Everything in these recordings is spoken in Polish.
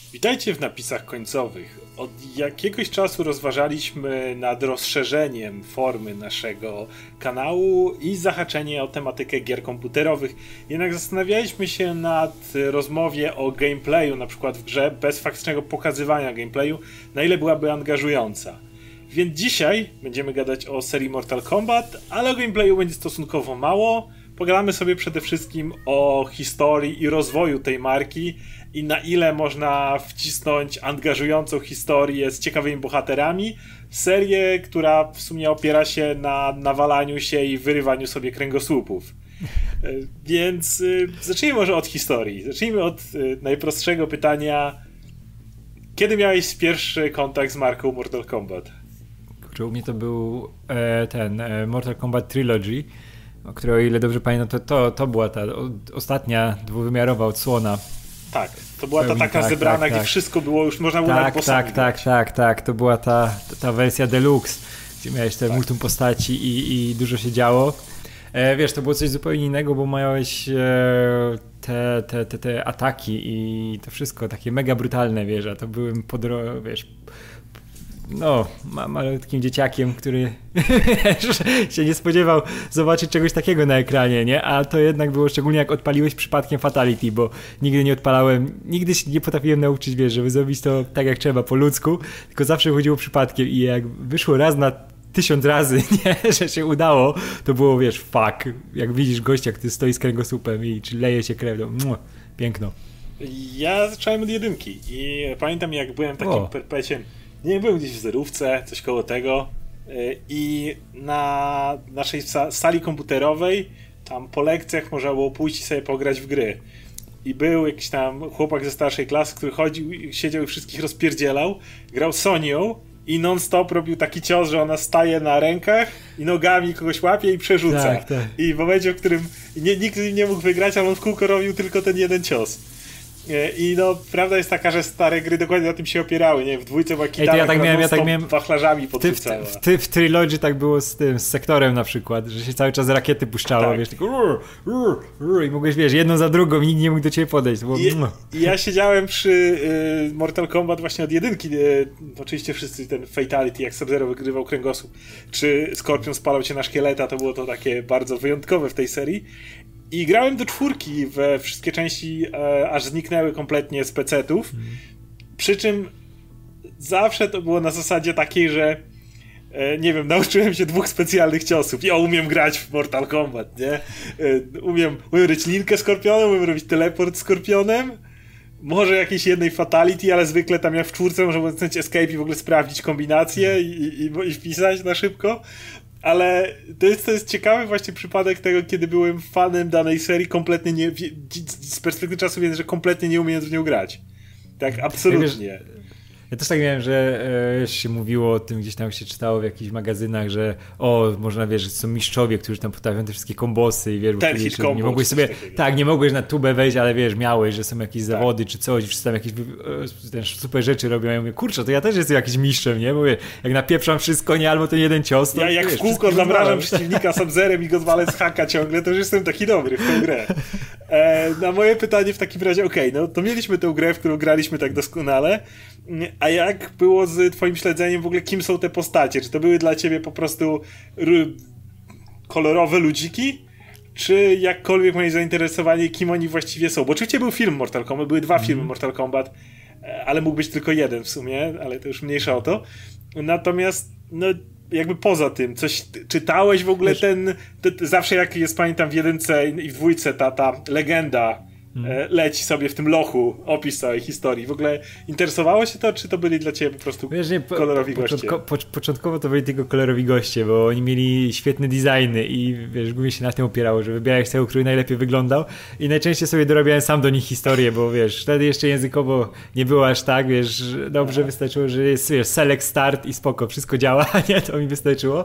Witajcie w napisach końcowych. Od jakiegoś czasu rozważaliśmy nad rozszerzeniem formy naszego kanału i zahaczenie o tematykę gier komputerowych. Jednak zastanawialiśmy się nad rozmowie o gameplayu, na przykład w grze, bez faktycznego pokazywania gameplayu, na ile byłaby angażująca. Więc dzisiaj będziemy gadać o serii Mortal Kombat, ale o gameplayu będzie stosunkowo mało. Pogadamy sobie przede wszystkim o historii i rozwoju tej marki i na ile można wcisnąć angażującą historię z ciekawymi bohaterami w serię, która w sumie opiera się na nawalaniu się i wyrywaniu sobie kręgosłupów. Więc zacznijmy może od historii. Zacznijmy od najprostszego pytania. Kiedy miałeś pierwszy kontakt z marką Mortal Kombat? U mnie to był Mortal Kombat Trilogy, o której, o ile dobrze pamiętam, to była ta ostatnia dwuwymiarowa odsłona. Tak, to była ta taka zebrana, gdzie wszystko było, już można było nawet bossami grać. Tak, to była ta wersja deluxe, gdzie miałeś te multum postaci i dużo się działo. Wiesz, to było coś zupełnie innego, bo miałeś te ataki i to wszystko takie mega brutalne, wiesz, a to byłem malutkim dzieciakiem, który się nie spodziewał zobaczyć czegoś takiego na ekranie, nie? A to jednak było, szczególnie jak odpaliłeś przypadkiem Fatality, bo nigdy się nie potrafiłem nauczyć, wiesz, żeby zrobić to tak jak trzeba, po ludzku, tylko zawsze chodziło przypadkiem i jak wyszło raz na 1000 razy, nie, że się udało, to było, wiesz, fuck, jak widzisz gościa, który stoi z kręgosłupem i czy leje się krew, piękno. Ja zacząłem od jedynki i pamiętam, jak byłem takim perpeciem. Nie, byłem gdzieś w zerówce, coś koło tego i na naszej sali komputerowej tam po lekcjach można było pójść i sobie pograć w gry. I był jakiś tam chłopak ze starszej klasy, który chodził, siedział i wszystkich rozpierdzielał, grał Sonią i non-stop robił taki cios, że ona staje na rękach i nogami kogoś łapie i przerzuca. Tak. I w momencie, w którym nikt nie mógł wygrać, ale on w kółko robił tylko ten jeden cios. I no, prawda jest taka, że stare gry dokładnie na tym się opierały, nie? W dwójce była kitara, ja tak miałem wachlarzami podrzucała. W Trilogy tak było z Sektorem na przykład, że się cały czas rakiety puszczało, tak. Wiesz, tylko i mogłeś, wiesz, jedną za drugą i nikt nie mógł do ciebie podejść. I ja siedziałem przy Mortal Kombat właśnie od jedynki, oczywiście wszyscy ten Fatality, jak Sub-Zero wygrywał kręgosłup, czy Skorpion spalał cię na szkieleta, to było to takie bardzo wyjątkowe w tej serii. I grałem do 4 we wszystkie części, aż zniknęły kompletnie z pecetów. Przy czym zawsze to było na zasadzie takiej, że nie wiem, nauczyłem się 2 specjalnych ciosów. Ja umiem grać w Mortal Kombat, nie? Umiem robić linkę Skorpionem, umiem robić teleport Skorpionem. Może jakiejś jednej fatality, ale zwykle tam jak w 4 można było nacisnąć escape i w ogóle sprawdzić kombinację i wpisać na szybko. Ale to jest ciekawy właśnie przypadek tego, kiedy byłem fanem danej serii, kompletnie z perspektywy czasu wiem, że kompletnie nie umiem w nią grać. Tak, absolutnie. Ja też tak miałem, że się mówiło o tym, gdzieś tam się czytało w jakichś magazynach, że można, wiesz, że są mistrzowie, którzy tam potrafią te wszystkie kombosy i wiesz, nie mogłeś sobie, nie mogłeś na tubę wejść, ale wiesz, miałeś, że są jakieś zawody czy coś, wszyscy tam jakieś super rzeczy robią. Ja mówię, kurczę, to ja też jestem jakimś mistrzem, nie? Mówię, jak napieprzam wszystko, nie, albo ten jeden cios, to ja jak wiesz, w kółko zamrażam przeciwnika Sub-Zerem i go zwalę z haka ciągle, to już jestem taki dobry w tę grę. Na moje pytanie w takim razie, no to mieliśmy tę grę, w którą graliśmy tak doskonale. A jak było z twoim śledzeniem w ogóle, kim są te postacie? Czy to były dla ciebie po prostu kolorowe ludziki? Czy jakkolwiek moje zainteresowanie, kim oni właściwie są? Bo oczywiście był film Mortal Kombat, były 2 filmy Mortal Kombat, ale mógł być tylko jeden w sumie, ale to już mniejsza o to. Natomiast, no jakby poza tym, coś czytałeś w ogóle zawsze jak jest, pamiętam, w 1 i w 2 ta legenda leci sobie w tym lochu opis całej historii. W ogóle interesowało się to, czy to byli dla ciebie po prostu kolorowi goście? Początkowo to byli tylko kolorowi goście, bo oni mieli świetne designy i wiesz, głównie się na tym opierało, że wybierałeś tego, który najlepiej wyglądał i najczęściej sobie dorabiałem sam do nich historię, bo wiesz, wtedy jeszcze językowo nie było aż tak, wiesz, dobrze wystarczyło, że jest, wiesz, select, start i spoko, wszystko działa, nie? To mi wystarczyło.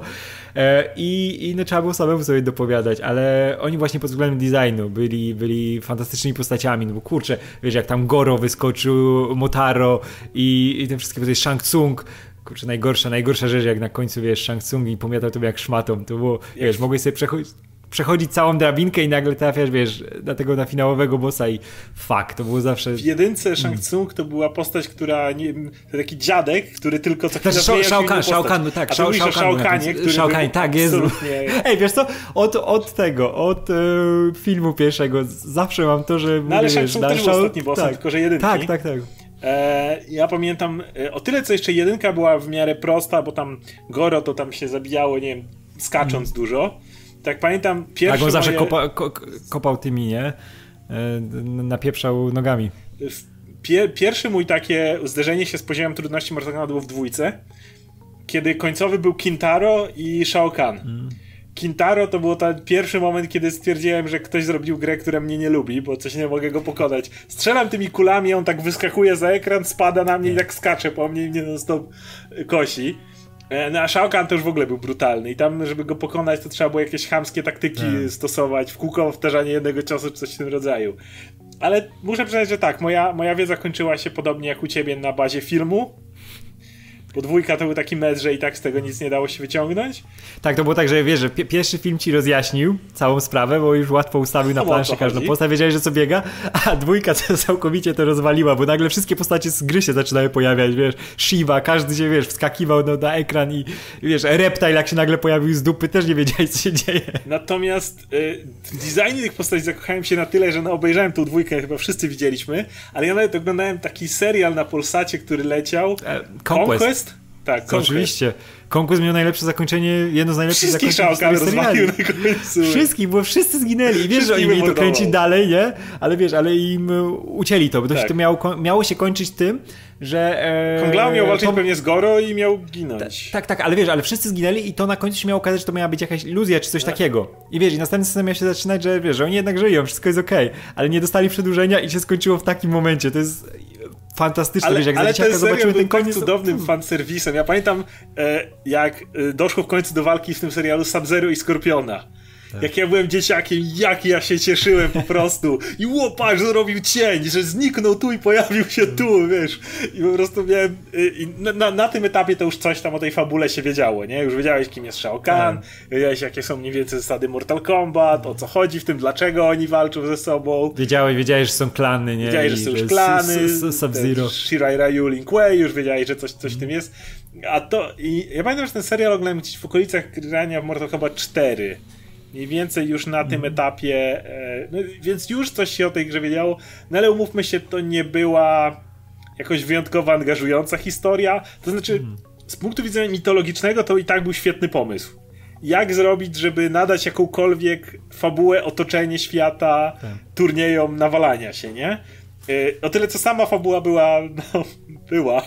I no, trzeba było samemu sobie dopowiadać, ale oni właśnie pod względem designu byli fantastycznymi postaciami, no bo kurczę, wiesz, jak tam Goro wyskoczył, Motaro i te wszystkie, to jest Shang Tsung, kurczę, najgorsza rzecz, jak na końcu, wiesz, Shang Tsung i pomiatał tobie jak szmatą, to było, wiesz, mogłeś sobie przechodzić, przechodzić całą drabinkę i nagle trafiasz, wiesz, na finałowego bossa i fuck, to było zawsze... W jedynce Shang Tsung to była postać, która, to taki dziadek, który tylko co chwilę zmienia Shao Kahn, tak. Shao Kahnie, który Shao Kahn, tak, jest. Ej, wiesz co, od filmu pierwszego zawsze mam to, że... No ale Shang Tsung też był ostatni bossem, tylko że jedynki. Tak. Ja pamiętam o tyle, co jeszcze jedynka była w miarę prosta, bo tam Goro to tam się zabijało, nie wiem, skacząc dużo. Tak pamiętam pierwsze. Tak, on zawsze kopał tymi, nie? Napieprzał nogami. Pierwszy mój takie zderzenie się z poziomem trudności Mortal Kombat było w dwójce, kiedy końcowy był Kintaro i Shao Kahn. Kintaro to był ten pierwszy moment, kiedy stwierdziłem, że ktoś zrobił grę, która mnie nie lubi, bo coś nie mogę go pokonać. Strzelam tymi kulami, on tak wyskakuje za ekran, spada na mnie i tak skacze po mnie i mnie non-stop kosi. No a Shao Kahn to już w ogóle był brutalny i tam, żeby go pokonać, to trzeba było jakieś chamskie taktyki stosować, w kółko powtarzanie jednego ciosu czy coś w tym rodzaju. Ale muszę przyznać, że tak, moja wiedza kończyła się podobnie jak u ciebie na bazie filmu. Bo dwójka to był taki mecz, że i tak z tego nic nie dało się wyciągnąć. Tak, to było tak, że wiesz, że pierwszy film ci rozjaśnił całą sprawę, bo już łatwo ustawił na planszy każdą postać, wiedziałeś, że co biega, a dwójka to całkowicie to rozwaliła, bo nagle wszystkie postacie z gry się zaczynały pojawiać, wiesz, Shiva, każdy się, wiesz, wskakiwał na ekran i wiesz, Reptile jak się nagle pojawił z dupy, też nie wiedziałeś, co się dzieje. Natomiast w designie tych postaci zakochałem się na tyle, że obejrzałem tą dwójkę, chyba wszyscy widzieliśmy, ale ja nawet oglądałem taki serial na Polsacie, który leciał. Conquest? Tak, Conquest. Oczywiście. Conquest miał najlepsze zakończenie, jedno z najlepszych zakończeń rozwalił na końcu. Wszystkich, bo wszyscy zginęli. I wiesz, że oni mieli to kręcić dalej, nie? Ale wiesz, ale im ucięli to, bo to, się to miało się kończyć tym, że... Kung Lao miał walczyć pewnie z Goro i miał ginąć. Tak, ale wiesz, ale wszyscy zginęli i to na końcu się miało okazać, że to miała być jakaś iluzja czy coś takiego. I wiesz, i następny scena miał się zaczynać, że wiesz, że oni jednak żyją, wszystko jest okej, ale nie dostali przedłużenia i się skończyło w takim momencie. To jest... fantastyczne, wiesz, jak za dzieciaka zobaczymy ten koniec. Cudownym fanserwisem. Ja pamiętam, jak doszło w końcu do walki w tym serialu Sub-Zero i Skorpiona. Tak. Jak ja byłem dzieciakiem, jak ja się cieszyłem po prostu. I łopasz, zrobił cień, że zniknął tu i pojawił się tu, wiesz. I po prostu miałem... Na tym etapie to już coś tam o tej fabule się wiedziało, nie? Już wiedziałeś, kim jest Shao Kahn, wiedziałeś, jakie są mniej więcej zasady Mortal Kombat, o co chodzi w tym, dlaczego oni walczą ze sobą. Wiedziałeś, że są klany, nie? Wiedziałeś, że są już klany. Sub-Zero. Shirai Ryu, Lin Kuei, już wiedziałeś, że coś w tym jest. A to... I ja pamiętam, że ten serial oglądałem gdzieś w okolicach grania w Mortal Kombat 4. Mniej więcej już na tym etapie, no, więc już coś się o tej grze wiedziało, no ale umówmy się, to nie była jakoś wyjątkowo angażująca historia, to znaczy z punktu widzenia mitologicznego to i tak był świetny pomysł. Jak zrobić, żeby nadać jakąkolwiek fabułę, otoczenie świata turniejom nawalania się, nie? O tyle co sama fabuła była,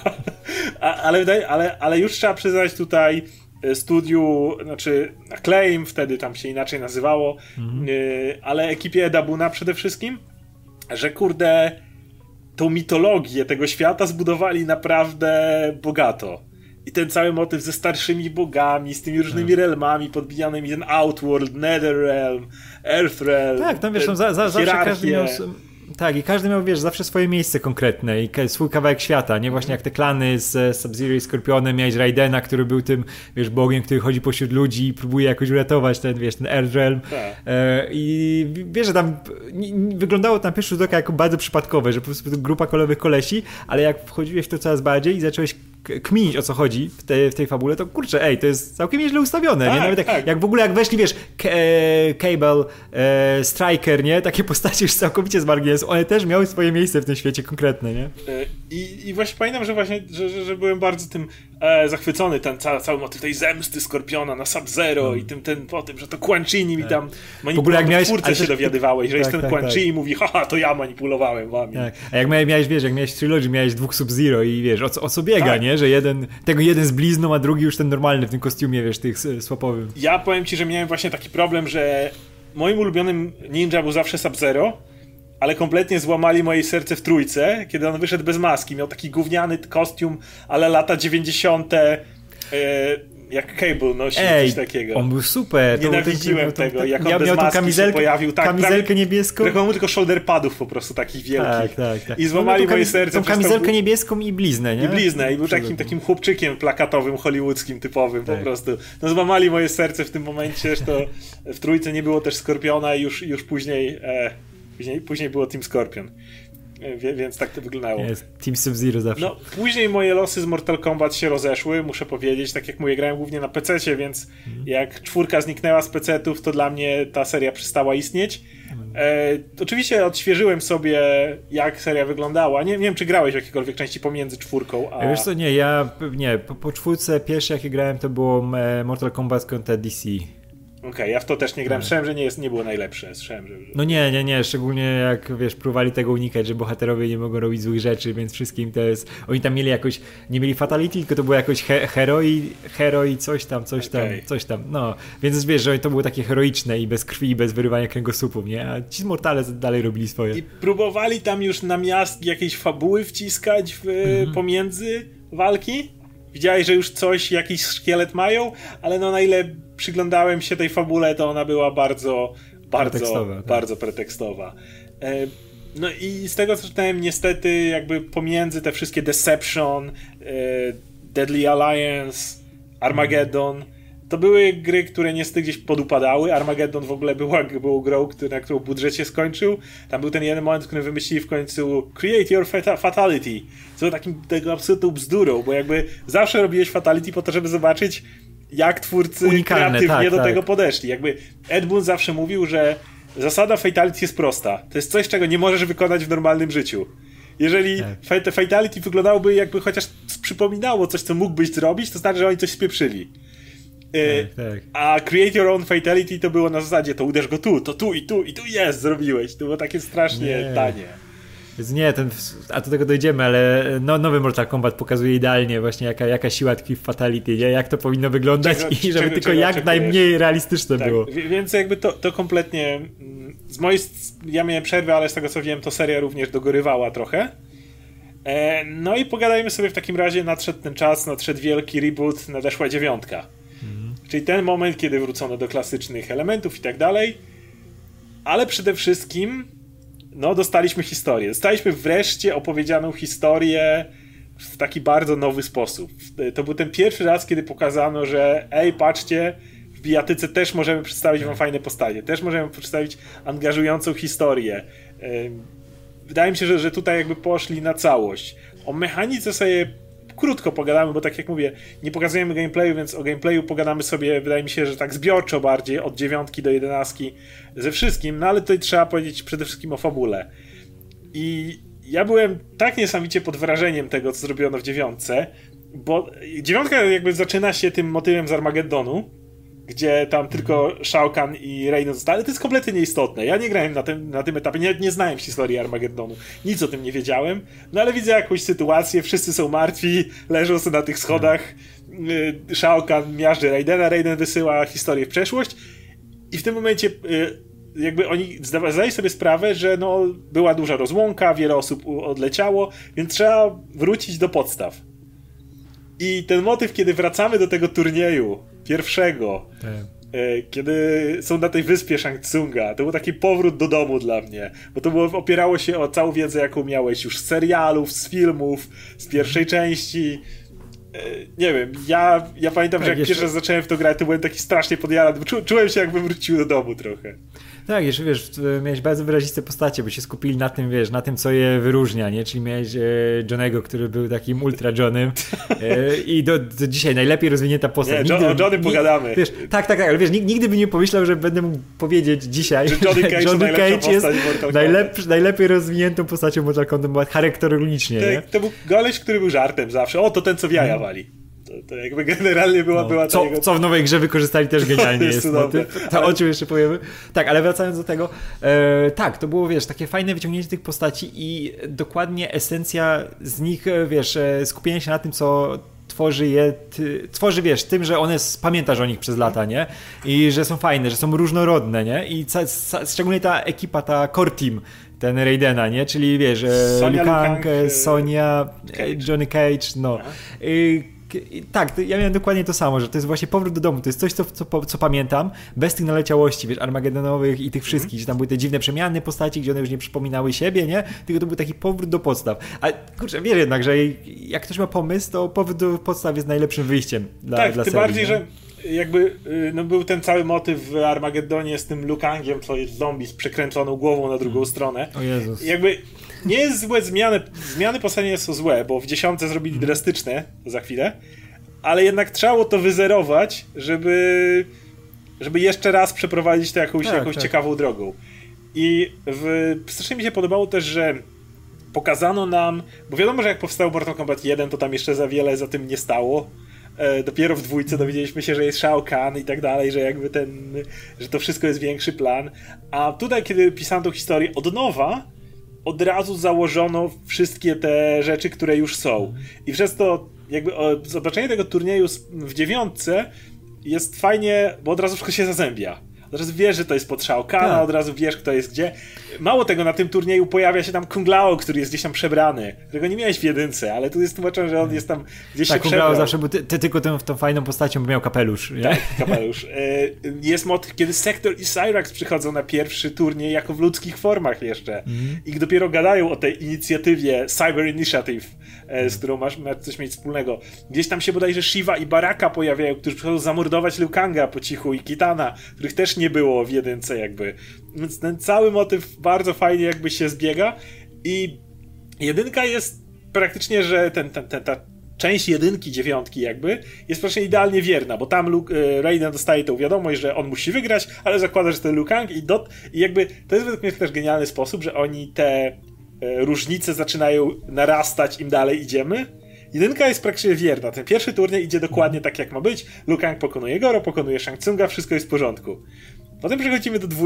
ale już trzeba przyznać tutaj studiu, znaczy Acclaim, wtedy tam się inaczej nazywało, ale ekipie Eda Boona przede wszystkim, że kurde, tą mitologię tego świata zbudowali naprawdę bogato. I ten cały motyw ze starszymi bogami, z tymi różnymi realmami podbijanymi, ten Outworld, Netherrealm, Earthrealm. Tak, tam wiesz, tam zawsze każdy miał... Tak, i każdy miał, wiesz, zawsze swoje miejsce konkretne i swój kawałek świata, nie? Właśnie jak te klany z Sub-Zero i Skorpionem, miałeś Raidena, który był tym, wiesz, bogiem, który chodzi pośród ludzi i próbuje jakoś uratować ten, wiesz, ten Earthrealm. Tak. I wiesz, że tam wyglądało tam pierwszy rzut oka jako bardzo przypadkowe, że po prostu grupa kolowych kolesi, ale jak wchodziłeś w to coraz bardziej i zacząłeś kminić, o co chodzi w tej fabule, to kurczę, to jest całkiem nieźle ustawione, tak, nie? Nawet jak w ogóle jak weszli, wiesz, Cable, Striker, nie? Takie postacie już całkowicie z marginesu, one też miały swoje miejsce w tym świecie konkretne, nie? I właśnie pamiętam, że byłem bardzo tym zachwycony, ten cały motyw tej zemsty Skorpiona na Sub-Zero i po tym, że to Quan Chi mi tam manipulował, w twórce się dowiadywałeś, że jest ten Quan Chi i mówi, haha, to ja manipulowałem wami. Tak. A jak miałeś Trilogy, miałeś dwóch Sub-Zero i wiesz, o co biega, nie? Że jeden z blizną, a drugi już ten normalny w tym kostiumie, wiesz, tych swapowym. Ja powiem ci, że miałem właśnie taki problem, że moim ulubionym ninja był zawsze Sub-Zero, ale kompletnie złamali moje serce w trójce, kiedy on wyszedł bez maski. Miał taki gówniany kostium, ale lata 90. jak Cable nosił coś takiego. On był super. Nienawidziłem tego, jak on bez maski się pojawił. Tak, kamizelkę niebieską. Trochę mu tylko shoulder padów po prostu takich wielkich. Tak. I złamali moje serce. Tą kamizelkę niebieską i bliznę, nie? I był takim chłopczykiem plakatowym, hollywoodzkim, typowym po prostu. No złamali moje serce w tym momencie, zresztą w trójce nie było też Skorpiona i już później było Team Scorpion. Więc tak to wyglądało. Jest Team Sub-Zero zawsze. No, później moje losy z Mortal Kombat się rozeszły, muszę powiedzieć, tak jak mówię, grałem głównie na PC-cie, więc jak 4 zniknęła z PC-ów, to dla mnie ta seria przestała istnieć. Oczywiście odświeżyłem sobie, jak seria wyglądała. Nie wiem, czy grałeś w jakiejkolwiek części pomiędzy 4 a... Wiesz co, po 4 pierwsze jakie grałem to było Mortal Kombat kontra DC. Okej, ja w to też nie grałem. Słyszałem, że nie było najlepsze. Słyszałem, że... No nie, szczególnie jak, wiesz, próbowali tego unikać, że bohaterowie nie mogą robić złych rzeczy, więc wszystkim to jest... Oni tam mieli jakoś, nie mieli fatality, tylko to było jakoś heroi, coś tam, no. Więc wiesz, że to było takie heroiczne i bez krwi, i bez wyrywania kręgosłupów, nie? A ci Mortale dalej robili swoje. I próbowali tam już namiastki jakiejś fabuły wciskać pomiędzy walki? Widziałeś, że już jakiś szkielet mają, ale no na ile przyglądałem się tej fabule, to ona była bardzo pretekstowa. No i z tego co czytałem, niestety jakby pomiędzy te wszystkie Deception, Deadly Alliance, Armageddon, to były gry, które niestety gdzieś podupadały. Armageddon w ogóle był grą, na którą budżet się skończył. Tam był ten jeden moment, w którym wymyślili w końcu Create Your Fatality. Co tego absolutną bzdurą, bo jakby zawsze robiłeś Fatality po to, żeby zobaczyć, jak twórcy kreatywnie do tego podeszli. Jakby Ed Boon zawsze mówił, że zasada Fatality jest prosta. To jest coś, czego nie możesz wykonać w normalnym życiu. Jeżeli Fatality wyglądałoby jakby chociaż przypominało coś, co mógłbyś zrobić, to znaczy, że oni coś spieprzyli. A Create Your Own Fatality to było na zasadzie, to uderz go tu, to tu i tu jest, zrobiłeś. To było takie strasznie tanie. Więc a do tego dojdziemy, ale nowy Mortal Kombat pokazuje idealnie właśnie jaka siła tkwi w Fatality, nie? Jak to powinno wyglądać i żeby tylko jak najmniej realistyczne było. Więc jakby to kompletnie ja miałem przerwę, ale z tego co wiem, to seria również dogorywała trochę. No i pogadajmy sobie w takim razie, nadszedł ten czas, nadszedł wielki reboot, nadeszła 9. Czyli ten moment, kiedy wrócono do klasycznych elementów i tak dalej, ale przede wszystkim dostaliśmy historię. Dostaliśmy wreszcie opowiedzianą historię w taki bardzo nowy sposób. To był ten pierwszy raz, kiedy pokazano, że patrzcie, w bijatyce też możemy przedstawić wam fajne postacie, też możemy przedstawić angażującą historię. Wydaje mi się, że tutaj jakby poszli na całość. O mechanice sobie krótko pogadamy, bo tak jak mówię, nie pokazujemy gameplayu, więc o gameplayu pogadamy sobie, wydaje mi się, że tak zbiorczo bardziej, od 9 do 11 ze wszystkim, no ale tutaj trzeba powiedzieć przede wszystkim o fabule. I ja byłem tak niesamowicie pod wrażeniem tego, co zrobiono w 9, bo 9 jakby zaczyna się tym motywem z Armageddonu, gdzie tam tylko Shao Kahn i Raiden zostali, ale to jest kompletnie nieistotne. Ja nie grałem na tym etapie, nie znałem historii Armageddonu, nic o tym nie wiedziałem, no ale widzę jakąś sytuację, wszyscy są martwi, leżą sobie na tych schodach, Shao Kahn miażdży Raidena, Raiden wysyła historię w przeszłość i w tym momencie jakby oni zdali sobie sprawę, że była duża rozłąka, wiele osób odleciało, więc trzeba wrócić do podstaw. I ten motyw, kiedy wracamy do tego turnieju pierwszego, kiedy są na tej wyspie Shang Tsunga, to był taki powrót do domu dla mnie, bo to opierało się o całą wiedzę, jaką miałeś już z serialów, z filmów, z pierwszej części. Nie wiem, ja pamiętam, że jak pierwszy raz zacząłem w to grać, to byłem taki strasznie podjarany, bo czułem się, jakbym wrócił do domu trochę. Tak, jeszcze wiesz, miałeś bardzo wyraziste postacie, bo się skupili na tym, wiesz, na tym, co je wyróżnia, nie? Czyli miałeś Johnnego, który był takim ultra Johnem i do dzisiaj najlepiej rozwinięta postać. Nie, o Johnnym pogadamy. Wiesz, tak, ale wiesz, nigdy bym nie pomyślał, że będę mógł powiedzieć dzisiaj, że Johnny Cage jest najlepiej rozwiniętą postacią Mortal Kombat charakterologicznie, nie? To był goleś, który był żartem zawsze. To ten, co w jaja wali. To jakby generalnie była ta jego... Co w nowej grze wykorzystali też genialnie jest motyw. To o czym jeszcze powiemy. Tak, ale wracając do tego, tak, to było, wiesz, takie fajne wyciągnięcie tych postaci i dokładnie esencja z nich, wiesz, skupienie się na tym, co tworzy, wiesz, tym, że one pamiętasz o nich przez lata, nie? I że są fajne, że są różnorodne, nie? I szczególnie ta ekipa, ta core team, ten Raidena, nie? Czyli wiesz, Liu Kang, Sonya, Johnny Cage, Tak, ja miałem dokładnie to samo, że to jest właśnie powrót do domu, to jest coś, co pamiętam, bez tych naleciałości, wiesz, Armagedonowych i tych wszystkich, że tam były te dziwne przemiany postaci, gdzie one już nie przypominały siebie, nie? Tylko to był taki powrót do podstaw. A kurczę, wiesz jednak, że jak ktoś ma pomysł, to powrót do podstaw jest najlepszym wyjściem dla serii. Tak, tym bardziej, że jakby był ten cały motyw w Armagedonie z tym Lukangiem, co jest zombie z przekręconą głową na drugą stronę. O Jezus. Jakby nie jest złe zmiany postaci nie są złe, bo w 10 zrobili drastyczne za chwilę, ale jednak trzeba było to wyzerować, żeby jeszcze raz przeprowadzić to jakąś ciekawą drogą. I strasznie mi się podobało też, że pokazano nam, bo wiadomo, że jak powstał Mortal Kombat 1, to tam jeszcze za wiele za tym nie stało. Dopiero w 2 dowiedzieliśmy się, że jest Shao Kahn i tak dalej, że jakby że to wszystko jest większy plan. A tutaj, kiedy pisałem tą historię od nowa, od razu założono wszystkie te rzeczy, które już są. I przez to jakby zobaczenie tego turnieju w 9 jest fajnie, bo od razu wszystko się zazębia. Od razu wiesz, że to jest pod Shao Kahna, od razu wiesz, kto jest gdzie. Mało tego, na tym turnieju pojawia się tam Kung Lao, który jest gdzieś tam przebrany, którego nie miałeś w 1, ale tu jest tłumaczone, że on jest tam gdzieś się przebrał. Kung Lao zawsze był tylko tą fajną postacią, bo miał kapelusz. Nie? Tak, kapelusz. Jest motyw, kiedy Sektor i Cyrax przychodzą na pierwszy turniej jako w ludzkich formach jeszcze. I dopiero gadają o tej inicjatywie Cyber Initiative, z którą masz coś mieć wspólnego. Gdzieś tam się bodajże Shiva i Baraka pojawiają, którzy przychodzą zamordować Liu Kanga po cichu i Kitana, których też nie było w 1 jakby. Więc ten cały motyw bardzo fajnie jakby się zbiega i 1 jest praktycznie, że ta część 1, 9 jakby jest praktycznie idealnie wierna, bo tam Raiden dostaje tę wiadomość, że on musi wygrać, ale zakłada, że to Liu Kang i jakby to jest według mnie też genialny sposób, że oni te różnice zaczynają narastać im dalej idziemy. 1 jest praktycznie wierna. Ten pierwszy turniej idzie dokładnie tak, jak ma być. Liu Kang pokonuje Goro, pokonuje Shang Tsunga, wszystko jest w porządku. Potem przechodzimy do 2.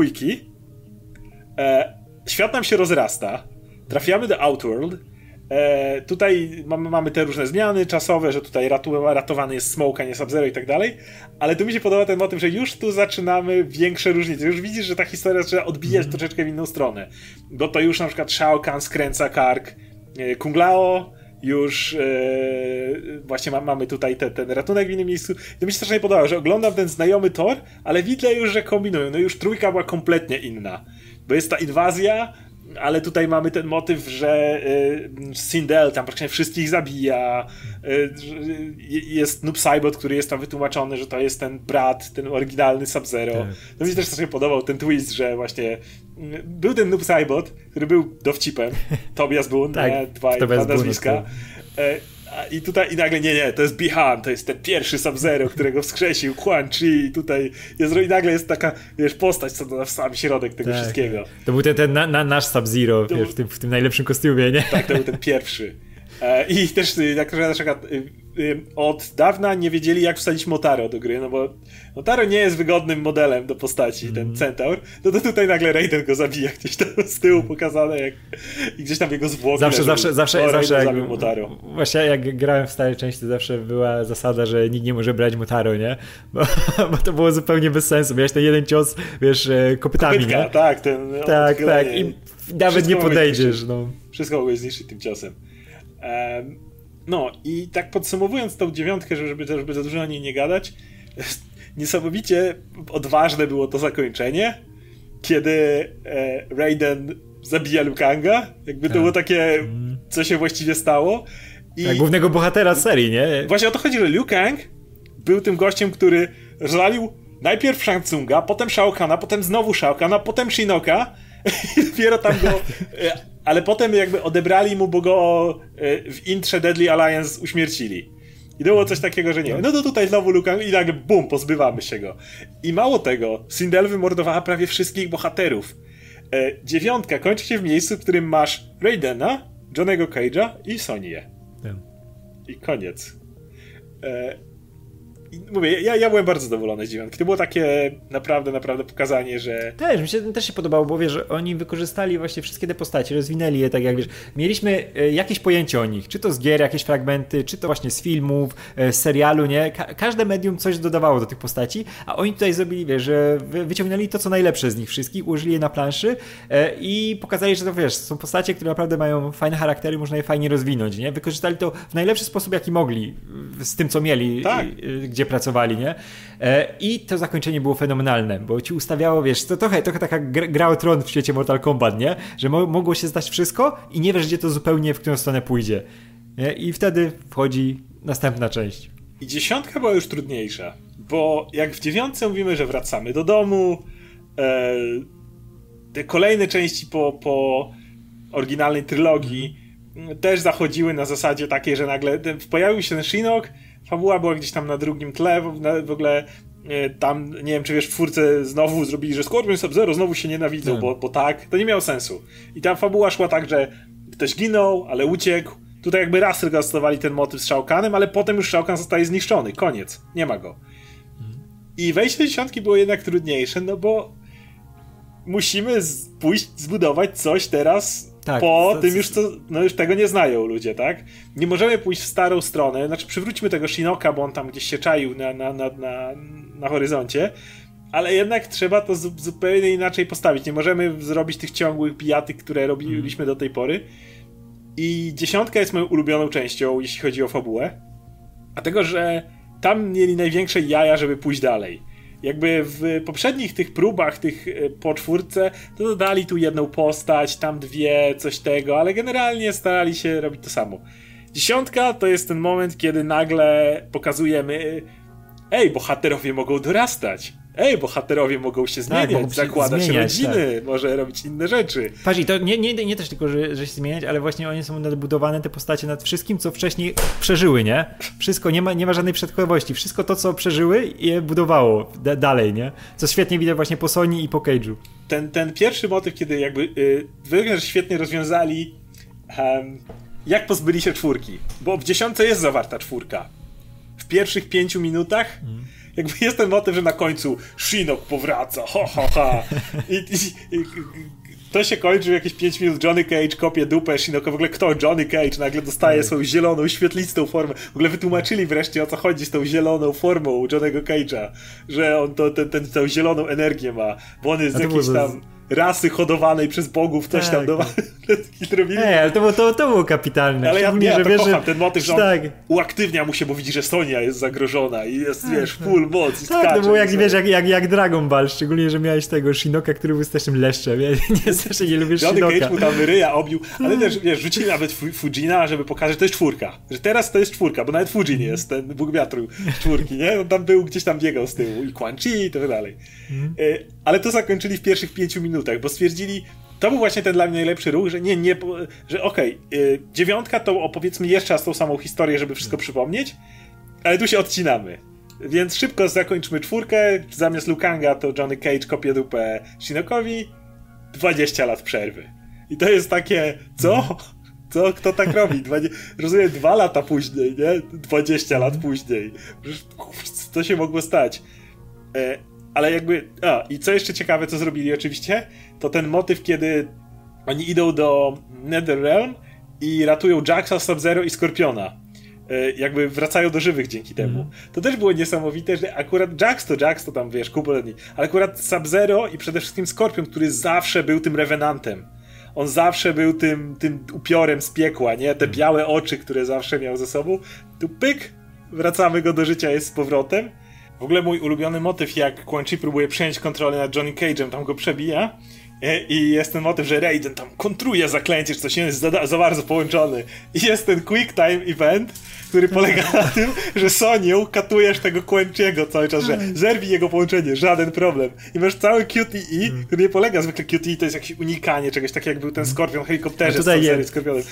Świat nam się rozrasta. Trafiamy do Outworld. Tutaj mamy te różne zmiany czasowe, że tutaj ratowany jest Smoke, a nie Sub-Zero i tak dalej. Ale tu mi się podoba ten motyw, że już tu zaczynamy większe różnice. Już widzisz, że ta historia zaczyna odbijać troszeczkę w inną stronę. Bo to już na przykład Shao Kahn skręca kark Kung Lao. Już właśnie mamy tutaj ten ratunek w innym miejscu. To mi się strasznie podobało, że oglądam ten znajomy tor, ale widzę już, że kombinują. No już 3 była kompletnie inna. Bo jest ta inwazja, ale tutaj mamy ten motyw, że Sindel tam praktycznie wszystkich zabija. Jest Noob Saibot, który jest tam wytłumaczony, że to jest ten brat, ten oryginalny Sub-Zero. Tak. To mi się też strasznie podobał ten twist, że właśnie był ten Noob Saibot, który był dowcipem. Tobias Boone, tak, dwa nazwiska. I tutaj nagle nie, to jest Bi-Han, to jest ten pierwszy Sub-Zero, którego wskrzesił Quan Chi i tutaj jest, i nagle jest taka, wiesz, postać, co na sam środek tego wszystkiego. To był ten nasz Sub-Zero, wiesz, w tym najlepszym kostiumie, nie? Tak, to był ten pierwszy. I też jak na przykład od dawna nie wiedzieli, jak wsadzić Motaro do gry, no bo Motaro nie jest wygodnym modelem do postaci, ten Centaur, no to tutaj nagle Raiden go zabija gdzieś tam z tyłu pokazane, i gdzieś tam jego zwłoki zawsze zabił Motaro. Właśnie jak grałem w starej części, to zawsze była zasada, że nikt nie może brać Motaro, nie? Bo to było zupełnie bez sensu, miałeś ten jeden cios, wiesz, kopytami, Kopytka, nie? tak, tak, i nawet nie podejdziesz, no. Wszystko mogłeś zniszczyć tym ciosem. No i tak podsumowując tą 9, żeby za dużo o niej nie gadać, niesamowicie odważne było to zakończenie, kiedy Raiden zabija Liu Kanga, jakby to było takie, co się właściwie stało. Tak, głównego bohatera serii, nie? Właśnie o to chodzi, że Liu Kang był tym gościem, który rozwalił najpierw Shang Tsunga, potem Shao Kahna, potem znowu Shao Kahna, potem Shinoka i dopiero tam go... Ale potem jakby odebrali mu, bo go w intrze Deadly Alliance uśmiercili. I było coś takiego, że nie, no to tutaj znowu Liu Kang i nagle bum, pozbywamy się go. I mało tego, Sindel wymordowała prawie wszystkich bohaterów. 9 kończy się w miejscu, w którym masz Raidena, Johnny'ego Cage'a i Sonię. I koniec. mówię, ja byłem bardzo zadowolony z 9. To było takie naprawdę pokazanie, że... Mi się też się podobało, bo wiesz, oni wykorzystali właśnie wszystkie te postacie, rozwinęli je tak jak wiesz, mieliśmy jakieś pojęcie o nich, czy to z gier, jakieś fragmenty, czy to właśnie z filmów, z serialu, nie? Każde medium coś dodawało do tych postaci, a oni tutaj zrobili, wiesz, że wyciągnęli to, co najlepsze z nich wszystkich, użyli je na planszy i pokazali, że to wiesz, są postacie, które naprawdę mają fajne charaktery, można je fajnie rozwinąć, nie? Wykorzystali to w najlepszy sposób, jaki mogli, z tym, co mieli, tak. Gdzie pracowali, nie? I to zakończenie było fenomenalne, bo ci ustawiało, wiesz, to trochę taka gra o tron w świecie Mortal Kombat, nie? Że mogło się zdać wszystko i nie wiesz, gdzie to zupełnie, w którą stronę pójdzie. Nie? I wtedy wchodzi następna część. I 10 była już trudniejsza, bo jak w 9 mówimy, że wracamy do domu, te kolejne części po oryginalnej trylogii też zachodziły na zasadzie takiej, że nagle pojawił się ten Shinnok, fabuła była gdzieś tam na drugim tle, w ogóle tam, nie wiem, czy wiesz, w 4 znowu zrobili, że Scorpion i Sub-Zero znowu się nienawidzą, bo tak, to nie miało sensu. I ta fabuła szła tak, że ktoś ginął, ale uciekł. Tutaj jakby raz rekastowali ten motyw z Shao Kahnem, ale potem już Shao Kahn zostaje zniszczony, koniec, nie ma go. I wejście do 10 było jednak trudniejsze, no bo musimy pójść, zbudować coś teraz tym już, już tego nie znają ludzie, tak? Nie możemy pójść w starą stronę, znaczy przywróćmy tego Shinnocka, bo on tam gdzieś się czaił na horyzoncie, ale jednak trzeba to zupełnie inaczej postawić. Nie możemy zrobić tych ciągłych bijatyk, które robiliśmy do tej pory. I 10 jest moją ulubioną częścią, jeśli chodzi o fabułę, dlatego, że tam mieli największe jaja, żeby pójść dalej. Jakby w poprzednich tych próbach, tych po 4, to dodali tu jedną postać, tam 2, coś tego, ale generalnie starali się robić to samo. 10 to jest ten moment, kiedy nagle pokazujemy, bohaterowie mogą dorastać. Bohaterowie mogą się zmieniać, zakładać rodziny, może robić inne rzeczy. Patrz, i to nie też tylko, że się zmieniać, ale właśnie oni są nadbudowane, te postacie, nad wszystkim, co wcześniej przeżyły, nie? Wszystko, nie ma żadnej przedkowości. Wszystko to, co przeżyły, je budowało dalej, nie? Co świetnie widać właśnie po Sony i po Cage'u. Ten pierwszy motyw, kiedy jakby świetnie rozwiązali jak pozbyli się 4. Bo w 10 jest zawarta 4. W pierwszych 5 minutach jakby jest ten motyw, że na końcu Shinnok powraca, I to się kończy jakieś 5 minut, Johnny Cage kopie dupę Shinnocka, w ogóle kto? Johnny Cage nagle dostaje swoją zieloną, świetlistą formę. W ogóle wytłumaczyli wreszcie, o co chodzi z tą zieloną formą Johnny'ego Cage'a, że on tą zieloną energię ma, bo on jest z jakiejś tam rasy hodowanej przez bogów, coś tam robili. Ale to było kapitalne. Ale ja kocham ten motyw, że on uaktywnia mu się, bo widzi, że Sonia jest zagrożona i jest, wiesz, full moc i skacze. To było jak Dragon Ball, szczególnie, że miałeś tego Shinnocka, który był strasznym leszczem. Ja strasznie nie lubię Shinnocka. Johnny Cage mu tam ryja obił, ale też, wiesz, rzucili nawet Fujina, żeby pokazać, że to jest 4. Że teraz to jest 4, bo nawet Fujin jest, ten Bóg wiatru 4, nie? On tam był, gdzieś tam biegał z tyłu i Quan Chi i tak dalej. Ale to zakończyli w pierwszych 5 minutach, bo stwierdzili, to był właśnie ten dla mnie najlepszy ruch, że że okej, 9 to opowiedzmy jeszcze raz tą samą historię, żeby wszystko przypomnieć, ale tu się odcinamy. Więc szybko zakończmy 4, zamiast Liu Kanga to Johnny Cage kopie dupę Shinnockowi, 20 lat przerwy. I to jest takie, co? Kto tak robi? Rozumiem, 2 lata później, nie? 20 lat później. Co się mogło stać? Ale jakby... I co jeszcze ciekawe, co zrobili oczywiście, to ten motyw, kiedy oni idą do NetherRealm i ratują Jaxa, Sub-Zero i Skorpiona. Jakby wracają do żywych dzięki temu. To też było niesamowite, że akurat Jax to tam, wiesz, kupę dni, ale akurat Sub-Zero i przede wszystkim Skorpion, który zawsze był tym rewenantem. On zawsze był tym upiorem z piekła, nie? Te białe oczy, które zawsze miał ze sobą. Tu pyk, wracamy go do życia, jest z powrotem. W ogóle mój ulubiony motyw, jak Quan Chi próbuje przejąć kontrolę nad Johnny Cage'em, tam go przebija i jest ten motyw, że Raiden tam kontruje zaklęcie, czy coś jest za bardzo połączony. I jest ten quick time event, który polega na tym, że Sonią katujesz tego Quan Chi'ego cały czas, że zerwij jego połączenie, żaden problem. I masz cały QTE, który nie polega, zwykle QTE to jest jakieś unikanie czegoś, tak jak był ten Skorpion w helikopterze z serii Skorpionem.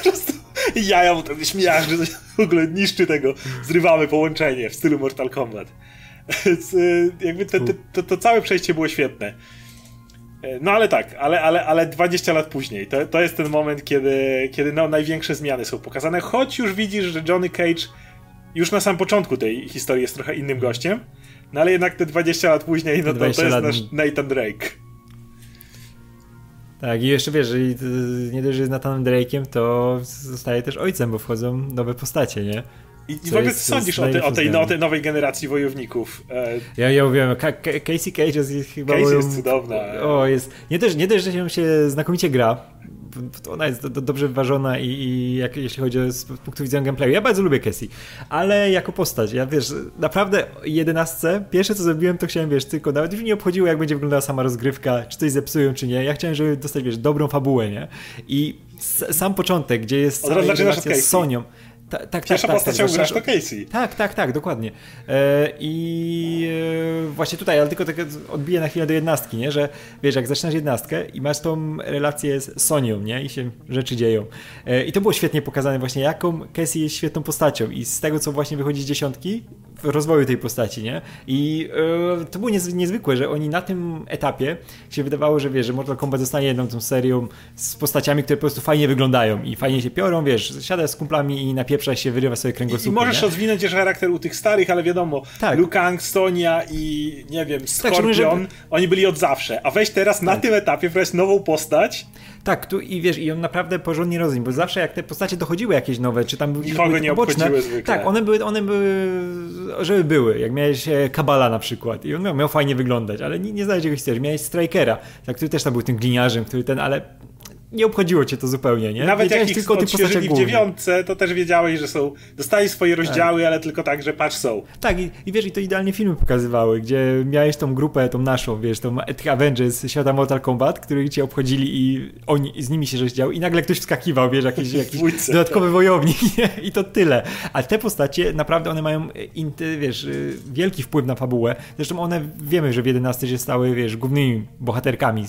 I jaja mu tam śmiarzy, że w ogóle niszczy tego, zrywamy połączenie w stylu Mortal Kombat. Więc jakby to całe przejście było świetne. No ale tak, ale 20 lat później, to jest ten moment, kiedy największe zmiany są pokazane, choć już widzisz, że Johnny Cage już na samym początku tej historii jest trochę innym gościem, no ale jednak te 20 lat później, no to jest nasz Nathan Drake. Tak, i jeszcze wiesz, jeżeli nie dość, że jest Nathanem Drake'iem, to zostaje też ojcem, bo wchodzą nowe postacie, nie? I w ogóle co sądzisz o tej nowej generacji wojowników? Ja mówiłem, Casey Cage jest chyba... Casey jest cudowna. Nie dość, że się znakomicie gra, ona jest dobrze wyważona i jeśli chodzi z punktu widzenia gameplayu. Ja bardzo lubię Casey, ale jako postać, ja wiesz, naprawdę 11, pierwsze co zrobiłem, to chciałem, wiesz, tylko nawet już nie obchodziło, jak będzie wyglądała sama rozgrywka, czy coś zepsują, czy nie. Ja chciałem, żeby dostać, wiesz, dobrą fabułę, nie? I sam początek, gdzie jest cała relacja z Sonią. Pierwsza postać, jaką grasz, to Casey. Tak, dokładnie. Właśnie tutaj, ale tylko tak odbiję na chwilę do 11, nie? Że wiesz, jak zaczynasz 11 i masz tą relację z Sonią, nie? I się rzeczy dzieją. I to było świetnie pokazane właśnie, jaką Casey jest świetną postacią i z tego, co właśnie wychodzi z 10 w rozwoju tej postaci, nie? I to było niezwykłe, że oni na tym etapie się wydawało, że wiesz, że Mortal Kombat zostanie jedną tą serią z postaciami, które po prostu fajnie wyglądają i fajnie się piorą, wiesz, siada z kumplami i napieprza się, wyrywa sobie kręgosłupy. I możesz rozwinąć też charakter u tych starych, ale wiadomo, tak. Liu Kang, Sonia i nie wiem, Scorpion, oni byli od zawsze, a weź teraz na tym etapie wprowadzić nową postać. Tak, tu i wiesz, i on naprawdę porządnie rozumie, bo zawsze jak te postacie dochodziły jakieś nowe, czy tam nikogo nie obchodziły zwykle. Tak, one były, żeby były, jak miałeś Kabala na przykład i on miał fajnie wyglądać, ale nie znałeś jego historii. Miałeś Strikera, który też tam był tym gliniarzem, ale nie obchodziło cię to zupełnie, nie? Nawet jak ich odświeżyli w 9, to też wiedziałeś, że dostali swoje rozdziały, tak. Ale tylko tak, że patrz są. Tak, i wiesz, i to idealnie filmy pokazywały, gdzie miałeś tą grupę, tą naszą, wiesz, tą Avengers świata Mortal Kombat, których cię obchodzili i oni z nimi się rozdział i nagle ktoś wskakiwał, wiesz, jakiś dodatkowy wojownik, nie? I to tyle. A te postacie, naprawdę one mają, wiesz, wielki wpływ na fabułę. Zresztą one, wiemy, że w 11 się stały, wiesz, głównymi bohaterkami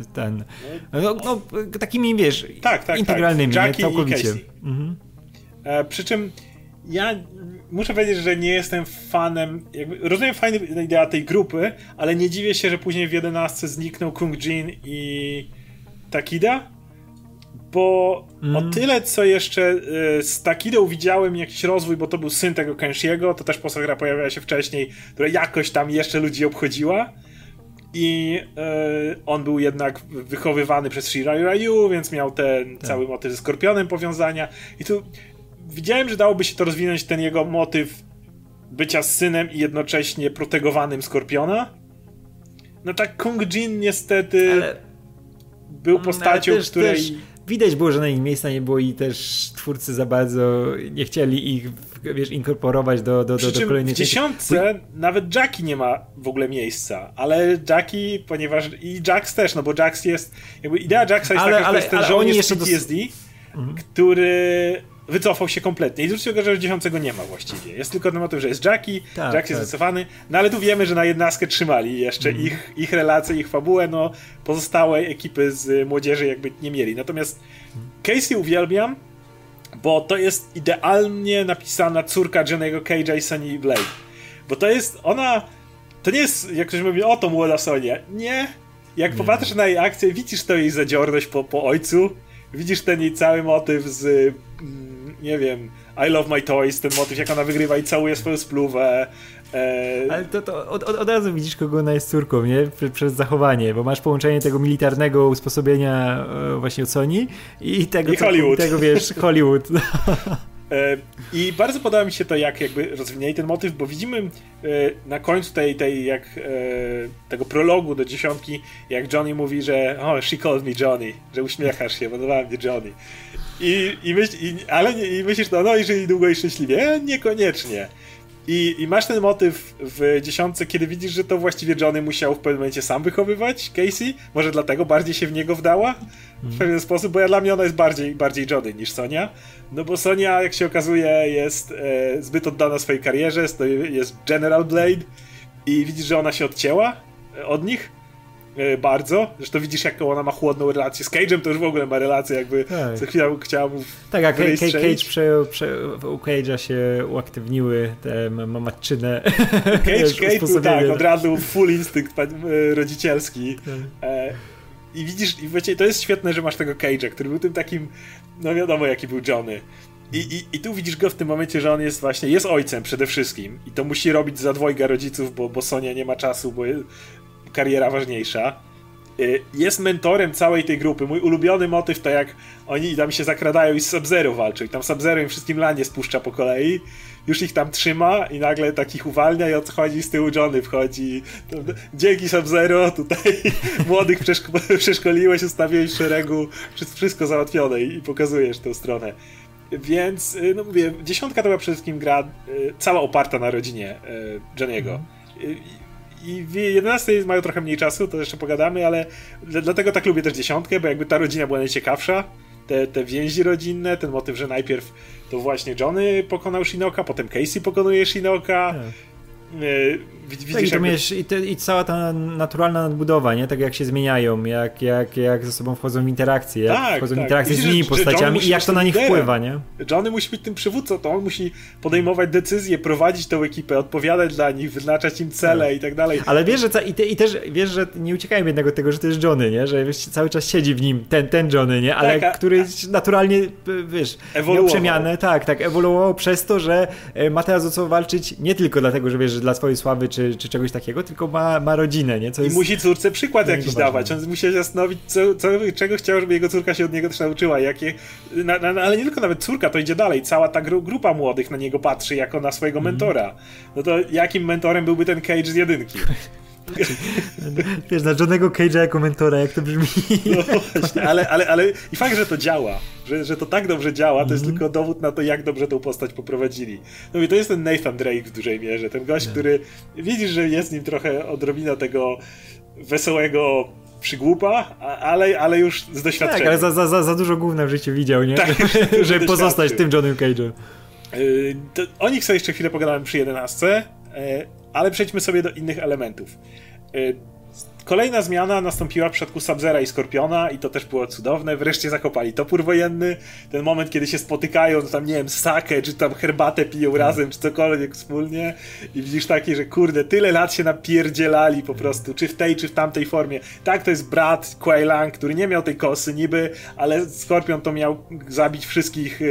takimi, wiesz, integralnymi, tak. Jackie całkowicie. I Casey. Przy czym ja muszę powiedzieć, że nie jestem fanem, rozumiem fajną ideę tej grupy, ale nie dziwię się, że później w 11 zniknął Kung Jin i Takida, bo o tyle, co jeszcze z Takidą widziałem jakiś rozwój, bo to był syn tego Kenshiego, to też postać, która pojawiała się wcześniej, która jakoś tam jeszcze ludzi obchodziła. I on był jednak wychowywany przez Shirai Ryu, więc miał ten cały motyw ze Skorpionem powiązania. I tu widziałem, że dałoby się to rozwinąć, ten jego motyw bycia synem i jednocześnie protegowanym Skorpiona. No tak Kung Jin niestety był postacią, której... Widać było, że na ich miejsca nie było i też twórcy za bardzo nie chcieli ich, wiesz, inkorporować do kolejnej w 10 nawet Jackie nie ma w ogóle miejsca, ale Jackie, ponieważ i Jax też, no bo Jax jest, jakby idea Jaxa jest taka, że to jest ten żołnierz PTSD, który wycofał się kompletnie. I zwróćcie uwagę, że w 10 go nie ma właściwie. Jest tylko ten motyw, że jest Jackie, Jax jest wycofany, no ale tu wiemy, że na 11 trzymali jeszcze ich relacje, ich fabułę, no pozostałej ekipy z młodzieży jakby nie mieli. Natomiast Casey uwielbiam, bo to jest idealnie napisana córka Johnny'ego Cage'a i Sonny Blade. Bo to jest, to nie jest, jak ktoś mówi, o to młoda Sonia. Nie. Jak popatrzysz na jej akcję, widzisz to jej zadziorność po ojcu, widzisz ten jej cały motyw z, nie wiem, I Love My Toys, ten motyw, jak ona wygrywa i całuje swoją spluwę. Ale to od razu widzisz, kogo ona jest córką, nie? Przez zachowanie, bo masz połączenie tego militarnego usposobienia właśnie od Sony i tego, Hollywood. Tego, wiesz, Hollywood. I bardzo podoba mi się to, jak jakby rozwinęli ten motyw, bo widzimy na końcu tego prologu do 10, jak Johnny mówi, że she called me Johnny, że uśmiechasz się, podobała mnie Johnny. I myślisz, no i żyli długo i szczęśliwie. Niekoniecznie. I masz ten motyw w 10, kiedy widzisz, że to właściwie Johnny musiał w pewnym momencie sam wychowywać Casey. Może dlatego bardziej się w niego wdała w pewien sposób, bo dla mnie ona jest bardziej Johnny niż Sonia. No bo Sonia, jak się okazuje, jest zbyt oddana swojej karierze, jest General Blade i widzisz, że ona się odcięła od nich bardzo. Zresztą widzisz, jaką ona ma chłodną relację z Cage'em, to już w ogóle ma relację, jakby co chwilę chciała mu tak, jak u Cage'a się uaktywniły te matczyne Cage tak, od razu full instynkt rodzicielski. I widzisz, i to jest świetne, że masz tego Cage'a, który był tym takim, no wiadomo jaki był Johnny. I tu widzisz go w tym momencie, że on jest właśnie, jest ojcem przede wszystkim i to musi robić za dwojga rodziców, bo Sonia nie ma czasu, bo kariera ważniejsza. Jest mentorem całej tej grupy. Mój ulubiony motyw to jak oni tam się zakradają i z Sub-Zero walczą i tam Sub-Zero im wszystkim lanie spuszcza po kolei, już ich tam trzyma i nagle takich uwalnia i odchodzi z tyłu Johnny wchodzi. Dzięki Sub-Zero, tutaj młodych przeszkoliłeś, ustawiłeś w szeregu, wszystko załatwione i pokazujesz tę stronę. Więc, no mówię, 10 to była przede wszystkim gra cała oparta na rodzinie Johnny'ego. I w 11 mają trochę mniej czasu, to jeszcze pogadamy, ale dlatego tak lubię też 10, bo jakby ta rodzina była najciekawsza. Te więzi rodzinne, ten motyw, że najpierw to właśnie Johnny pokonał Shinoka, potem Casey pokonuje Shinoka. Widzisz, tak, i cała ta naturalna nadbudowa, nie? Tak jak się zmieniają, jak ze sobą wchodzą w interakcje, jak wchodzą w interakcje z innymi postaciami i jak to na nich wpływa, nie? Johnny musi być tym przywódcą, to on musi podejmować decyzje, prowadzić tę ekipę, odpowiadać dla nich, wyznaczać im cele i tak dalej. Ale wiesz, że też wiesz, że nie uciekajmy jednak od tego, że to jest Johnny, nie? Że wiesz, cały czas siedzi w nim ten Johnny, nie? Ale tak, który naturalnie, wiesz, miał przemianę, tak, ewoluował przez to, że ma teraz o co walczyć nie tylko dlatego, że wiesz, że dla swojej sławy czy czegoś takiego, tylko ma rodzinę, nie? Co jest... I musi córce przykład jakiś dawać. On musi się zastanowić, czego chciał, żeby jego córka się od niego też nauczyła. Ale nie tylko nawet córka, to idzie dalej. Cała ta grupa młodych na niego patrzy jako na swojego mentora. No to jakim mentorem byłby ten Cage z 1? Wiesz, na Johnnego Cage'a jako mentora, jak to brzmi. No właśnie, ale i fakt, że to działa, że to tak dobrze działa, to jest tylko dowód na to, jak dobrze tą postać poprowadzili. No i to jest ten Nathan Drake w dużej mierze, ten gość, który widzisz, że jest w nim trochę odrobina tego wesołego przygłupa, ale już z doświadczenia. Tak, ale za dużo gówna w życiu widział, nie? Tak, żeby pozostać tym Johnnym Cage'em. O nich sobie jeszcze chwilę pogadałem przy 11, ale przejdźmy sobie do innych elementów. Kolejna zmiana nastąpiła w przypadku Sub-Zera i Skorpiona i to też było cudowne. Wreszcie zakopali topór wojenny. Ten moment, kiedy się spotykają, tam nie wiem, sakę, czy tam herbatę piją razem, czy cokolwiek wspólnie i widzisz takie, że kurde, tyle lat się napierdzielali po prostu, czy w tej, czy w tamtej formie. Tak, to jest brat Kuei Lang, który nie miał tej kosy niby, ale Skorpion to miał zabić wszystkich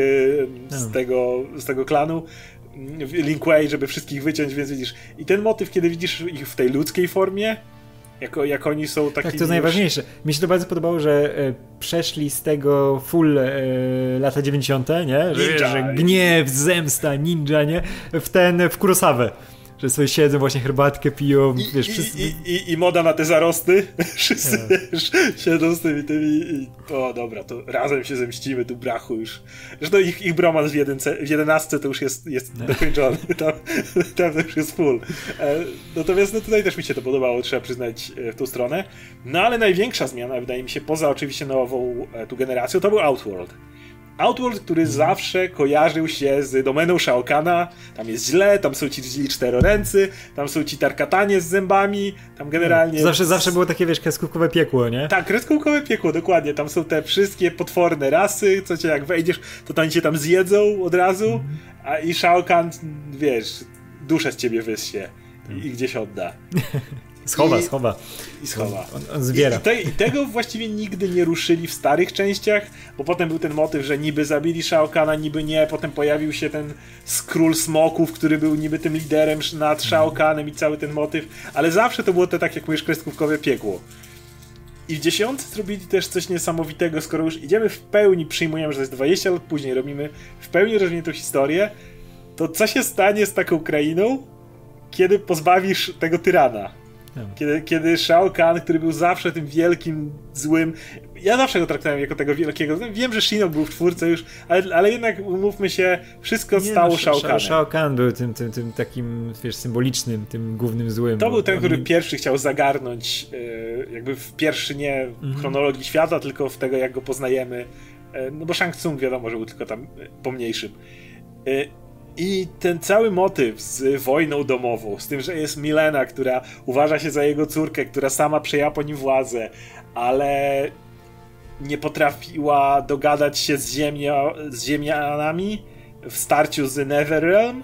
z tego klanu. Lin Kuei, żeby wszystkich wyciąć, więc widzisz. I ten motyw, kiedy widzisz ich w tej ludzkiej formie, jak oni są takimi... Tak, to jest najważniejsze. Mi się to bardzo podobało, że przeszli z tego full lata 90, nie? Że gniew, zemsta, ninja, nie? W Kurosawę. Że sobie siedzą, właśnie herbatkę piją, wiesz, wszyscy... I moda na te zarosty. Wszyscy wiesz, siedzą z tymi i o dobra, to razem się zemścimy, tu brachu już. Zresztą ich bromans w 11 to już jest dokończony. Tam to już jest full. Natomiast tutaj też mi się to podobało, trzeba przyznać, w tą stronę. No ale największa zmiana, wydaje mi się, poza oczywiście nową tu generacją, to był Outworld. Outworld, który zawsze kojarzył się z domeną Shao Kahna. Tam jest źle, tam są ci źli czteroręcy, tam są ci tarkatanie z zębami, tam generalnie... Zawsze było takie, wiesz, kreskówkowe piekło, nie? Tak, kreskówkowe piekło, dokładnie. Tam są te wszystkie potworne rasy, co cię jak wejdziesz, to tam cię tam zjedzą od razu, i Shao Kahn, wiesz, duszę z ciebie wyssie i gdzieś odda. Schowa. I schowa. On zbiera. I tego właściwie nigdy nie ruszyli w starych częściach, bo potem był ten motyw, że niby zabili Shao Kahna, niby nie, potem pojawił się ten Skról Smoków, który był niby tym liderem nad Shao Kahnem i cały ten motyw, ale zawsze to było to, tak jak mówisz, kreskówkowe piekło. I w 10 zrobili też coś niesamowitego, skoro już idziemy w pełni, przyjmujemy, że to jest 20 lat później, robimy w pełni rozwiniętą historię, to co się stanie z taką krainą, kiedy pozbawisz tego tyrana? Kiedy Shao Kahn, który był zawsze tym wielkim, złym... Ja zawsze go traktowałem jako tego wielkiego... Wiem, że Shinnok był w czwórce już, ale jednak, umówmy się, wszystko stało Shao Kahnem. Shao Kahn był tym takim, wiesz, symbolicznym, tym głównym złym. To był ten, który pierwszy chciał zagarnąć, jakby w pierwszy nie chronologii świata, tylko w tego, jak go poznajemy. No bo Shang Tsung wiadomo, że był tylko tam pomniejszym. I ten cały motyw z wojną domową, z tym, że jest Milena, która uważa się za jego córkę, która sama przejęła po nim władzę, ale nie potrafiła dogadać się z ziemianami w starciu z Netherrealm,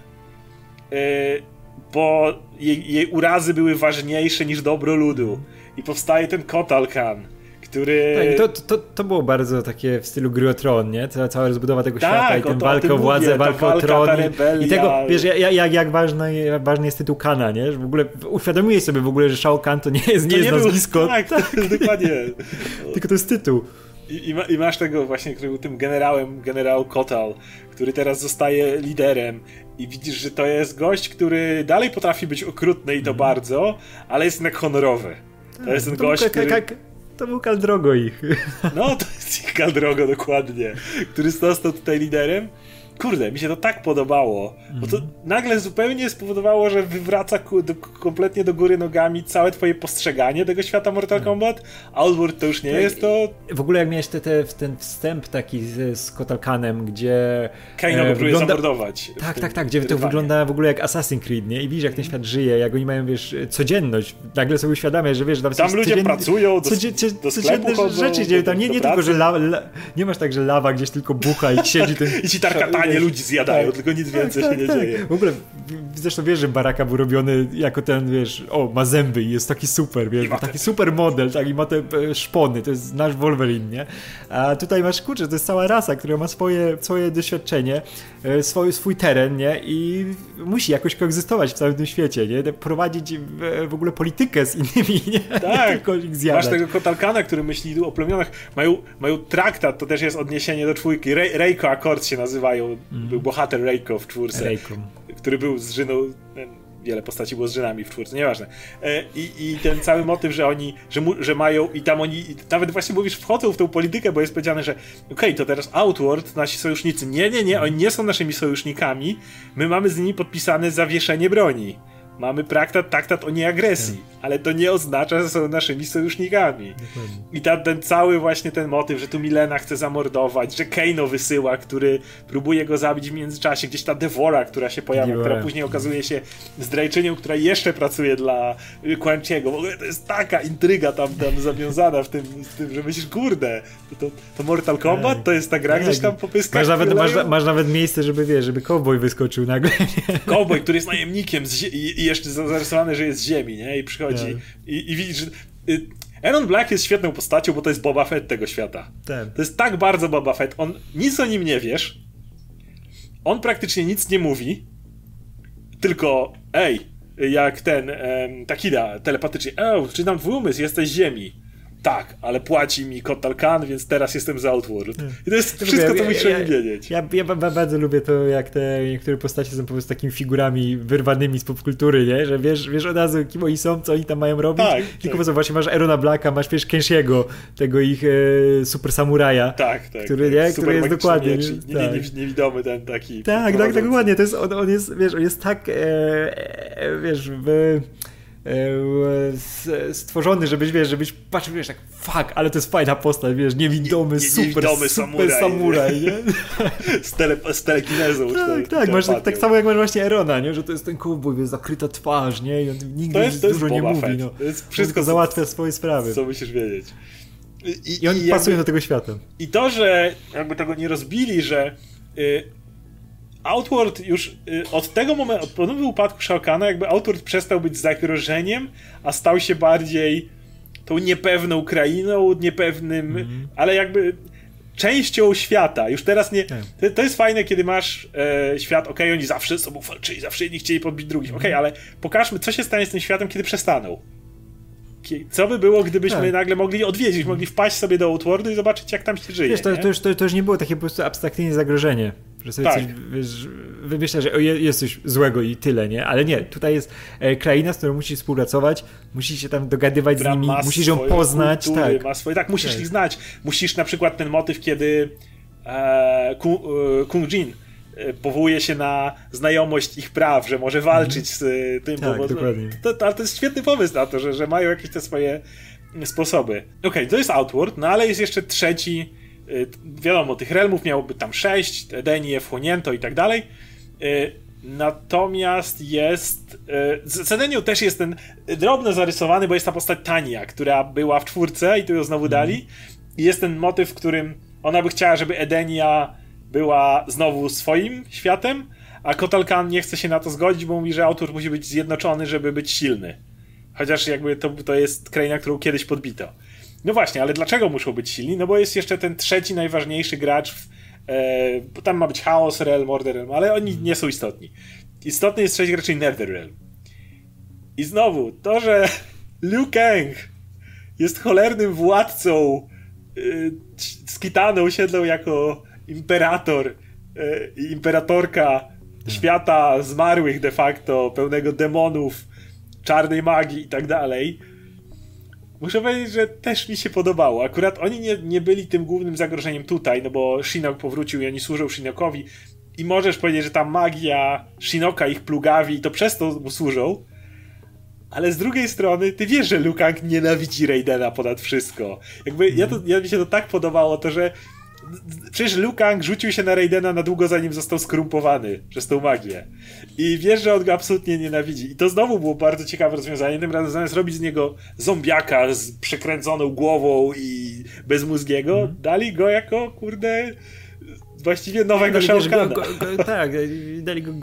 bo jej urazy były ważniejsze niż dobro ludu. I powstaje ten Kotal Khan, który... Tak, to było bardzo takie w stylu gry o tron, nie? Cała rozbudowa tego świata i ten walka o władzę, mówię, walka o tron rebelia. I tego, wiesz, jak ważny jest tytuł Kana, nie? Że w ogóle uświadomiłeś sobie w ogóle, że Shao Kahn to nie jest nazwisko. Tak, dokładnie. Tylko to jest tytuł. I masz tego właśnie, który był tym generał Kotal, który teraz zostaje liderem i widzisz, że to jest gość, który dalej potrafi być okrutny i to bardzo, ale jest jednak honorowy. To jest ten gość, który... To był Khal Drogo ich. No, to jest Khal Drogo, dokładnie. Który został tutaj liderem. Kurde, mi się to tak podobało, bo to nagle zupełnie spowodowało, że wywraca kompletnie do góry nogami całe twoje postrzeganie tego świata Mortal Kombat. Outward to już nie jest to... W ogóle jak miałeś ten wstęp taki z Kotal Kahnem, gdzie... Kaino go próbuje zamordować. Tak, gdzie to wygląda w ogóle jak Assassin's Creed, nie? I widzisz, jak ten świat żyje, jak oni mają, wiesz, codzienność. Nagle sobie uświadamiasz, że wiesz... Tam ludzie pracują, do sklepu chodzą, rzeczy dzieją. Tam nie tylko, że nie masz tak, że lawa gdzieś tylko bucha i siedzi ten... I ci tarkatanie ludzi zjadają, tylko nic więcej się nie dzieje. W ogóle, zresztą wiesz, że Baraka był robiony jako ten, wiesz, ma zęby i jest taki super, wiesz, taki super model, tak, i ma te szpony, to jest nasz Wolverine, nie? A tutaj masz, kurczę, to jest cała rasa, która ma swoje doświadczenie, swój teren, nie? I musi jakoś koegzystować w całym tym świecie, nie? Prowadzić w ogóle politykę z innymi, nie? Tak, nie tylko ich zjadać. Masz tego Kotal Kahna, który myśli o plemionach, mają traktat, to też jest odniesienie do czwórki, Reiko Accords się nazywają, był bohater Reiko w czwórce, który był z Żyną, wiele postaci było z Żynami w czwórce, nieważne. I ten cały motyw, że oni, że mają, i tam oni, nawet właśnie mówisz, wchodzą w tą politykę, bo jest powiedziane, że okej, to teraz Outward, nasi sojusznicy, nie, oni nie są naszymi sojusznikami, my mamy z nimi podpisane zawieszenie broni. Mamy traktat o nieagresji, ale to nie oznacza, że są naszymi sojusznikami. I ten cały właśnie ten motyw, że tu Milena chce zamordować, że Kano wysyła, który próbuje go zabić w międzyczasie, gdzieś ta Devora, która się pojawia, która później okazuje się zdrajczynią, która jeszcze pracuje dla Quanchiego. W ogóle to jest taka intryga tam zawiązana w tym, że myślisz, kurde, to Mortal Kombat, to jest ta gra gdzieś tam po pyskach. Masz nawet miejsce, żeby cowboy wyskoczył nagle. Cowboy, który jest najemnikiem i jeszcze zarysowany, że jest z ziemi, nie? I przychodzi i widzisz, że Aaron Black jest świetną postacią, bo to jest Boba Fett tego świata. Tak. To jest tak bardzo Boba Fett. Nic o nim nie wiesz. On praktycznie nic nie mówi. Tylko jak ten Takida telepatycznie, czytam twój umysł, jesteś z ziemi. Tak, ale płaci mi Kotal Kahn, więc teraz jestem z Outworld. I to jest wszystko, co musisz o nim wiedzieć. Ja bardzo lubię to, jak te niektóre postacie są po prostu takimi figurami wyrwanymi z popkultury, nie? Że wiesz od razu, kim oni są, co oni tam mają robić. Tylko po właśnie masz Aarona Blacka, masz Kenshiego, tego ich super samuraja. Tak. Który jest dokładnie. Niewidomy ten taki. Tak, dokładnie. To jest, on jest, wiesz, on jest tak, stworzony, żebyś patrzył, wiesz, tak fuck, ale to jest fajna postać, wiesz, niewidomy samuraj, nie? z telekinezą. Tak, masz tak samo jak masz właśnie Aarona, nie? Że to jest ten cowboy, jest zakryta twarz, nie? I on nigdy dużo nie mówi, no. To jest wszystko, załatwia swoje sprawy. Co musisz wiedzieć. I oni pasują do tego świata. I to, że jakby tego nie rozbili, że Outward już od tego momentu, od ponownego upadku Shao Kahna, jakby Outward przestał być zagrożeniem, a stał się bardziej tą niepewną krainą, niepewnym, ale jakby częścią świata. Już teraz nie... To jest fajne, kiedy masz świat, oni zawsze z sobą walczyli, zawsze jedni chcieli podbić drugich, ale pokażmy, co się stanie z tym światem, kiedy przestaną. Co by było, gdybyśmy nagle mogli odwiedzić, mogli wpaść sobie do Outwardu i zobaczyć, jak tam się żyje. Wiesz, to już nie było takie po prostu abstrakcyjne zagrożenie. Że sobie coś, wiesz, wymyślasz, że jest coś złego i tyle, nie? Ale nie, tutaj jest kraina, z którą musisz współpracować, musisz się tam dogadywać z nimi, musisz ją poznać. Musisz ich znać. Musisz na przykład ten motyw, kiedy Kung Jin powołuje się na znajomość ich praw, że może walczyć z tym. Dokładnie. Ale to jest świetny pomysł na to, że mają jakieś te swoje sposoby. To jest Outward, no ale jest jeszcze trzeci. Wiadomo, tych realmów miałoby tam 6, Edenię wchłonięto i tak dalej. Natomiast jest... Z Edenią też jest ten drobno zarysowany, bo jest ta postać Tania, która była w czwórce i tu ją znowu dali. I jest ten motyw, w którym ona by chciała, żeby Edenia była znowu swoim światem, a Kotal Kahn nie chce się na to zgodzić, bo mówi, że autor musi być zjednoczony, żeby być silny. Chociaż jakby to jest kraina, którą kiedyś podbito. No właśnie, ale dlaczego muszą być silni? No bo jest jeszcze ten trzeci najważniejszy gracz, bo tam ma być Chaos Realm, Order Realm, ale oni nie są istotni. Istotny jest trzeci gracz, czyli Netherrealm. I znowu, to, że Liu Kang jest cholernym władcą z Kitaną, siedlą jako imperator i imperatorka świata zmarłych de facto, pełnego demonów, czarnej magii i tak dalej. Muszę powiedzieć, że też mi się podobało. Akurat oni nie byli tym głównym zagrożeniem tutaj, no bo Shinnok powrócił i oni służą Shinnokowi i możesz powiedzieć, że ta magia Shinnoka ich plugawi i to przez to mu służą. Ale z drugiej strony, ty wiesz, że Liu Kang nienawidzi Raidena ponad wszystko. Jakby mi się to tak podobało, to że przecież Liu Kang rzucił się na Raidena na długo, zanim został skorumpowany przez tą magię. I wiesz, że on go absolutnie nienawidzi. I to znowu było bardzo ciekawe rozwiązanie. Tym razem zamiast robić z niego zombiaka z przekręconą głową i bezmózgiego, dali go jako, kurde, właściwie nowego Shao Kahna. Tak, dali go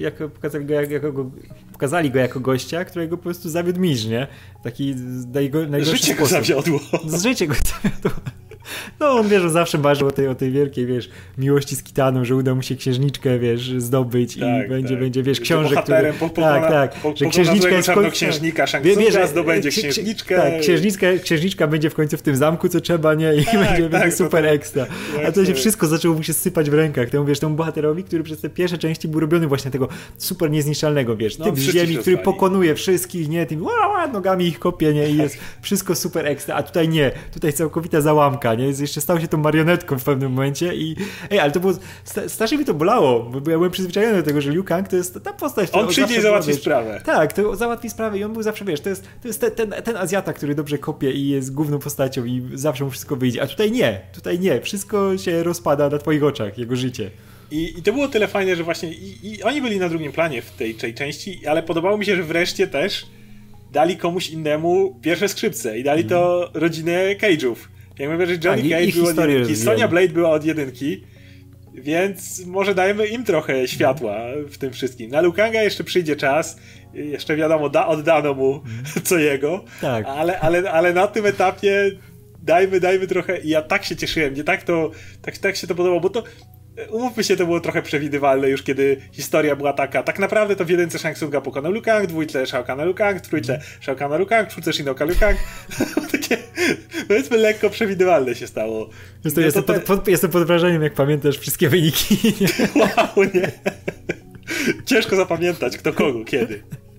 pokazali go jako gościa, którego po prostu zawiódł mistrz, nie? Taki najgorszy Życie go zawiodło. Życie go zawiodło. No on, wiesz, on zawsze marzył o tej wielkiej, wiesz, miłości z Kitaną, że uda mu się księżniczkę, wiesz, zdobyć i będzie, wiesz, książek, który... że księżniczka jest czarnoksiężnika, Shang zdobędzie księżniczkę. Tak, księżniczka będzie w końcu w tym zamku, co trzeba, nie? I będzie super ekstra. A to się wszystko zaczęło mu się sypać w rękach. Temu, wiesz, temu bohaterowi, który przez te pierwsze części był robiony właśnie tego super niezniszczalnego, wiesz, typ z ziemi, który pokonuje wszystkich, nie? Tym nogami ich kopie, nie? I jest wszystko super ekstra. A tutaj nie. Tutaj całkowita załamka, nie? Jeszcze stał się tą marionetką w pewnym momencie i... ale to było... Strasznie mi to bolało, bo ja byłem przyzwyczajony do tego, że Liu Kang to jest ta postać... On przyjdzie i załatwi sprawę. Tak, to załatwi sprawę i on był zawsze, wiesz, to jest ten Azjata, który dobrze kopie i jest główną postacią i zawsze mu wszystko wyjdzie. A tutaj nie. Wszystko się rozpada na twoich oczach, jego życie. I to było tyle fajne, że właśnie i oni byli na drugim planie w tej części, ale podobało mi się, że wreszcie też dali komuś innemu pierwsze skrzypce i dali to rodzinę Cage'ów. Jak mówię, że Johnny Cage był od jedynki, Sonya Blade była od jedynki, więc może dajemy im trochę światła w tym wszystkim. Na Liu Kanga jeszcze przyjdzie czas, jeszcze wiadomo, oddano mu co jego, tak. ale na tym etapie dajmy trochę i ja tak się cieszyłem, nie tak się to podobało, bo to umówmy się, to było trochę przewidywalne już, kiedy historia była taka. Tak naprawdę to w jedynce Shang Tsunga pokonał Liu Kang, w dwójce Shao Kahna Liu Kang, w trójce Shao Kahna Liu Kang, w czwórce Shinnoka Liu Kang. Takie, powiedzmy, lekko przewidywalne się stało. Jestem pod wrażeniem, jak pamiętasz wszystkie wyniki. Wow, nie. Ciężko zapamiętać, kto kogo, kiedy.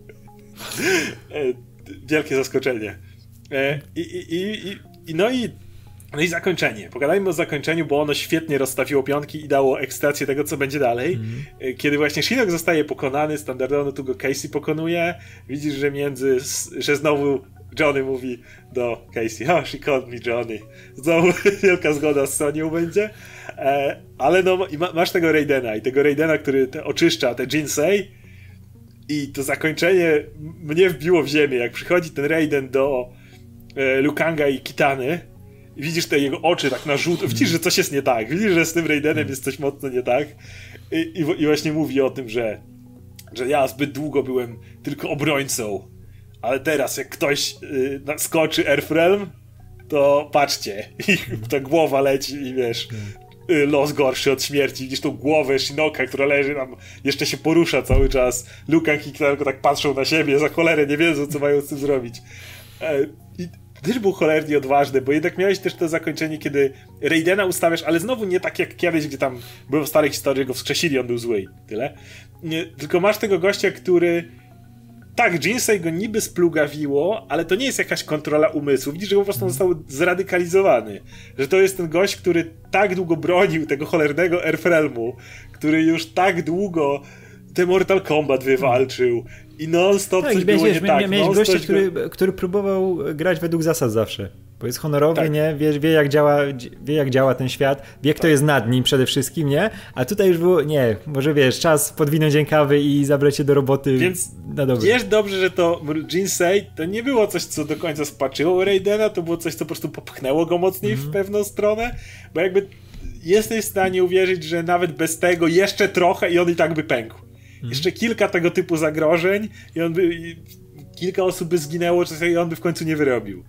Wielkie zaskoczenie. No i zakończenie. Pogadajmy o zakończeniu, bo ono świetnie rozstawiło pionki i dało ekscytację tego, co będzie dalej. Kiedy właśnie Shinnok zostaje pokonany, standardowo no tu go Casey pokonuje. Widzisz, że znowu Johnny mówi do Casey, she called me Johnny. Znowu wielka zgoda z Sonią będzie. Ale no i masz tego Raidena i tego Raidena, który oczyszcza te Jinsei i to zakończenie mnie wbiło w ziemię. Jak przychodzi ten Raiden do Liu Kanga i Kitany i widzisz te jego oczy tak na żółto, widzisz, że coś jest nie tak, widzisz, że z tym Raidenem jest coś mocno nie tak i właśnie mówi o tym, że ja zbyt długo byłem tylko obrońcą, ale teraz jak ktoś skoczy Earthrealm, to patrzcie, i ta głowa leci i wiesz, los gorszy od śmierci, widzisz tą głowę Shinnok'a, która leży tam, jeszcze się porusza cały czas, Liu Kang i Kitana tak patrzą na siebie, za cholerę nie wiedzą, co mają z tym zrobić. I też był cholernie odważny, bo jednak miałeś też to zakończenie, kiedy Raidena ustawiasz, ale znowu nie tak jak kiedyś, gdzie tam były w starej historii, go wskrzesili, on był zły i tyle. Nie, tylko masz tego gościa, który tak, Jinsei go niby splugawiło, ale to nie jest jakaś kontrola umysłu. Widzisz, że po prostu on został zradykalizowany. Że to jest ten gość, który tak długo bronił tego cholernego Earthrealmu, który już tak długo te Mortal Kombat wywalczył i non-stop coś było nie tak. Miałeś gościa, który próbował grać według zasad zawsze. Bo jest honorowy, tak. Nie? Wie jak działa ten świat, wie kto jest nad nim przede wszystkim, nie? A tutaj już było, nie, może wiesz, czas podwinąć rękawy i zabrać się do roboty. Więc na dobre. Wiesz dobrze, że to Jinsei to nie było coś, co do końca spaczyło Raidena, to było coś, co po prostu popchnęło go mocniej w pewną stronę, bo jakby jesteś w stanie uwierzyć, że nawet bez tego jeszcze trochę i on i tak by pękł. Jeszcze kilka tego typu zagrożeń i kilka osób by zginęło i on by w końcu nie wyrobił.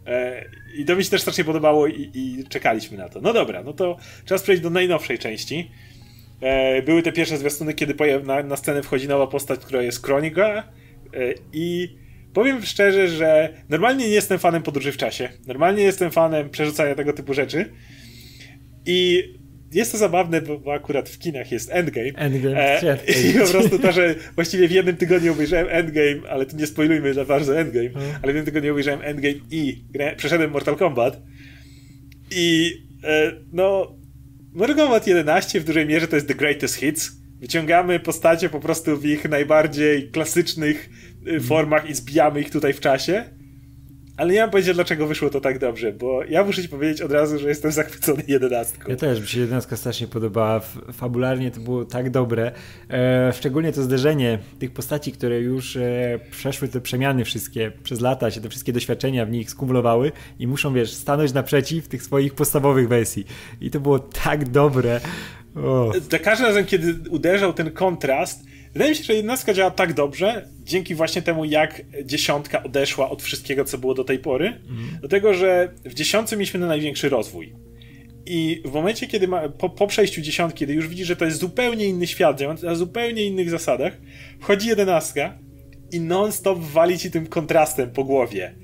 I to mi się też strasznie podobało i czekaliśmy na to. No dobra, no to czas przejść do najnowszej części. Były te pierwsze zwiastuny, kiedy na scenę wchodzi nowa postać, która jest Kronika i powiem szczerze, że normalnie nie jestem fanem podróży w czasie. Normalnie jestem fanem przerzucania tego typu rzeczy i jest to zabawne, bo akurat w kinach jest Endgame. I po prostu to, że właściwie w jednym tygodniu obejrzałem Endgame, ale tu nie spoilujmy za bardzo Endgame, ale w jednym tygodniu obejrzałem Endgame i przeszedłem Mortal Kombat. I no Mortal Kombat 11 w dużej mierze to jest The Greatest Hits. Wyciągamy postacie po prostu w ich najbardziej klasycznych formach i zbijamy ich tutaj w czasie. Ale nie mam pojęcia, dlaczego wyszło to tak dobrze, bo ja muszę ci powiedzieć od razu, że jestem zachwycony 11. Ja też, mi się 11 strasznie podobała. Fabularnie to było tak dobre. Szczególnie to zderzenie tych postaci, które już przeszły te przemiany wszystkie przez lata, się te wszystkie doświadczenia w nich skumulowały i muszą, wiesz, stanąć naprzeciw tych swoich podstawowych wersji. I to było tak dobre. Za każdym razem, kiedy uderzał ten kontrast, wydaje mi się, że 11 działa tak dobrze, dzięki właśnie temu, jak 10 odeszła od wszystkiego, co było do tej pory, do tego, że w 10 mieliśmy ten największy rozwój. I w momencie, kiedy po przejściu 10, kiedy już widzisz, że to jest zupełnie inny świat, na zupełnie innych zasadach, wchodzi 11 i non-stop wali ci tym kontrastem po głowie.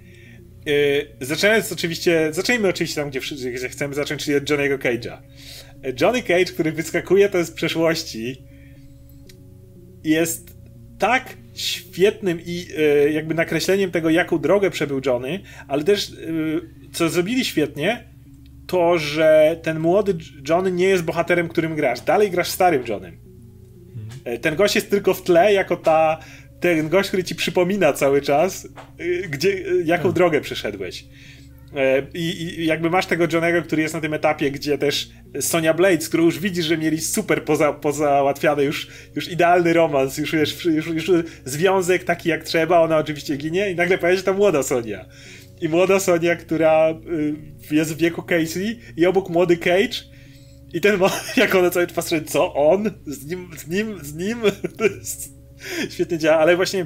Zacznijmy oczywiście tam, gdzie chcemy zacząć, czyli od Johnny'ego Cage'a. Johnny Cage, który wyskakuje to z przeszłości, jest tak świetnym i jakby nakreśleniem tego, jaką drogę przebył Johnny, ale też co zrobili świetnie, to, że ten młody Johnny nie jest bohaterem, którym grasz. Dalej grasz starym Johnnym. Ten gość jest tylko w tle, jako ten gość, który ci przypomina cały czas, jaką drogę przeszedłeś. I jakby masz tego Johnnego, który jest na tym etapie, gdzie też Sonya Blade, z którą już widzisz, że mieli super pozałatwiane, już idealny romans, już związek taki jak trzeba, ona oczywiście ginie i nagle pojawia się ta młoda Sonia. I młoda Sonia, która jest w wieku Casey i obok młody Cage i ten jak ona cały czas patrzy, co on? Z nim? To jest świetnie działa, ale właśnie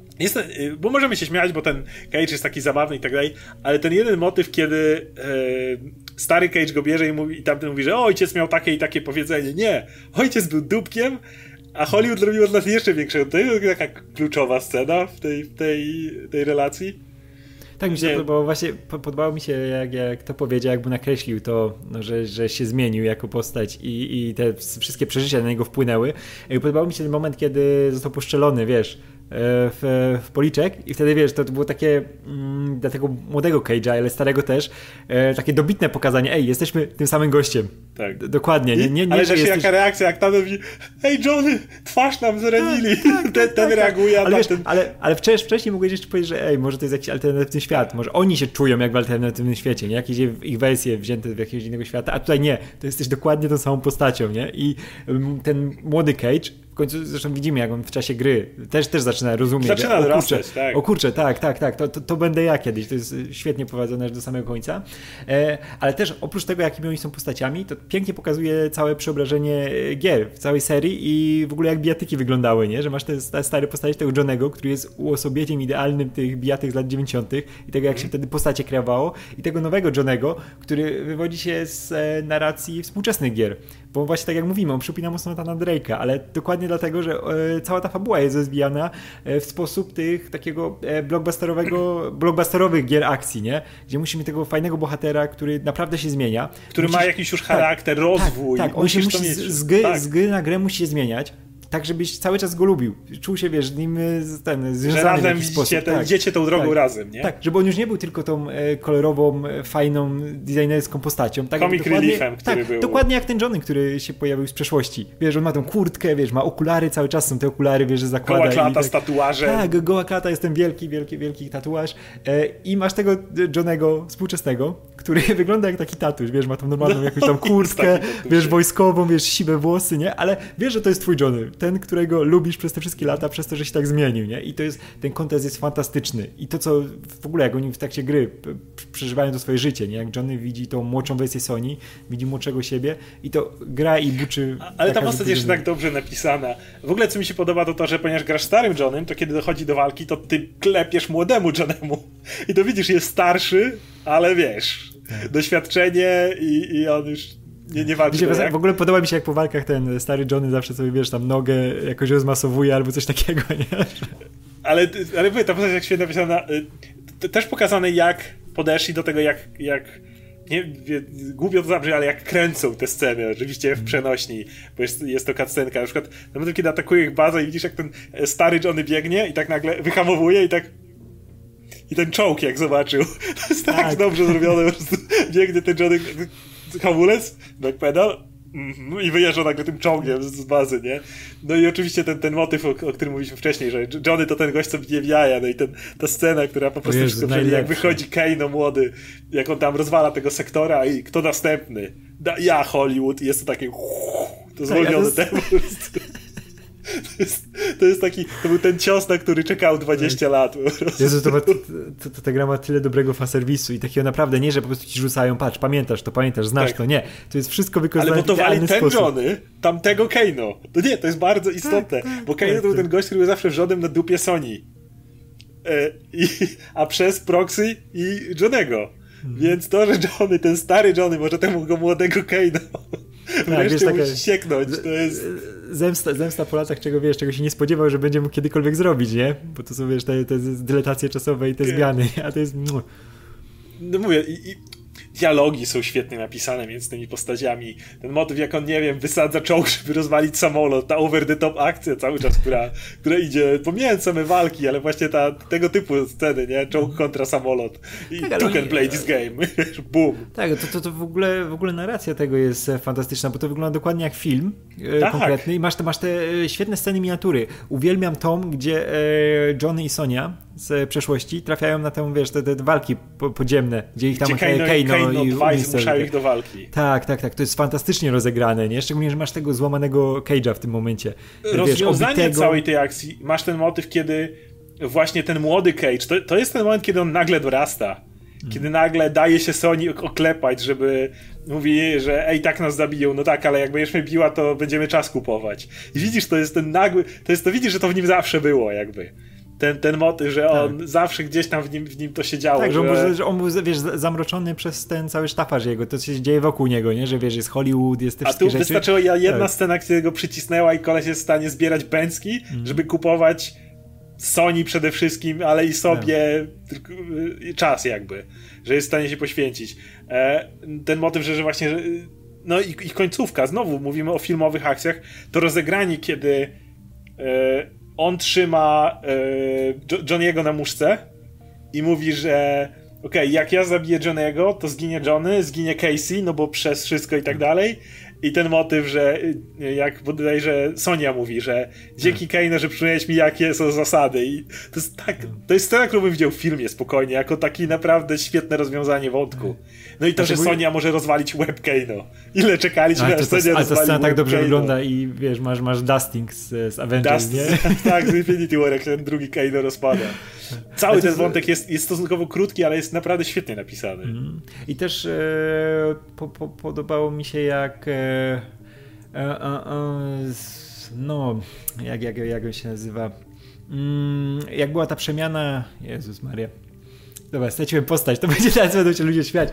bo możemy się śmiać, bo ten Cage jest taki zabawny i tak dalej, ale ten jeden motyw, kiedy stary Cage go bierze i tamten mówi, że ojciec miał takie i takie powiedzenie. Nie, ojciec był dupkiem, a Hollywood zrobił od nas jeszcze większego. To jest taka kluczowa scena w tej relacji. Tak mi się podobało, właśnie podobało mi się, jak to powiedział, jakby nakreślił to, no, że się zmienił jako postać i te wszystkie przeżycia na niego wpłynęły. I podobał mi się ten moment, kiedy został poszczelony, wiesz, w policzek i wtedy, wiesz, to było takie dla tego młodego Cage'a, ale starego też, takie dobitne pokazanie, jesteśmy tym samym gościem. Tak. Dokładnie. Ale też jaka reakcja, jak tam mówi, Johnny, twarz nam zranili. Ten reaguje. Ale wcześniej mogłeś jeszcze powiedzieć, że może to jest jakiś alternatywny świat, może oni się czują jak w alternatywnym świecie, nie? Jakieś ich wersje wzięte z jakiegoś innego świata, a tutaj nie, to jesteś dokładnie tą samą postacią, nie? I ten młody Cage, w końcu zresztą widzimy, jak on w czasie gry też zaczyna rozumieć. Zaczyna dorastać, tak. O kurczę, tak, to będę ja kiedyś, to jest świetnie prowadzone aż do samego końca, ale też oprócz tego, jakimi oni są postaciami, to pięknie pokazuje całe przeobrażenie gier w całej serii i w ogóle jak bijatyki wyglądały, nie? Że masz te stare postacie tego Johnnego, który jest uosobieniem idealnym tych bijatyk z lat 90. i tego, jak się wtedy postacie kreowało, i tego nowego Johnnego, który wywodzi się z narracji współczesnych gier. Bo właśnie tak jak mówimy, on przypomina mocno Nathana Drake'a, ale dokładnie dlatego, że cała ta fabuła jest rozwijana w sposób tych takiego blockbusterowych gier akcji, nie? Gdzie musimy tego fajnego bohatera, który naprawdę się zmienia. Który ma jakiś już charakter, rozwój. Tak, on się musi z gry na grę musi się zmieniać. Tak, żebyś cały czas go lubił. Czuł się, wiesz, z nim związany że razem idziecie tą drogą razem, nie? Tak, żeby on już nie był tylko tą kolorową, fajną, designerską postacią. Tak, comic reliefem, który był. Dokładnie jak ten Johnny, który się pojawił z przeszłości. Wiesz, on ma tą kurtkę, wiesz, ma okulary, cały czas są te okulary, wiesz, że zakłada. Goła klata z tatuażem. Tak, goła klata, jest ten wielki tatuaż. I masz tego Johnnego współczesnego, który wygląda jak taki tatuś, wiesz, ma tą normalną jakąś tam kurtkę, wiesz, wojskową, wiesz, siwe włosy, nie? Ale wiesz, że to jest twój Johnny. ten, którego lubisz przez te wszystkie lata, przez to, że się tak zmienił, nie? I to jest, ten kontrast jest fantastyczny. I to, co w ogóle, jak oni w trakcie gry przeżywają to swoje życie, nie? Jak Johnny widzi tą młodszą wersję Sony, widzi młodszego siebie i to gra i buczy... Ale ta postać jest tak dobrze napisana. W ogóle, co mi się podoba, to to, że ponieważ grasz starym Johnem, to kiedy dochodzi do walki, to ty klepiesz młodemu Johnemu. I to widzisz, jest starszy, ale wiesz, doświadczenie i on już nie walczy. W ogóle podoba mi się, jak po walkach ten stary Johnny zawsze sobie, wiesz, tam nogę jakoś rozmasowuje albo coś takiego, nie? Ale mówię, ta postać jak świetnie napisana, też pokazane, jak podeszli do tego, jak nie, głupio to zabrzmi, ale jak kręcą te sceny, oczywiście w przenośni, bo jest to cutscenka. Na przykład na moment, kiedy atakuje ich bazę i widzisz, jak ten stary Johnny biegnie i tak nagle wyhamowuje i ten czołg jak zobaczył. To jest tak dobrze zrobione, po prostu biegnie ten Johnny, hamulec, backpedal i wyjeżdża nagle tym czołgiem z bazy, nie? No i oczywiście ten motyw, o którym mówiliśmy wcześniej, że Johnny to ten gość, co bije w jaja, no i ta scena, która po prostu wszystko przejdzie, jak wychodzi Kano młody, jak on tam rozwala tego sektora i kto następny? Ja, Hollywood, i jest to takie to zwolniony temat. To jest taki, to był ten cios, na który czekał 20 lat. Jezu, ta gra ma tyle dobrego fanserwisu i takiego naprawdę, nie, że po prostu ci rzucają, patrz, pamiętasz, znasz to, nie. To jest wszystko wykonane ale w idealny ten sposób. Johnny, tamtego Kano. To nie, to jest bardzo istotne, bo Kano to był ten gość, który był zawsze wrzodem na dupie Sony. A przez Proxy i Johnnego. Więc to, że Johnny, ten stary Johnny, może temu go młodego Kano wreszcie musi sieknąć, to jest... Zemsta po latach, czego się nie spodziewał, że będzie mógł kiedykolwiek zrobić, nie? Bo to są, wiesz, te dyletacje czasowe i te zmiany, a to jest... No mówię, i dialogi są świetnie napisane między tymi postaciami. Ten motyw, jak on, nie wiem, wysadza czołg, żeby rozwalić samolot, ta over the top akcja cały czas, która idzie, pomijając same walki, ale właśnie tego typu sceny, nie? Czołg kontra samolot. I tak, you can play this game. Boom. Tak, to w ogóle narracja tego jest fantastyczna, bo to wygląda dokładnie jak film konkretny i masz te świetne sceny miniatury. Uwielbiam tom, gdzie Johnny i Sonia z przeszłości trafiają na tę, wiesz, te walki podziemne, gdzie ich tam Kano i zmuszają ich do walki. Tak, to jest fantastycznie rozegrane, nie? Szczególnie, że masz tego złamanego Cage'a w tym momencie. Rozwiązanie całej tej akcji, masz ten motyw, kiedy właśnie ten młody Cage, to jest ten moment, kiedy on nagle dorasta. Kiedy nagle daje się Sony oklepać, żeby mówi, że tak nas zabiją, no tak, ale jak będziesz mnie biła, to będziemy czas kupować. I widzisz, to jest ten nagły, widzisz, że to w nim zawsze było jakby. Ten motyw, że on zawsze gdzieś tam w nim to się działo. Tak, że on był, wiesz, zamroczony przez ten cały sztafaż jego, to się dzieje wokół niego, nie? Że wiesz, jest Hollywood, jest te wszystkie rzeczy. A tu wystarczyła jedna scena, która go przycisnęła i koleś jest w stanie zbierać bęcki, żeby kupować Sony przede wszystkim, ale i sobie czas jakby, że jest w stanie się poświęcić. Ten motyw, że właśnie no i końcówka, znowu mówimy o filmowych akcjach, to rozegranie, kiedy on trzyma Johnny'ego na muszce i mówi, że jak ja zabiję Johnny'ego, to zginie Johnny, zginie Casey, no bo przez wszystko i tak dalej. I ten motyw, że jak bodajże Sonia mówi, że dzięki Kano, że przypomniałeś mi, jakie są zasady. I to jest scena, którą bym widział w filmie spokojnie, jako taki naprawdę świetne rozwiązanie wątku. No i to, że Sonia może rozwalić łeb Kano. Ile czekaliśmy, aż Sonia rozwali. Ale ta scena tak dobrze Kano. Wygląda i wiesz, masz Dusting z Avengers, nie? Tak, z Infinity War, jak ten drugi Kano rozpada. Cały ten wątek jest stosunkowo krótki, ale jest naprawdę świetnie napisany. I też podobało mi się, jak no, jak on się nazywa, jak była ta przemiana, Jezus Maria, dobra, straciłem postać, to będzie teraz, będą się ludzie śmiać.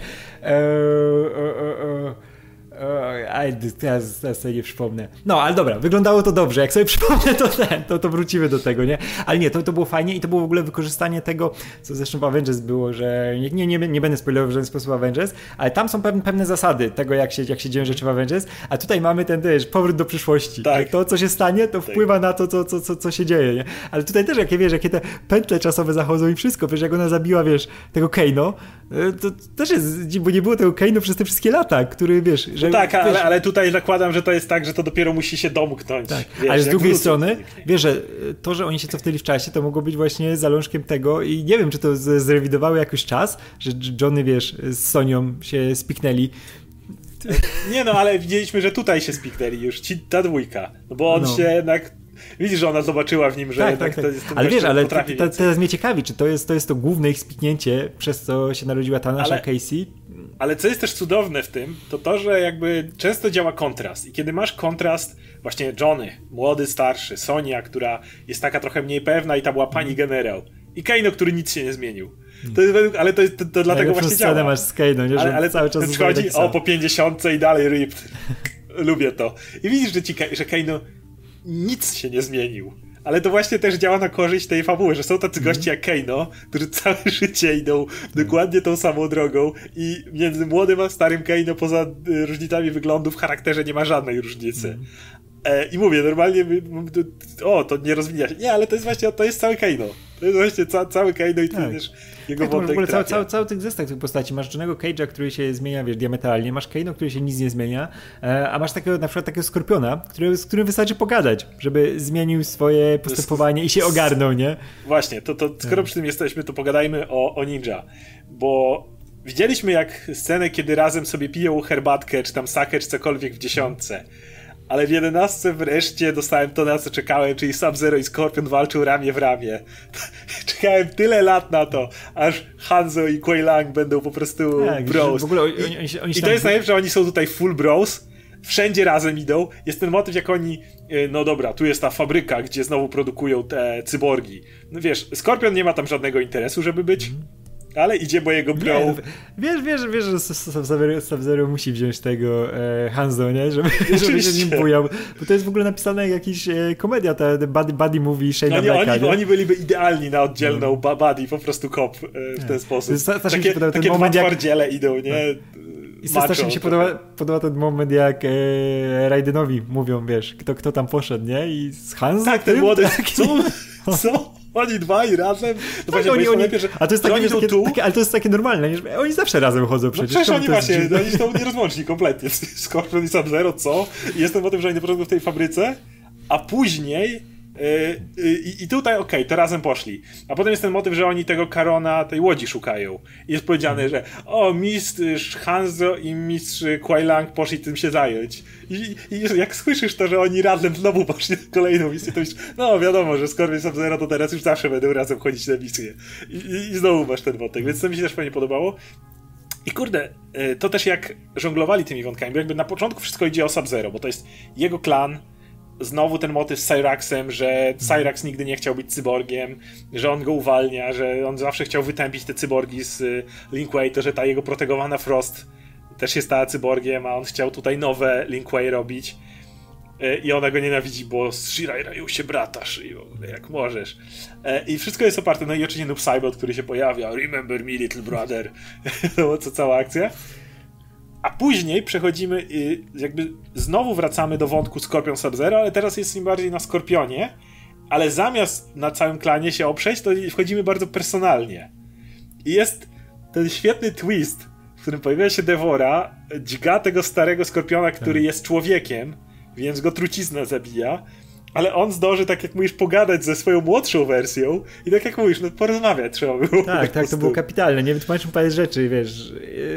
Teraz sobie nie przypomnę. No, ale dobra, wyglądało to dobrze. Jak sobie przypomnę, to wrócimy do tego, nie? Ale nie, to było fajnie i to było w ogóle wykorzystanie tego, co zresztą w Avengers było, że nie będę spoilerował w żaden sposób Avengers, ale tam są pewne zasady tego, jak się dzieją rzeczy w Avengers, a tutaj mamy ten też powrót do przyszłości. Tak. To, co się stanie, to wpływa na to, co się dzieje, nie? Ale tutaj też, jakie te pętle czasowe zachodzą i wszystko, wiesz, jak ona zabiła, wiesz, tego Kano, to też jest, bo nie było tego Kano przez te wszystkie lata, który, wiesz, że... No tak, ale tutaj zakładam, że to jest tak, że to dopiero musi się domknąć. Tak. Wiesz, ale z drugiej strony, wiesz, że to, że oni się cofnęli w czasie, to mogło być właśnie zalążkiem tego i nie wiem, czy to zrewidowało jakoś czas, że Johnny, wiesz, z Sonią się spiknęli Nie no, ale widzieliśmy, że tutaj się spiknęli już, ta dwójka. No bo on się jednak... Widzisz, że ona zobaczyła w nim, że jednak to jest... Ale wiesz, ale teraz mnie ciekawi, czy to jest to główne ich spiknięcie, przez co się narodziła ta nasza Casey? Ale co jest też cudowne w tym, to, że jakby często działa kontrast. I kiedy masz kontrast, właśnie Johnny, młody, starszy, Sonia, która jest taka trochę mniej pewna i ta była pani generał. I Kano, który nic się nie zmienił. To jest, ale to dlatego właśnie działa. Masz z Kano, nie? Że ale cały czas przychodzi po 50 i dalej ripped. Lubię to. I widzisz, że Kano nic się nie zmienił. Ale to właśnie też działa na korzyść tej fabuły, że są tacy goście jak Kano, którzy całe życie idą dokładnie tą samą drogą i między młodym a starym Kano poza różnicami wyglądu w charakterze nie ma żadnej różnicy. I mówię, normalnie to nie rozwinia się. Nie, ale to jest właśnie, to jest cały Kano. To jest właśnie cały Kano i to też jego wątek w ogóle cały tych zestaw tych postaci. Masz Johnny'ego Cage'a, który się zmienia, wiesz, diametralnie. Masz Kano, który się nic nie zmienia. A masz na przykład takiego Skorpiona, z którym wystarczy pogadać, żeby zmienił swoje postępowanie i się ogarnął, nie? Właśnie, to skoro przy tym jesteśmy, to pogadajmy o Ninja. Bo widzieliśmy jak scenę, kiedy razem sobie piją herbatkę, czy tam sakę, czy cokolwiek w 10. Ale w 11 wreszcie dostałem to, na co czekałem, czyli Sub-Zero i Scorpion walczą ramię w ramię. Czekałem tyle lat na to, aż Hanzo i Kuei Lang będą po prostu bros. W ogóle I to jest najlepsze, że oni są tutaj full bros, wszędzie razem idą. Jest ten motyw, jak oni, no dobra, tu jest ta fabryka, gdzie znowu produkują te cyborgi. No wiesz, Scorpion nie ma tam żadnego interesu, żeby być. Ale idzie mojego bro. Nie, wiesz, że Sub-Zero musi wziąć tego Hanzo, nie? Żeby się z nim bujał. Bo to jest w ogóle napisane jak jakiś komedia, ta buddy movie Shane'a Blacka. Oni byliby idealni na oddzielną buddy, po prostu kop w ten sposób. Takie dwa twardziele idą, nie? I strasznie mi się podoba ten moment, jak Raidenowi mówią, wiesz, kto tam poszedł, nie? I z Hanzo? Tak, ten młody. Co? Oni dwaj razem? No tak, a to jest ale to jest takie normalne, nie? Oni zawsze razem chodzą przecież. No przecież oni właśnie, oni są nierozłączni kompletnie. Scorpion i Sub-Zero, co? I jestem o tym, że oni na początku w tej fabryce, a później i tutaj to razem poszli. A potem jest ten motyw, że oni tego Karona, tej łodzi szukają. I jest powiedziane, że mistrz Hanzo i mistrz Kuei Lang poszli tym się zająć. I jak słyszysz to, że oni razem znowu poszli na kolejną misję, to myślisz, no wiadomo, że Scorpion i Sub-Zero to teraz już zawsze będą razem chodzić na misję. I znowu masz ten wątek, więc to mi się też fajnie podobało. I kurde, to też jak żonglowali tymi wątkami, bo jakby na początku wszystko idzie o Sub-Zero, bo to jest jego klan. Znowu ten motyw z Cyraxem, że Cyrax nigdy nie chciał być cyborgiem, że on go uwalnia, że on zawsze chciał wytępić te cyborgi z Lin Kuei, to że ta jego protegowana Frost też się stała cyborgiem, a on chciał tutaj nowe Lin Kuei robić i ona go nienawidzi, bo z Shirai Ryu się bratasz i w ogóle jak możesz. I wszystko jest oparte, no i oczywiście Noob Saibot, który się pojawia, remember me little brother, no co cała akcja. A później przechodzimy i jakby znowu wracamy do wątku Scorpion Sub-Zero, ale teraz jest im bardziej na Skorpionie, ale zamiast na całym klanie się oprzeć, to wchodzimy bardzo personalnie. I jest ten świetny twist, w którym pojawia się Devora, dźga tego starego Skorpiona, który jest człowiekiem, więc go trucizna zabija, ale on zdąży, tak jak mówisz, pogadać ze swoją młodszą wersją i tak jak mówisz, no porozmawiać trzeba było. Tak, to było kapitalne, nie wytłumaczył parę rzeczy, wiesz.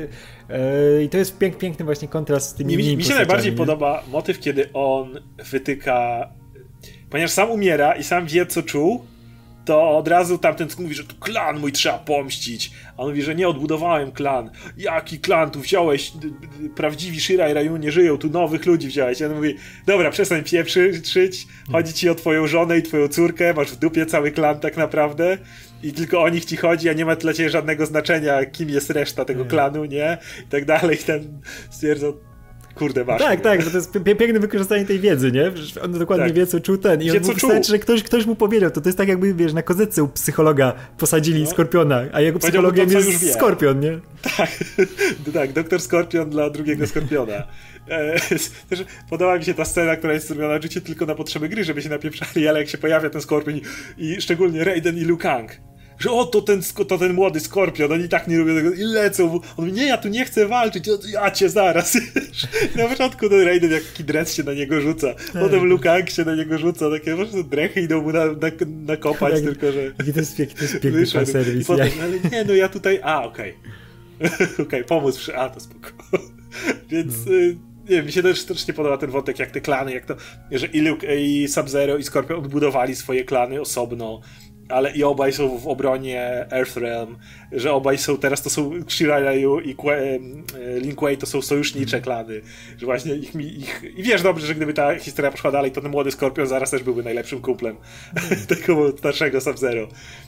I to jest piękny właśnie kontrast z tymi Mi się najbardziej podoba motyw, kiedy on wytyka, ponieważ sam umiera i sam wie, co czuł, to od razu tamten mówi, że to klan mój trzeba pomścić. A on mówi, że nie, odbudowałem klan. Jaki klan? Tu wziąłeś, prawdziwi Shirai Ryu nie żyją, tu nowych ludzi wziąłeś. I on mówi, dobra, przestań pieprzyć, chodzi ci o twoją żonę i twoją córkę, masz w dupie cały klan tak naprawdę i tylko o nich ci chodzi, a nie ma dla ciebie żadnego znaczenia, kim jest reszta tego klanu, nie? I tak dalej. I ten stwierdzał, kurde, masz. Tak, bo to jest piękne wykorzystanie tej wiedzy, nie? On dokładnie wie, co czuł ten. I on wystarczy, że ktoś mu powiedział. To jest tak jakby, wiesz, na kozetce u psychologa posadzili Skorpiona, a jego psychologiem jest Skorpion, nie? Tak, doktor Skorpion dla drugiego Skorpiona. Też podoba mi się ta scena, która jest zrobiona oczywiście tylko na potrzeby gry, żeby się napieprzali, ale jak się pojawia ten Skorpion i szczególnie Raiden i Liu Kang, że to ten młody Skorpion, oni tak nie lubią tego i lecą. On mówi, nie, ja tu nie chcę walczyć, ja cię zaraz. Na początku ten Raiden jak taki dres się na niego rzuca, potem Liu Kang się na niego rzuca, takie po prostu drechy idą mu nakopać, tylko że... Jaki to jest piękny fanserwis. Ale nie, no ja tutaj... okej. Okej, pomóc to spoko. Więc nie wiem, mi się też nie podoba ten wątek, jak te klany, jak to, że i Sub-Zero i Scorpion odbudowali swoje klany osobno, ale i obaj są w obronie Earthrealm, że obaj są, teraz to są Shiryu i Lin Kuei to są sojusznicze klany, że właśnie i wiesz dobrze, że gdyby ta historia poszła dalej, to ten młody Scorpion zaraz też byłby najlepszym kumplem tego starszego Sub-Zero.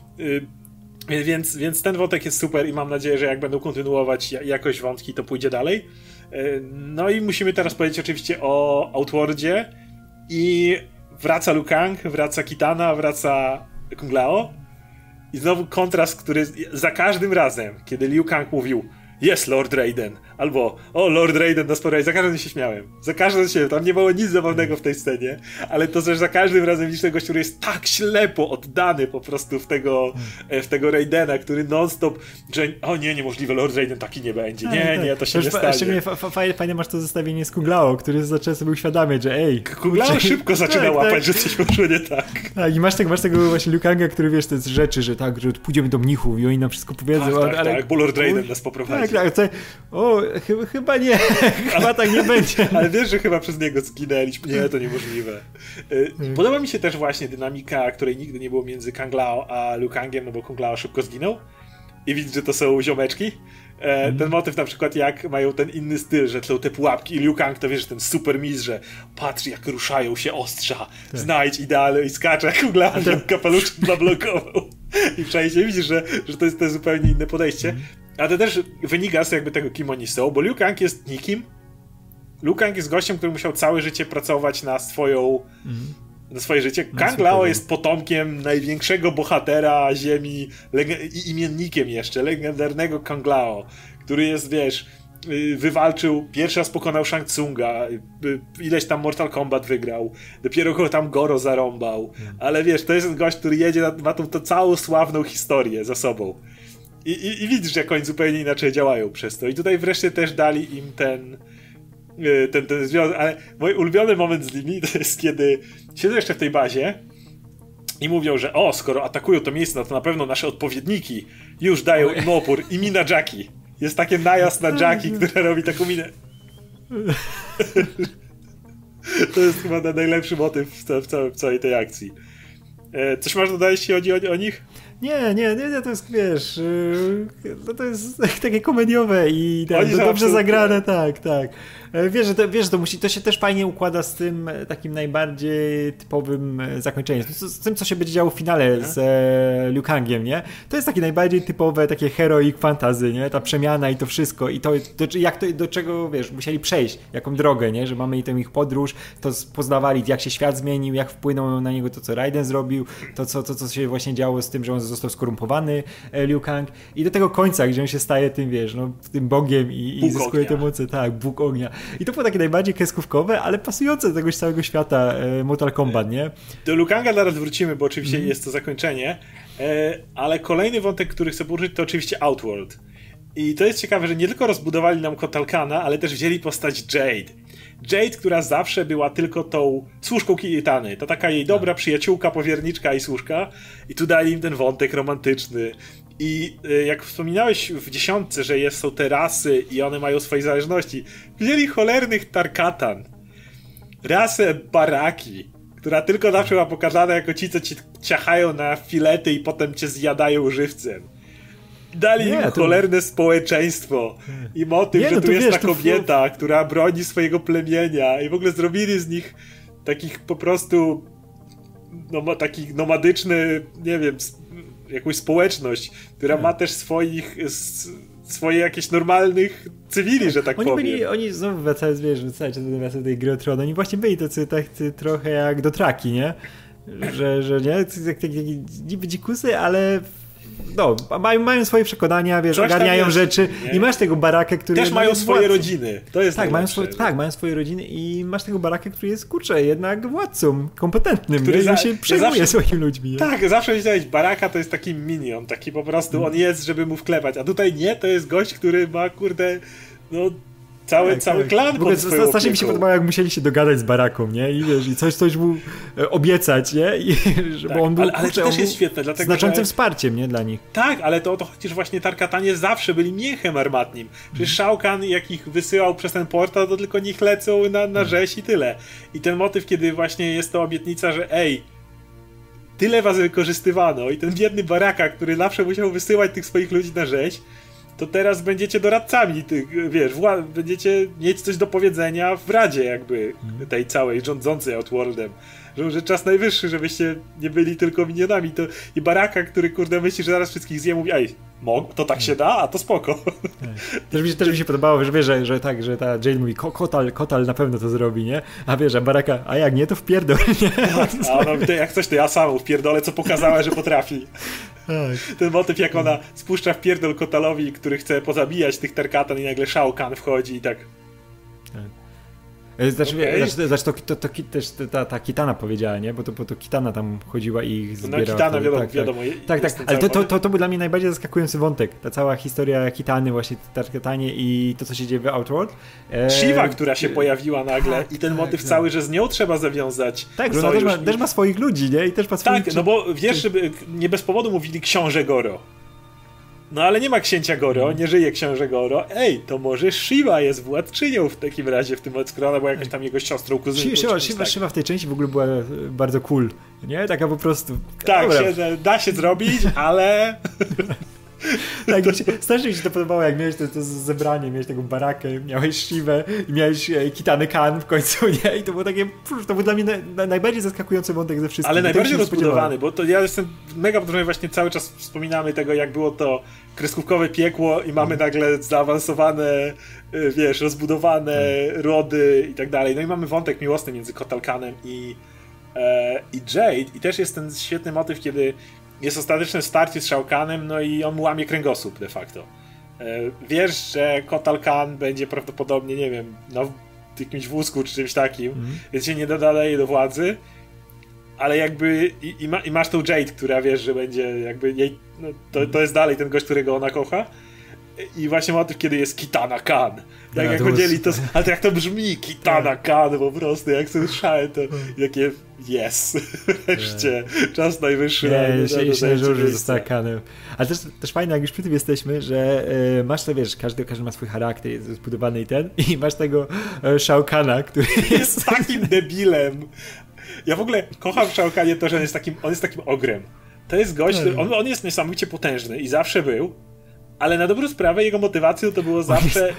Więc ten wątek jest super i mam nadzieję, że jak będą kontynuować jakoś wątki, to pójdzie dalej. No i musimy teraz powiedzieć oczywiście o Outworldzie i wraca Liu Kang, wraca Kitana, wraca Kung Lao i znowu kontrast, który za każdym razem, kiedy Liu Kang mówił jest Lord Raiden, albo o Lord Raiden nas porazi, za każdym się śmiałem. Za każdym się, tam nie było nic zabawnego w tej scenie, ale to też za każdym razem widzisz tego, który jest tak ślepo oddany po prostu w tego Raidena, który non-stop, że o nie, niemożliwe, Lord Raiden taki nie będzie, nie, to się nie stanie. Szczególnie fajnie masz to zestawienie z Kung Lao, który zaczął sobie uświadamiać, że Kung Lao szybko zaczyna łapać, że coś poszło nie tak. Tak, i masz tego właśnie Liu Kanga, który wiesz, te rzeczy, że tak, że pójdziemy do mnichów i oni nam wszystko powiedzą. Tak, bo Lord Raiden nas poprowadzi. Tak, chyba nie, chyba tak nie będzie. Ale wiesz, że chyba przez niego zginęliśmy. Nie, to niemożliwe. Podoba mi się też właśnie dynamika, której nigdy nie było między Kung Lao a Liu Kangiem, no bo Kung Lao szybko zginął i widzisz, że to są ziomeczki. Ten motyw na przykład, jak mają ten inny styl, że są te pułapki i Liu Kang to wiesz, ten super mistrz, że patrz jak ruszają się ostrza, znajdź idealny i skacze, jak Kung Lao kapeluszem zablokował. I przejdzie widzisz, że to jest zupełnie inne podejście. A to też wynika z jakby tego, kim oni są, bo Liu Kang jest nikim. Liu Kang jest gościem, który musiał całe życie pracować na swoje życie. Kung Lao jest potomkiem największego bohatera ziemi i imiennikiem jeszcze, legendarnego Kung Lao, który jest, wiesz, wywalczył, pierwszy raz pokonał Shang Tsunga, ileś tam Mortal Kombat wygrał, dopiero go tam Goro zarąbał, ale wiesz, to jest gość, który jedzie, ma tą całą sławną historię za sobą. I widzisz, jak oni zupełnie inaczej działają przez to. I tutaj wreszcie też dali im ten związek, ale mój ulubiony moment z nimi to jest, kiedy siedzą jeszcze w tej bazie i mówią, że skoro atakują to miejsce, no to na pewno nasze odpowiedniki już dają im opór i mina Jackie. Jest takie najazd na Jackie, która robi taką minę. To jest chyba najlepszy motyw w całej tej akcji. Coś masz dodać, jeśli chodzi o nich? Nie, to jest, wiesz, to jest takie komediowe i dobrze zagrane, tak. Wiesz, że to się też fajnie układa z tym takim najbardziej typowym zakończeniem, z tym, co się będzie działo w finale z Liu Kangiem, nie? To jest takie najbardziej typowe, takie heroic fantasy, nie? Ta przemiana i to wszystko i to do czego, wiesz, musieli przejść, jaką drogę, nie? Że mamy i tę ich podróż, to poznawali, jak się świat zmienił, jak wpłynął na niego to, co Raiden zrobił, to, co się właśnie działo z tym, że on został skorumpowany, Liu Kang, i do tego końca, gdzie on się staje tym, wiesz, no, tym bogiem i zyskuje te moce, tak, Bóg ognia. I to było takie najbardziej kreskówkowe, ale pasujące do tego całego świata Mortal Kombat, nie? Do Liu Kanga zaraz wrócimy, bo oczywiście jest to zakończenie, ale kolejny wątek, który chcę poruszyć, to oczywiście Outworld. I to jest ciekawe, że nie tylko rozbudowali nam Kotal Kana, ale też wzięli postać Jade. Jade, która zawsze była tylko tą służką Kitany. To taka jej dobra przyjaciółka, powierniczka i służka. I tu dali im ten wątek romantyczny. I jak wspominałeś w 10, że są te rasy i one mają swoje zależności, wzięli cholernych Tarkatan. Rasę Baraki, która tylko zawsze była pokazana jako ci, co ci ciachają na filety i potem cię zjadają żywcem. Dali im cholerne społeczeństwo i motyw, że tu jest ta kobieta, która broni swojego plemienia i w ogóle zrobili z nich takich po prostu takich nomadyczny, nie wiem, jakąś społeczność, która ma też swoje jakieś normalnych cywili, że tak powiem. Oni znowu wracając do tej gry o Tron, oni właśnie byli tacy trochę jak do traki, nie? Że nie? Niby dzikusy, ale mają swoje przekonania, wiesz, ogarniają rzeczy i masz tego Barakę, który... Też mają swoje rodziny. To jest mają swoje rodziny i masz tego Barakę, który jest, jednak władcą, kompetentnym, który się przejmuje swoimi ludźmi. Nie? Tak, zawsze myślałeś, Baraka to jest taki minion, taki po prostu on jest, żeby mu wklepać, a tutaj nie, to jest gość, który ma, Cały klan pod swoją strasznie mi się podobało, jak musieli się dogadać z Baraką, nie? I wiesz, i coś mu obiecać, nie? I, bo on był, ale to też jest świetne, dlatego znaczącym wsparciem, nie? Dla nich. Tak, ale to o to chodzi, że właśnie Tarkatanie zawsze byli miechem armatnim. Przecież Shao Kahn, jak ich wysyłał przez ten portal, to tylko niech lecą na rzeź i tyle. I ten motyw, kiedy właśnie jest to obietnica, że tyle was wykorzystywano i ten biedny Baraka, który zawsze musiał wysyłać tych swoich ludzi na rzeź, to teraz będziecie doradcami tych, wiesz, będziecie mieć coś do powiedzenia w radzie jakby tej całej rządzącej Outworldem. Że czas najwyższy, żebyście nie byli tylko minionami. I Baraka, który kurde myśli, że zaraz wszystkich zje, mówi, to tak się da? A to spoko. Też mi się podobało, że wiesz, że ta Jade mówi, Kotal na pewno to zrobi, nie? A wiesz, a Baraka, a jak nie, to wpierdol, nie? A ona mówi, jak coś, to ja sam wpierdolę, co pokazała, że potrafi. Ten motyw, jak ona spuszcza wpierdol Kotalowi, który chce pozabijać tych Tarkatan i nagle Shao Kahn wchodzi i tak. To też ta Kitana powiedziała, nie? Bo to Kitana tam chodziła i ich zbierała. No Kitana, wiadomo. Tak, ale to był dla mnie najbardziej zaskakujący wątek. Ta cała historia Kitany, właśnie Tarkatanie i to, co się dzieje w Outworld. Shiva, która się pojawiła nagle i ten motyw cały, że z nią trzeba zawiązać. Tak, że ona też ma swoich ludzi, nie? I też ma swoich... Tak, no bo wiesz, żeby nie bez powodu mówili książę Goro. No ale nie ma księcia Goro, nie żyje książę Goro. To może Shiva jest władczynią w takim razie w tym, skoro ona była jakaś tam jego siostrą, kuzynką. Shiva w tej części w ogóle była bardzo cool, nie? Taka po prostu... Tak, da się zrobić, ale... Tak, strasznie mi się to podobało, jak miałeś to zebranie, miałeś taką Barakę, miałeś Shivę i miałeś Kitany Kahn w końcu, nie? I to było takie, to był dla mnie najbardziej zaskakujący wątek ze wszystkich. Ale najbardziej rozbudowany, bo to ja jestem mega podróżny, właśnie cały czas wspominamy tego, jak było to kreskówkowe piekło i mamy nagle zaawansowane, wiesz, rozbudowane rody i tak dalej. No i mamy wątek miłosny między Kotal Kahnem i Jade i też jest ten świetny motyw, kiedy jest ostateczne starcie z Shao Kahnem, no i on mu łamie kręgosłup de facto. Wiesz, że Kotal Kahn będzie prawdopodobnie, nie wiem, w jakimś wózku czy czymś takim, więc się nie dodaje do władzy, ale jakby i masz tą Jade, która wiesz, że będzie jakby jej, no, to jest dalej ten gość, którego ona kocha. I właśnie motyw, kiedy jest Kitana Kahn. Tak jak powiedzieli, ale to jak to brzmi, Kitana Kahn po prostu, jak sobie słyszałem, to takie yes, wreszcie, czas najwyższy. Nie, że została Kahnem. Ale też fajne, jak już przy tym jesteśmy, że masz to, wiesz, każdy ma swój charakter, jest zbudowany i masz tego Shao Kahna, który jest takim debilem. Ja w ogóle kocham w Shao Kahnie to, że on jest takim ogrem. To jest gość, on jest niesamowicie potężny i zawsze był. Ale na dobrą sprawę jego motywacją to było zawsze...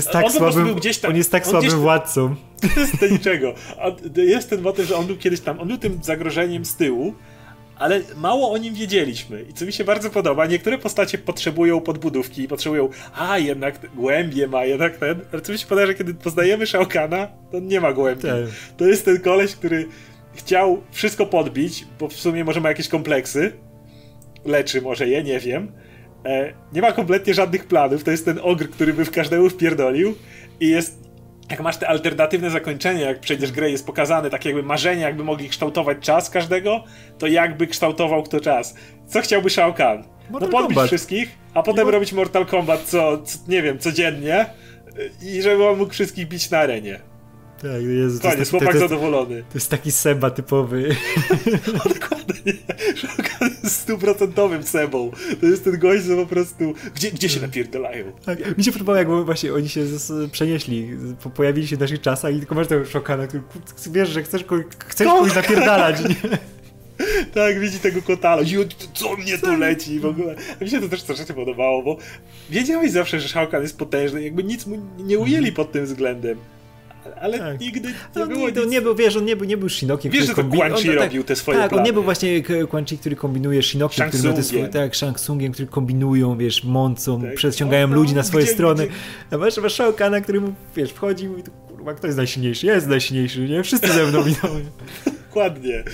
On jest tak słabym władcą. To jest do niczego. Jest ten motyw, że on był kiedyś tam, on był tym zagrożeniem z tyłu, ale mało o nim wiedzieliśmy. I co mi się bardzo podoba, niektóre postacie potrzebują podbudówki, potrzebują, jednak głębie ma, jednak ten... Ale co mi się podoba, że kiedy poznajemy Shao Kahna, to nie ma głębi. To jest ten koleś, który chciał wszystko podbić, bo w sumie może ma jakieś kompleksy. Leczy może je, nie wiem. Nie ma kompletnie żadnych planów, to jest ten ogr, który by w każdemu wpierdolił i jest, jak masz te alternatywne zakończenie, jak przejdziesz grę, jest pokazane takie jakby marzenia, jakby mogli kształtować czas każdego, to jakby kształtował kto czas. Co chciałby Shao Kahn? Podbić wszystkich, a potem robić Mortal Kombat nie wiem, codziennie i żeby on mógł wszystkich bić na arenie. Tak, Jezu, koniec, chłopak zadowolony. To jest taki Seba typowy. Dokładnie. Shao Kahn jest 100% Sebą. To jest ten gość, że po prostu... Gdzie się napierdalają? Tak. Mi się podobało, jak właśnie oni się przenieśli, pojawili się w naszych czasach i tylko masz tego Shao Kahna, który wiesz, że chcesz kogoś napierdalać. Nie? Tak, widzi tego Kotala. Co mnie tu leci w ogóle? A mi się to też troszeczkę podobało, bo wiedziałeś zawsze, że Shao Kahn jest potężny. Jakby nic mu nie ujęli pod tym względem. Ale nigdy nie było nic. Nie był, wiesz, on nie był Shinokiem, wiesz, że to Quan Chi robił te swoje plany. On nie był właśnie Quan Chi, który kombinuje Shinokiem, który ma te swoje, Shang Tsungiem, który kombinują, wiesz, mącą, przeciągają ludzi na swoje strony. A masz Shao Kahna, który mu, wiesz, wchodzi i mówi, kurwa, kto jest najsilniejszy? Ja jest najsilniejszy, nie? Wszyscy ze mną idą. Dokładnie.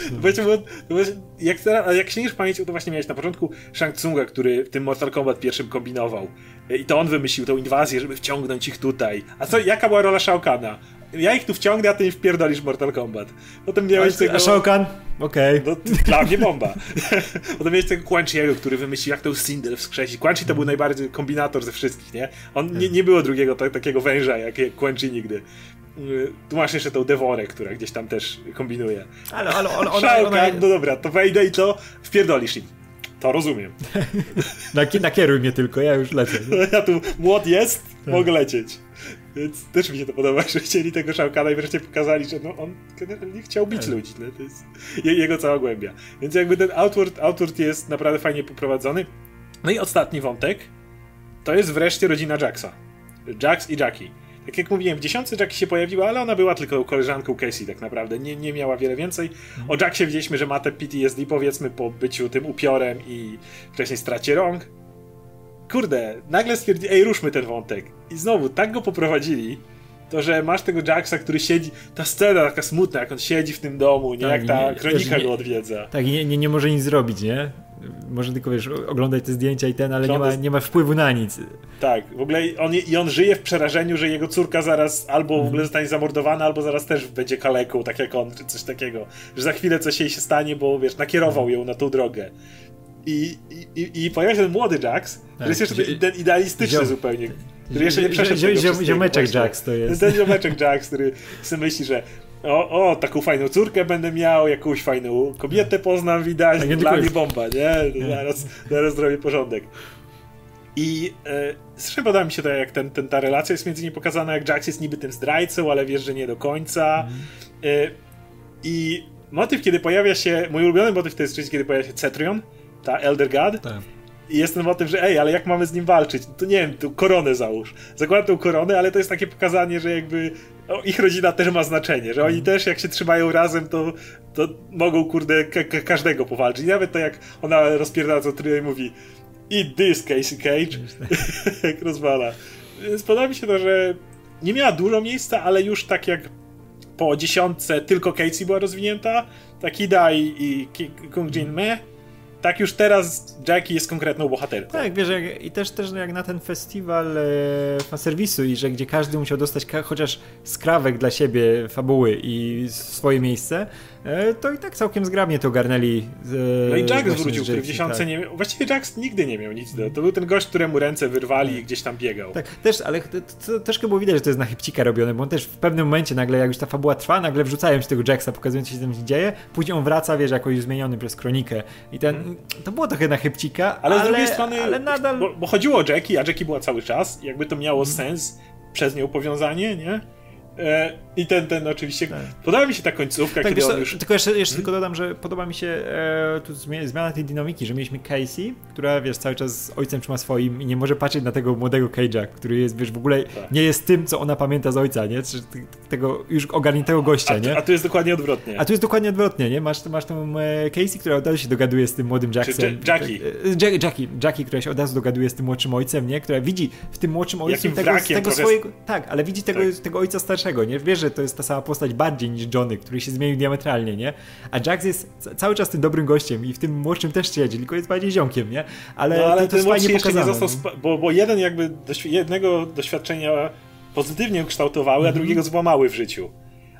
Jak sięgniesz pamięcią, to właśnie miałeś na początku Shang Tsunga, który w tym Mortal Kombat pierwszym kombinował. I to on wymyślił tą inwazję, żeby wciągnąć ich tutaj. A jaka była rola Shao Kahna? ja ich tu wciągnę, a ty mi wpierdolisz Mortal Kombat. Potem miałeś tego... A Shao Kahn? Okej. No, dla mnie bomba. Potem miałeś tego Quan Chi'ego, który wymyślił, jak to Sindel wskrzesić. Quan Chi to był najbardziej kombinator ze wszystkich, nie? Nie było drugiego takiego węża, jak Quan Chi nigdy. Tu masz jeszcze tą Devorę, która gdzieś tam też kombinuje. Ale Shao Kahn, no dobra, to wejdę i to wpierdolisz im. To rozumiem. Nakieruj mnie tylko, ja już lecę. Ja tu młot jest, mogę lecieć. Więc też mi się to podoba, że chcieli tego Shao Kahna i wreszcie pokazali, że no on generalnie chciał bić ludzi. No, to jest jego cała głębia. Więc jakby ten Outward jest naprawdę fajnie poprowadzony. No i ostatni wątek to jest wreszcie rodzina Jaxa. Jax i Jackie. Tak jak mówiłem, w 10 Jackie się pojawiła, ale ona była tylko koleżanką Casey tak naprawdę, nie miała wiele więcej. O Jaxie widzieliśmy, że ma te PTSD powiedzmy po byciu tym upiorem i wcześniej stracie rąk. Kurde, nagle stwierdzili, ej, ruszmy ten wątek. I znowu, tak go poprowadzili, to że masz tego Jaxa, który siedzi, ta scena taka smutna, jak on siedzi w tym domu, nie, tak, jak ta kronika go odwiedza. Tak, i nie może nic zrobić, nie? Może tylko, wiesz, oglądać te zdjęcia i ale nie ma wpływu na nic. Tak, w ogóle on żyje w przerażeniu, że jego córka zaraz albo w ogóle zostanie zamordowana, albo zaraz też będzie kaleką, tak jak on, czy coś takiego. Że za chwilę coś jej się stanie, bo wiesz, nakierował ją na tą drogę. I pojawia się ten młody Jax, który jest jeszcze ten idealistyczny zupełnie. Który jeszcze nie przeszedł ziomeczek Jax to jest. Ten ziomeczek Jax, który sobie myśli, że taką fajną córkę będę miał, jakąś fajną kobietę poznam, widać, dla mnie bomba, nie? Zaraz zrobię porządek. I strasznie podoba mi się to, jak ta relacja jest między nimi pokazana, jak Jax jest niby tym zdrajcą, ale wiesz, że nie do końca. I motyw, kiedy pojawia się, mój ulubiony motyw to jest oczywiście, kiedy pojawia się Cetrion, ta Elder God. Tak. I jest ten motyw, że ale jak mamy z nim walczyć? No to nie wiem, tu koronę załóż. Zakładam tą koronę, ale to jest takie pokazanie, że jakby ich rodzina też ma znaczenie, że oni też jak się trzymają razem, to mogą, kurde, każdego powalczyć. I nawet to jak ona rozpierdala co trio i mówi eat this, Casey Cage, jak rozwala. Więc podoba mi się to, że nie miała dużo miejsca, ale już tak jak po 10 tylko Casey była rozwinięta, tak Ida i Kung Jin Me, tak już teraz Jackie jest konkretną bohaterką. Tak, wiesz, i też jak na ten festiwal fanserwisu i że gdzie każdy musiał dostać chociaż skrawek dla siebie, fabuły i swoje miejsce, to i tak całkiem zgrabnie to ogarnęli. No i Jax wrócił, który w 10 nie miał. Właściwie Jax nigdy nie miał nic. To był ten gość, któremu ręce wyrwali i gdzieś tam biegał. Tak, też, ale to troszkę było widać, że to jest na chybcika robione, bo on też w pewnym momencie nagle, jak już ta fabuła trwa, nagle wrzucają się tego Jaxa, pokazując, co się tam dzieje, później on wraca, wiesz, jakoś zmieniony przez kronikę. I to było trochę na chybcika, ale z drugiej strony, ale nadal... Bo chodziło o Jackie, a Jackie była cały czas, jakby to miało sens, przez nią powiązanie, nie? I ten oczywiście... Tak. Podoba mi się ta końcówka, tak, kiedy on już... Tylko jeszcze tylko dodam, że podoba mi się tu zmiana tej dynamiki, że mieliśmy Casey, która, wiesz, cały czas z ojcem trzyma swoim i nie może patrzeć na tego młodego Cage'a, który jest, wiesz, w ogóle nie jest tym, co ona pamięta z ojca, nie? Tego już ogarniętego gościa, nie? A tu jest dokładnie odwrotnie. A tu jest dokładnie odwrotnie, nie? Masz tą Casey, która od razu się dogaduje z tym młodym Jacksem. Jackie, która się od razu dogaduje z tym młodszym ojcem, nie? Która widzi w tym młodszym ojcu tego swojego... Tak, ale widzi tego ojca starszego, nie? Wiesz, że to jest ta sama postać bardziej niż Johnny, który się zmienił diametralnie, nie? A Jax jest cały czas tym dobrym gościem i w tym młodszym też siedzi, tylko jest bardziej ziomkiem, nie? Ale to jest fajnie pokazane. Nie został bo jeden jakby jednego doświadczenia pozytywnie ukształtowały, a drugiego złamały w życiu.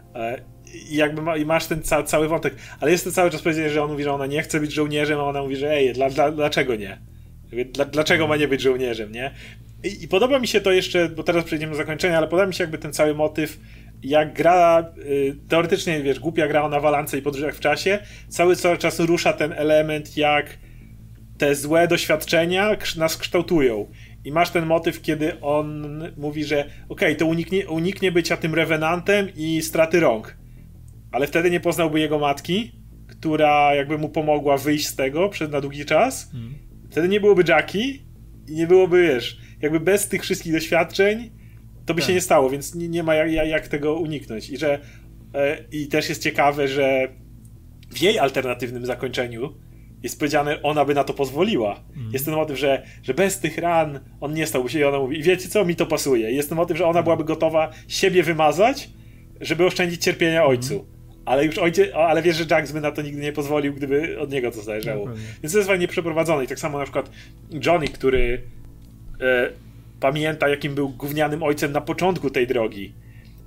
I jakby masz ten cały wątek, ale jest to cały czas powiedzenie, że on mówi, że ona nie chce być żołnierzem, a ona mówi, że dlaczego nie? Dlaczego ma nie być żołnierzem, nie? I podoba mi się to jeszcze, bo teraz przejdziemy do zakończenia, ale podoba mi się jakby ten cały motyw, jak gra, teoretycznie, wiesz, głupia gra o nawalance i podróżach w czasie, cały czas rusza ten element, jak te złe doświadczenia nas kształtują. I masz ten motyw, kiedy on mówi, że to uniknie bycia tym rewenantem i straty rąk. Ale wtedy nie poznałby jego matki, która jakby mu pomogła wyjść z tego na długi czas. Wtedy nie byłoby Jackie i nie byłoby, wiesz, jakby bez tych wszystkich doświadczeń to by się nie stało, więc nie ma jak tego uniknąć. I też jest ciekawe, że w jej alternatywnym zakończeniu jest powiedziane, ona by na to pozwoliła. Jest ten motyw, że bez tych ran on nie stałby się i ona mówi, i wiecie co, mi to pasuje. Jest ten motyw, że ona byłaby gotowa siebie wymazać, żeby oszczędzić cierpienia ojcu. Ale wiesz, że Jax by na to nigdy nie pozwolił, gdyby od niego to zależało. Więc to jest fajnie przeprowadzone. I tak samo na przykład Johnny, który pamięta, jakim był gównianym ojcem na początku tej drogi.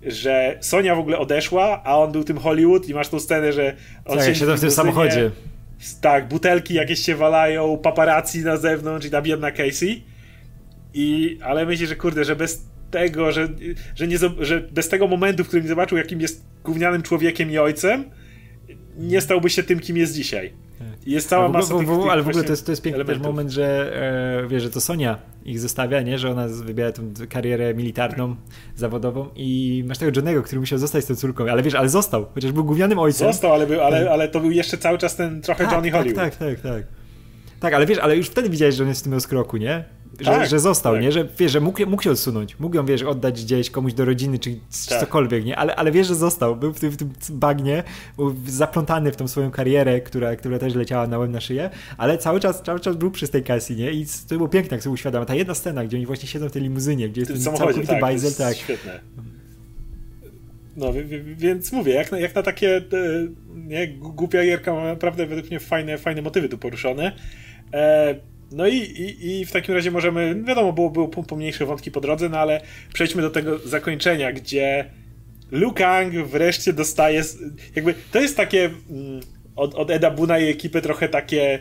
że Sonia w ogóle odeszła, a on był tym Hollywood i masz tą scenę, że on tak, siedzą w tym samochodzie. Tak, butelki jakieś się walają, paparazzi na zewnątrz i ta biedna Casey. Ale myślę, że kurde, że bez tego, że bez tego momentu, w którym zobaczył, jakim jest gównianym człowiekiem i ojcem, nie stałby się tym, kim jest dzisiaj. Jest cała masa tych ale w ogóle to jest piękny też moment, że wiesz, że to Sonia ich zostawia, nie? Że ona wybiera tą karierę militarną, zawodową i masz tego Johnnego, który musiał zostać z tą córką, ale wiesz, ale został, chociaż był gównianym ojcem. Został, ale to był jeszcze cały czas ten trochę Johnny Hollywood. Tak, ale wiesz, ale już wtedy widziałeś, że on jest w tym rozkroku, nie? Że został, nie? Że wiesz, że mógł się odsunąć, mógł ją, wiesz, oddać gdzieś komuś do rodziny, czy cokolwiek, nie? Ale wiesz, że został, był w tym bagnie, był zaplątany w tą swoją karierę, która też leciała na łeb na szyję, ale cały czas był przy tej Cassie, nie? I to było piękne, jak sobie uświadamia. Ta jedna scena, gdzie oni właśnie siedzą w tej limuzynie, gdzie jest ten całkowity bajzel, tak. Świetne. No, więc mówię, jak na takie głupia gierka, ma naprawdę według mnie fajne motywy tu poruszone. No i w takim razie możemy, wiadomo, były pomniejsze wątki po drodze, no ale przejdźmy do tego zakończenia, gdzie Liu Kang wreszcie dostaje, jakby to jest takie od Eda Boona i ekipy trochę takie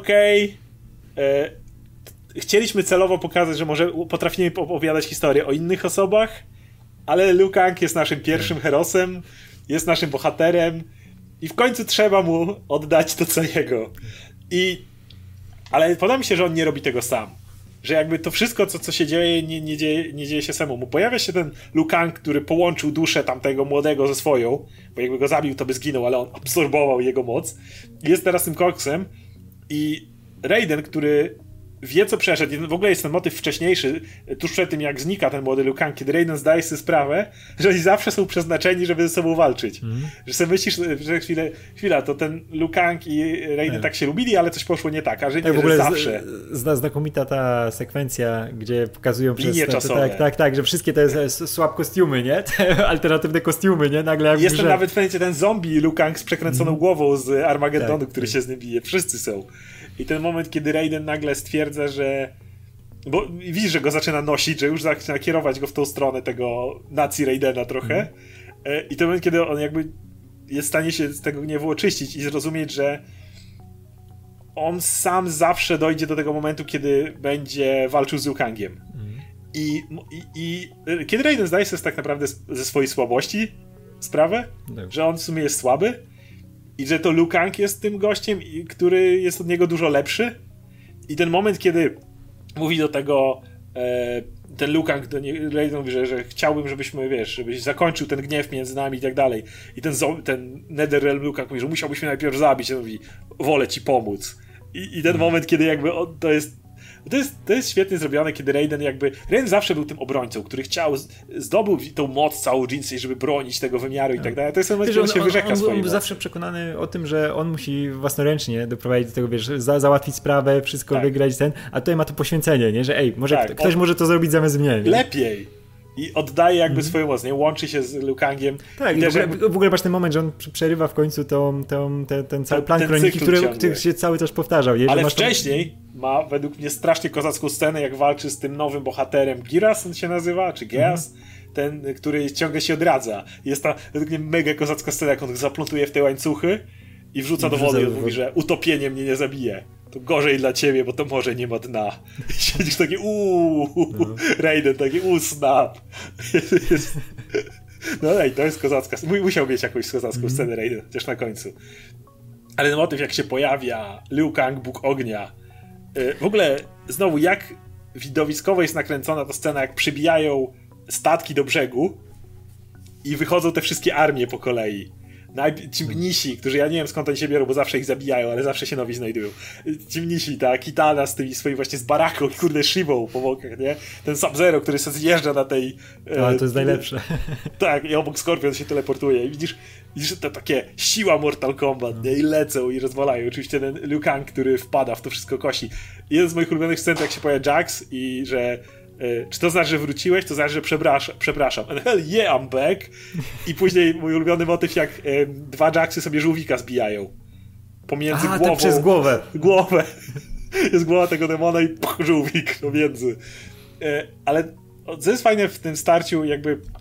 chcieliśmy celowo pokazać, że może potrafimy opowiadać historię o innych osobach, ale Liu Kang jest naszym pierwszym herosem, jest naszym bohaterem i w końcu trzeba mu oddać to co jego. Ale podoba mi się, że on nie robi tego sam. Że jakby to wszystko, co się dzieje, nie dzieje się samemu. Pojawia się ten Liu Kang, który połączył duszę tamtego młodego ze swoją, bo jakby go zabił, to by zginął, ale on absorbował jego moc. Jest teraz tym koksem i Raiden, który wie, co przeszedł. W ogóle jest ten motyw wcześniejszy, tuż przed tym, jak znika ten młody Liu Kang, kiedy Raiden zdaje sobie sprawę, że oni zawsze są przeznaczeni, żeby ze sobą walczyć. Że sobie myślisz, że chwila, to ten Liu Kang i Raiden tak się lubili, ale coś poszło nie tak, a że nie, w ogóle że zawsze. Znakomita ta sekwencja, gdzie pokazują linie czasowe. Tak, że wszystkie te swap kostiumy, nie? Te alternatywne kostiumy, nie? Nagle jak jest nawet w momencie ten zombie Liu Kang z przekręconą głową z Armagedonu, który się z nim bije. Wszyscy są. I ten moment, kiedy Raiden nagle stwierdza, że... Bo widzisz, że go zaczyna nosić, że już zaczyna kierować go w tą stronę tego nacji Raidena trochę. I ten moment, kiedy on jakby jest w stanie się z tego gniewu oczyścić i zrozumieć, że on sam zawsze dojdzie do tego momentu, kiedy będzie walczył z Liu Kangiem. I kiedy Raiden zdaje sobie tak naprawdę ze swojej słabości sprawę, że on w sumie jest słaby, i że to Liu Kang jest tym gościem, który jest od niego dużo lepszy. I ten moment, kiedy mówi do tego ten Liu Kang do Raiden mówi, że chciałbym, żebyśmy, wiesz, żebyś zakończył ten gniew między nami i tak dalej. I ten Netherrealm Liu Kang mówi, że musiałbyś mnie najpierw zabić. I on mówi, wolę ci pomóc. I ten moment, kiedy jakby to jest świetnie zrobione, kiedy Raiden zawsze był tym obrońcą, który zdobył tą moc całą Jinsei, żeby bronić tego wymiaru i tak dalej. To jest ten moment, kiedy on się wyrzeka swojej On był zawsze przekonany o tym, że on musi własnoręcznie doprowadzić do tego, wiesz, załatwić sprawę, wszystko wygrać a tutaj ma to poświęcenie, nie? Że może ktoś może to zrobić zamiast mnie. Nie? Lepiej. I oddaje jakby swoją moc, nie? Łączy się z Liu Kangiem. Tak, w ogóle masz ten moment, że on przerywa w końcu ten cały plan kroniki, który się cały czas powtarzał. Nie? Ale wcześniej ma według mnie strasznie kozacką scenę, jak walczy z tym nowym bohaterem. Giras on się nazywa, czy Geas? Ten, który ciągle się odradza. Jest ta według mnie mega kozacka scena, jak on zaplątuje w te łańcuchy i wrzuca do wody i on mówi, że utopienie mnie nie zabije. To gorzej dla ciebie, bo to morze nie ma dna. I siedzisz taki Raiden, taki snap. No ej, to jest kozacka. Musiał mieć jakąś kozacką scenę Raiden, chociaż na końcu. Ale ten motyw, jak się pojawia Liu Kang, Bóg Ognia. W ogóle, znowu, jak widowiskowo jest nakręcona ta scena, jak przybijają statki do brzegu i wychodzą te wszystkie armie po kolei. Ci mnisi, którzy ja nie wiem skąd oni się biorą, bo zawsze ich zabijają, ale zawsze się nowi znajdują. Ci mnisi, ta Kitana z tymi swoimi właśnie z baraką i kurde szybą po bokach, nie? Ten Sub-Zero, który sobie zjeżdża na tej... Ale to jest najlepsze. Tak, i obok Scorpion się teleportuje i widzisz to takie siła Mortal Kombat, nie? I lecą i rozwalają. Oczywiście ten Liu Kang, który wpada w to wszystko kosi. Jeden z moich ulubionych scen, jak się pojawia Jax i że czy to znaczy, że wróciłeś? To znaczy, że przepraszam. And hell yeah, I'm back. I później mój ulubiony motyw, jak dwa Jacksy sobie żółwika zbijają. Pomiędzy głową. Tak przez głowę. Głowę. Jest głowa tego demona i żółwik pomiędzy. Ale co jest fajne w tym starciu, jakby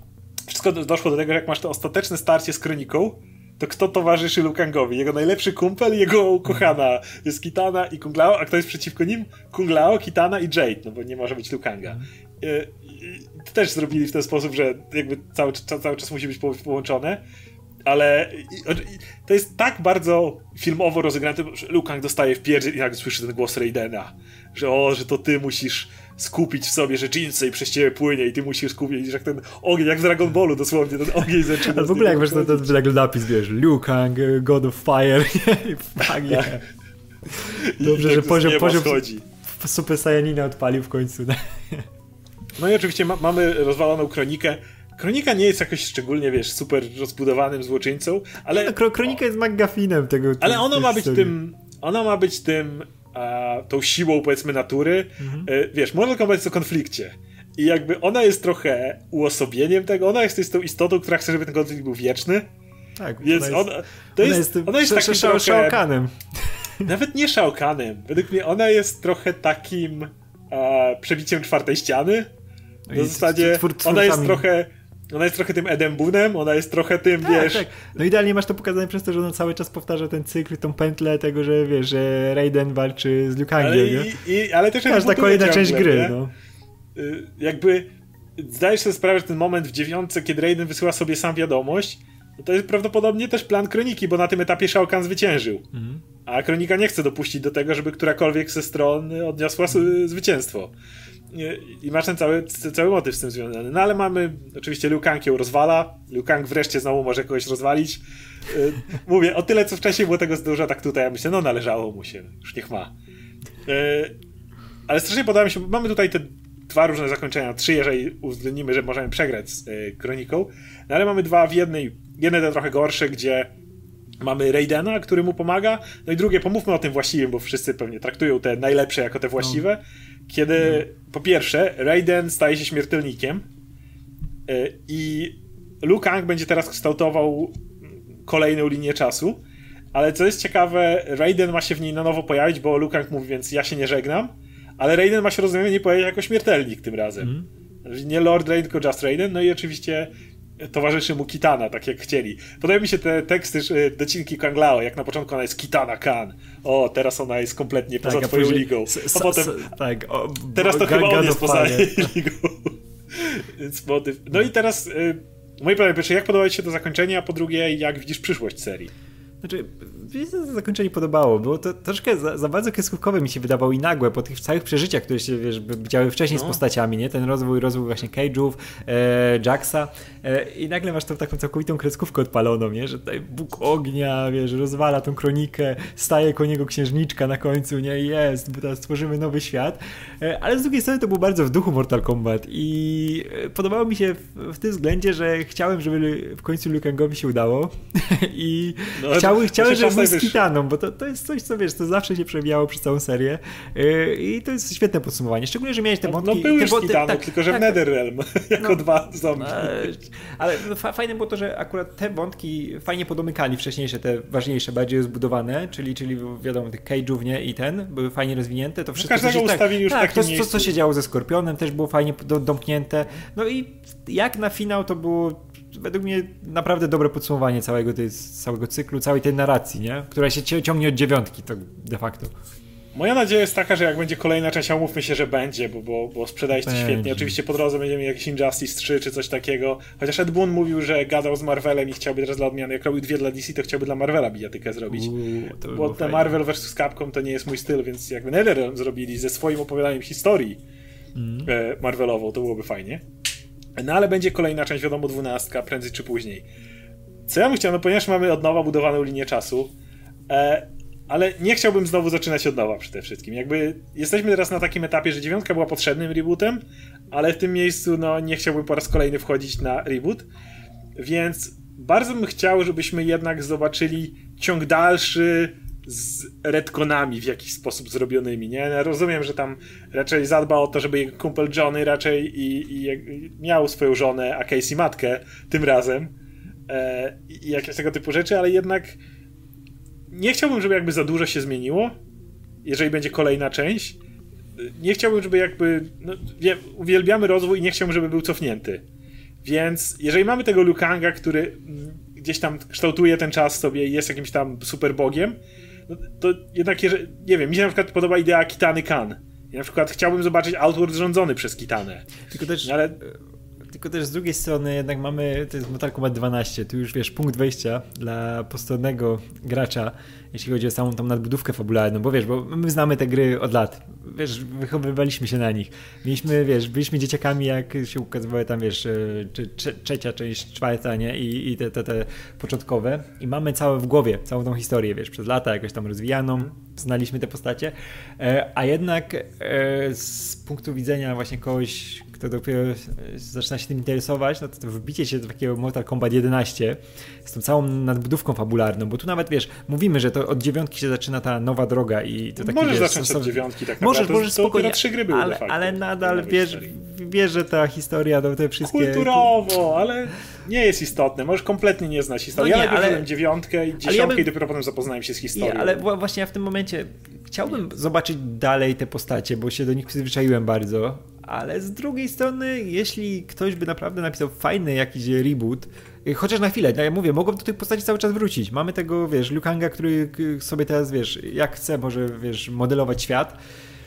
wszystko doszło do tego, że jak masz to ostateczne starcie z Kroniką, to kto towarzyszy Liu Kangowi? Jego najlepszy kumpel i jego ukochana jest Kitana i Kung Lao, a kto jest przeciwko nim? Kung Lao, Kitana i Jade, no bo nie może być Liu Kanga. To też zrobili w ten sposób, że jakby cały czas musi być połączone, ale to jest tak bardzo filmowo rozegrane, że Liu Kang dostaje w pierdziel i nagle słyszy ten głos Raidena, że to ty musisz skupić w sobie, że Jinsei przez ciebie płynie i ty musisz skupić, że jak ten ogień, jak w Dragon Ballu dosłownie, ten ogień zaczyna. Ale w ogóle jak masz ten napis, wiesz, Liu Kang, God of Fire. Fuck yeah. Dobrze, że poziom Super Saiyanina odpalił w końcu. No i oczywiście mamy rozwaloną Kronikę. Kronika nie jest jakoś szczególnie, wiesz, super rozbudowanym złoczyńcą, ale... No, Kronika jest McGuffinem tego... Ale ona ma być tą siłą, powiedzmy, natury. Wiesz, Mortal Kombat jest o konflikcie. I jakby ona jest trochę uosobieniem tego, ona jest tą istotą, która chce, żeby ten konflikt był wieczny. Tak, więc ona jest takim trochę... Shao Kanem. Nawet nie Shao Kanem. Według mnie ona jest trochę takim przebiciem czwartej ściany. W zasadzie ona jest trochę tym Edem Boonem, ona jest trochę tym, wiesz... Tak. No idealnie masz to pokazane przez to, że ona cały czas powtarza ten cykl, tą pętlę tego, że wiesz, że Raiden walczy z Liu Kangiem, ale też każda kolejna część gry, no. Jakby zdajesz sobie sprawę, że ten moment w 9, kiedy Raiden wysyła sobie sam wiadomość, no to jest prawdopodobnie też plan Kroniki, bo na tym etapie Shao Kahn zwyciężył. A Kronika nie chce dopuścić do tego, żeby którakolwiek ze stron odniosła zwycięstwo. I masz ten cały motyw z tym związany. No ale mamy, oczywiście Liu Kang ją rozwala. Liu Kang wreszcie znowu może kogoś rozwalić. Mówię, o tyle co wcześniej było tego dużo, tak tutaj ja myślę, no należało mu się, już niech ma. Ale strasznie podoba mi się, bo mamy tutaj te dwa różne zakończenia, 3, jeżeli uwzględnimy, że możemy przegrać z Kroniką, no ale mamy dwa w jednej. Jedne te trochę gorsze, gdzie mamy Raidena, który mu pomaga, no i drugie, pomówmy o tym właściwym, bo wszyscy pewnie traktują te najlepsze jako te właściwe, kiedy po pierwsze Raiden staje się śmiertelnikiem i Liu Kang będzie teraz kształtował kolejną linię czasu, ale co jest ciekawe, Raiden ma się w niej na nowo pojawić, bo Liu Kang mówi, więc ja się nie żegnam, ale Raiden ma się rozumienie pojawić jako śmiertelnik tym razem. Nie Lord Raiden, tylko Just Raiden, no i oczywiście towarzyszy mu Kitana, tak jak chcieli. Podobają mi się te teksty, docinki Kung Lao, jak na początku ona jest Kitana Khan. O, teraz ona jest kompletnie poza twoją ligą. A potem... teraz to chyba on jest poza jej ligą. Więc motyw. No i teraz moje pytanie, pierwsze, jak podoba ci się to zakończenie, a po drugie, jak widzisz przyszłość serii? Znaczy, mi się to zakończenie podobało. Było to troszkę za bardzo kreskówkowe mi się wydawało i nagłe po tych całych przeżyciach, które się, wiesz, działy wcześniej z postaciami, nie? Ten rozwój właśnie Cage'ów, Jaxa i nagle masz tą taką całkowitą kreskówkę odpaloną, nie? Że tutaj Bóg ognia, wiesz, rozwala tą Kronikę, staje koło niego księżniczka na końcu, nie? Jest, bo teraz stworzymy nowy świat. Ale z drugiej strony to było bardzo w duchu Mortal Kombat i podobało mi się w tym względzie, że chciałem, żeby w końcu Liu Kangowi się udało i chciałem, żeby był z Kitaną, bo to jest coś, co wiesz, to zawsze się przewijało przez całą serię i to jest świetne podsumowanie. Szczególnie, że miałeś te wątki... No były z Kitaną, tylko że w NetherRealm, jako dwa zombie. Ale fajne było to, że akurat te wątki fajnie podomykali wcześniejsze, te ważniejsze, bardziej zbudowane, czyli wiadomo, tych Cage'ów, nie, i były fajnie rozwinięte. To wszystko, każdego ustawili już w takim miejscu. Co się działo ze Skorpionem, też było fajnie domknięte. No i jak na finał to było według mnie naprawdę dobre podsumowanie całego cyklu, całej tej narracji, nie? Która się ciągnie od 9 tak de facto. Moja nadzieja jest taka, że jak będzie kolejna część, a umówmy się, że będzie, bo sprzedaliście świetnie. Oczywiście po drodze będziemy mieli jakiś Injustice 3 czy coś takiego. Chociaż Ed Boon mówił, że gadał z Marvelem i chciałby teraz dla odmiany, jak robił 2 dla DC, to chciałby dla Marvela bijatykę zrobić. Bo te Marvel vs. Capcom to nie jest mój styl, więc jakby NetherRealm zrobili ze swoim opowiadaniem historii Marvelową, to byłoby fajnie. No ale będzie kolejna część, wiadomo, 12, prędzej czy później. Co ja bym chciał, no ponieważ mamy od nowa budowaną linię czasu, ale nie chciałbym znowu zaczynać od nowa przede wszystkim. Jakby jesteśmy teraz na takim etapie, że 9 była potrzebnym rebootem, ale w tym miejscu no nie chciałbym po raz kolejny wchodzić na reboot, więc bardzo bym chciał, żebyśmy jednak zobaczyli ciąg dalszy z retconami w jakiś sposób zrobionymi, nie? Ja rozumiem, że tam raczej zadba o to, żeby jego kumpel Johnny raczej i miał swoją żonę, a Casey matkę tym razem i jakieś tego typu rzeczy, ale jednak nie chciałbym, żeby jakby za dużo się zmieniło, jeżeli będzie kolejna część. Nie chciałbym, żeby jakby uwielbiamy rozwój i nie chciałbym, żeby był cofnięty. Więc jeżeli mamy tego Liu Kanga, który gdzieś tam kształtuje ten czas sobie i jest jakimś tam super bogiem, no to jednak, nie wiem, mi się na przykład podoba idea Kitany Kan. Ja na przykład chciałbym zobaczyć Outworld rządzony przez Kitanę. Tylko też z drugiej strony jednak mamy, to jest Mortal Kombat 12, tu już wiesz, punkt wejścia dla postronnego gracza, jeśli chodzi o samą tą nadbudówkę fabularną, bo wiesz, bo my znamy te gry od lat, wiesz, wychowywaliśmy się na nich. Mieliśmy, wiesz, byliśmy dzieciakami, jak się ukazywały tam, wiesz, trzecia część, czwarta, nie? I te początkowe. I mamy całe w głowie, całą tą historię, wiesz, przez lata jakoś tam rozwijaną, znaliśmy te postacie, a jednak z punktu widzenia właśnie kogoś, kto dopiero zaczyna się tym interesować, no to wbicie się do takiego Mortal Kombat 11 z tą całą nadbudówką fabularną, bo tu nawet, wiesz, mówimy, że to od 9 się zaczyna ta nowa droga i to taki, możesz wiesz, zacząć od 9 tak naprawdę. Możesz spokojnie, 3 gry były de facto, ale nadal wiesz, że ta historia, to te wszystkie... Kulturowo, ale nie jest istotne. Możesz kompletnie nie znać historii. No nie, ja najpierw 9 i 10 i dopiero potem zapoznałem się z historią. Nie, ale właśnie ja w tym momencie chciałbym zobaczyć dalej te postacie, bo się do nich przyzwyczaiłem bardzo, ale z drugiej strony, jeśli ktoś by naprawdę napisał fajny jakiś reboot, chociaż na chwilę, ja mówię, mogą do tych postaci cały czas wrócić. Mamy tego, wiesz, Liu Kanga, który sobie teraz, wiesz, jak chce, może, wiesz, modelować świat,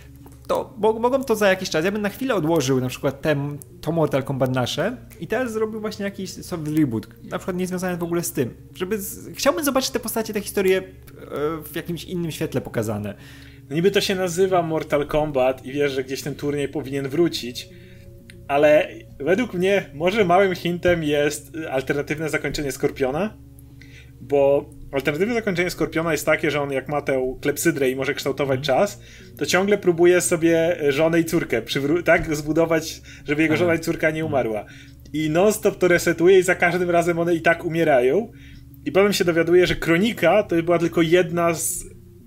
to mogą to za jakiś czas. Ja bym na chwilę odłożył na przykład to Mortal Kombat nasze i teraz zrobił właśnie jakiś soft reboot, na przykład nie związany w ogóle z tym. Chciałbym zobaczyć te postacie, te historie w jakimś innym świetle pokazane. No niby to się nazywa Mortal Kombat i wiesz, że gdzieś ten turniej powinien wrócić, ale według mnie może małym hintem jest alternatywne zakończenie Skorpiona, bo alternatywne zakończenie Skorpiona jest takie, że on jak ma tę klepsydrę i może kształtować czas, to ciągle próbuje sobie żonę i córkę tak zbudować, żeby jego żona i córka nie umarła. I non-stop to resetuje i za każdym razem one i tak umierają. I potem się dowiaduje, że Kronika to była tylko jedna z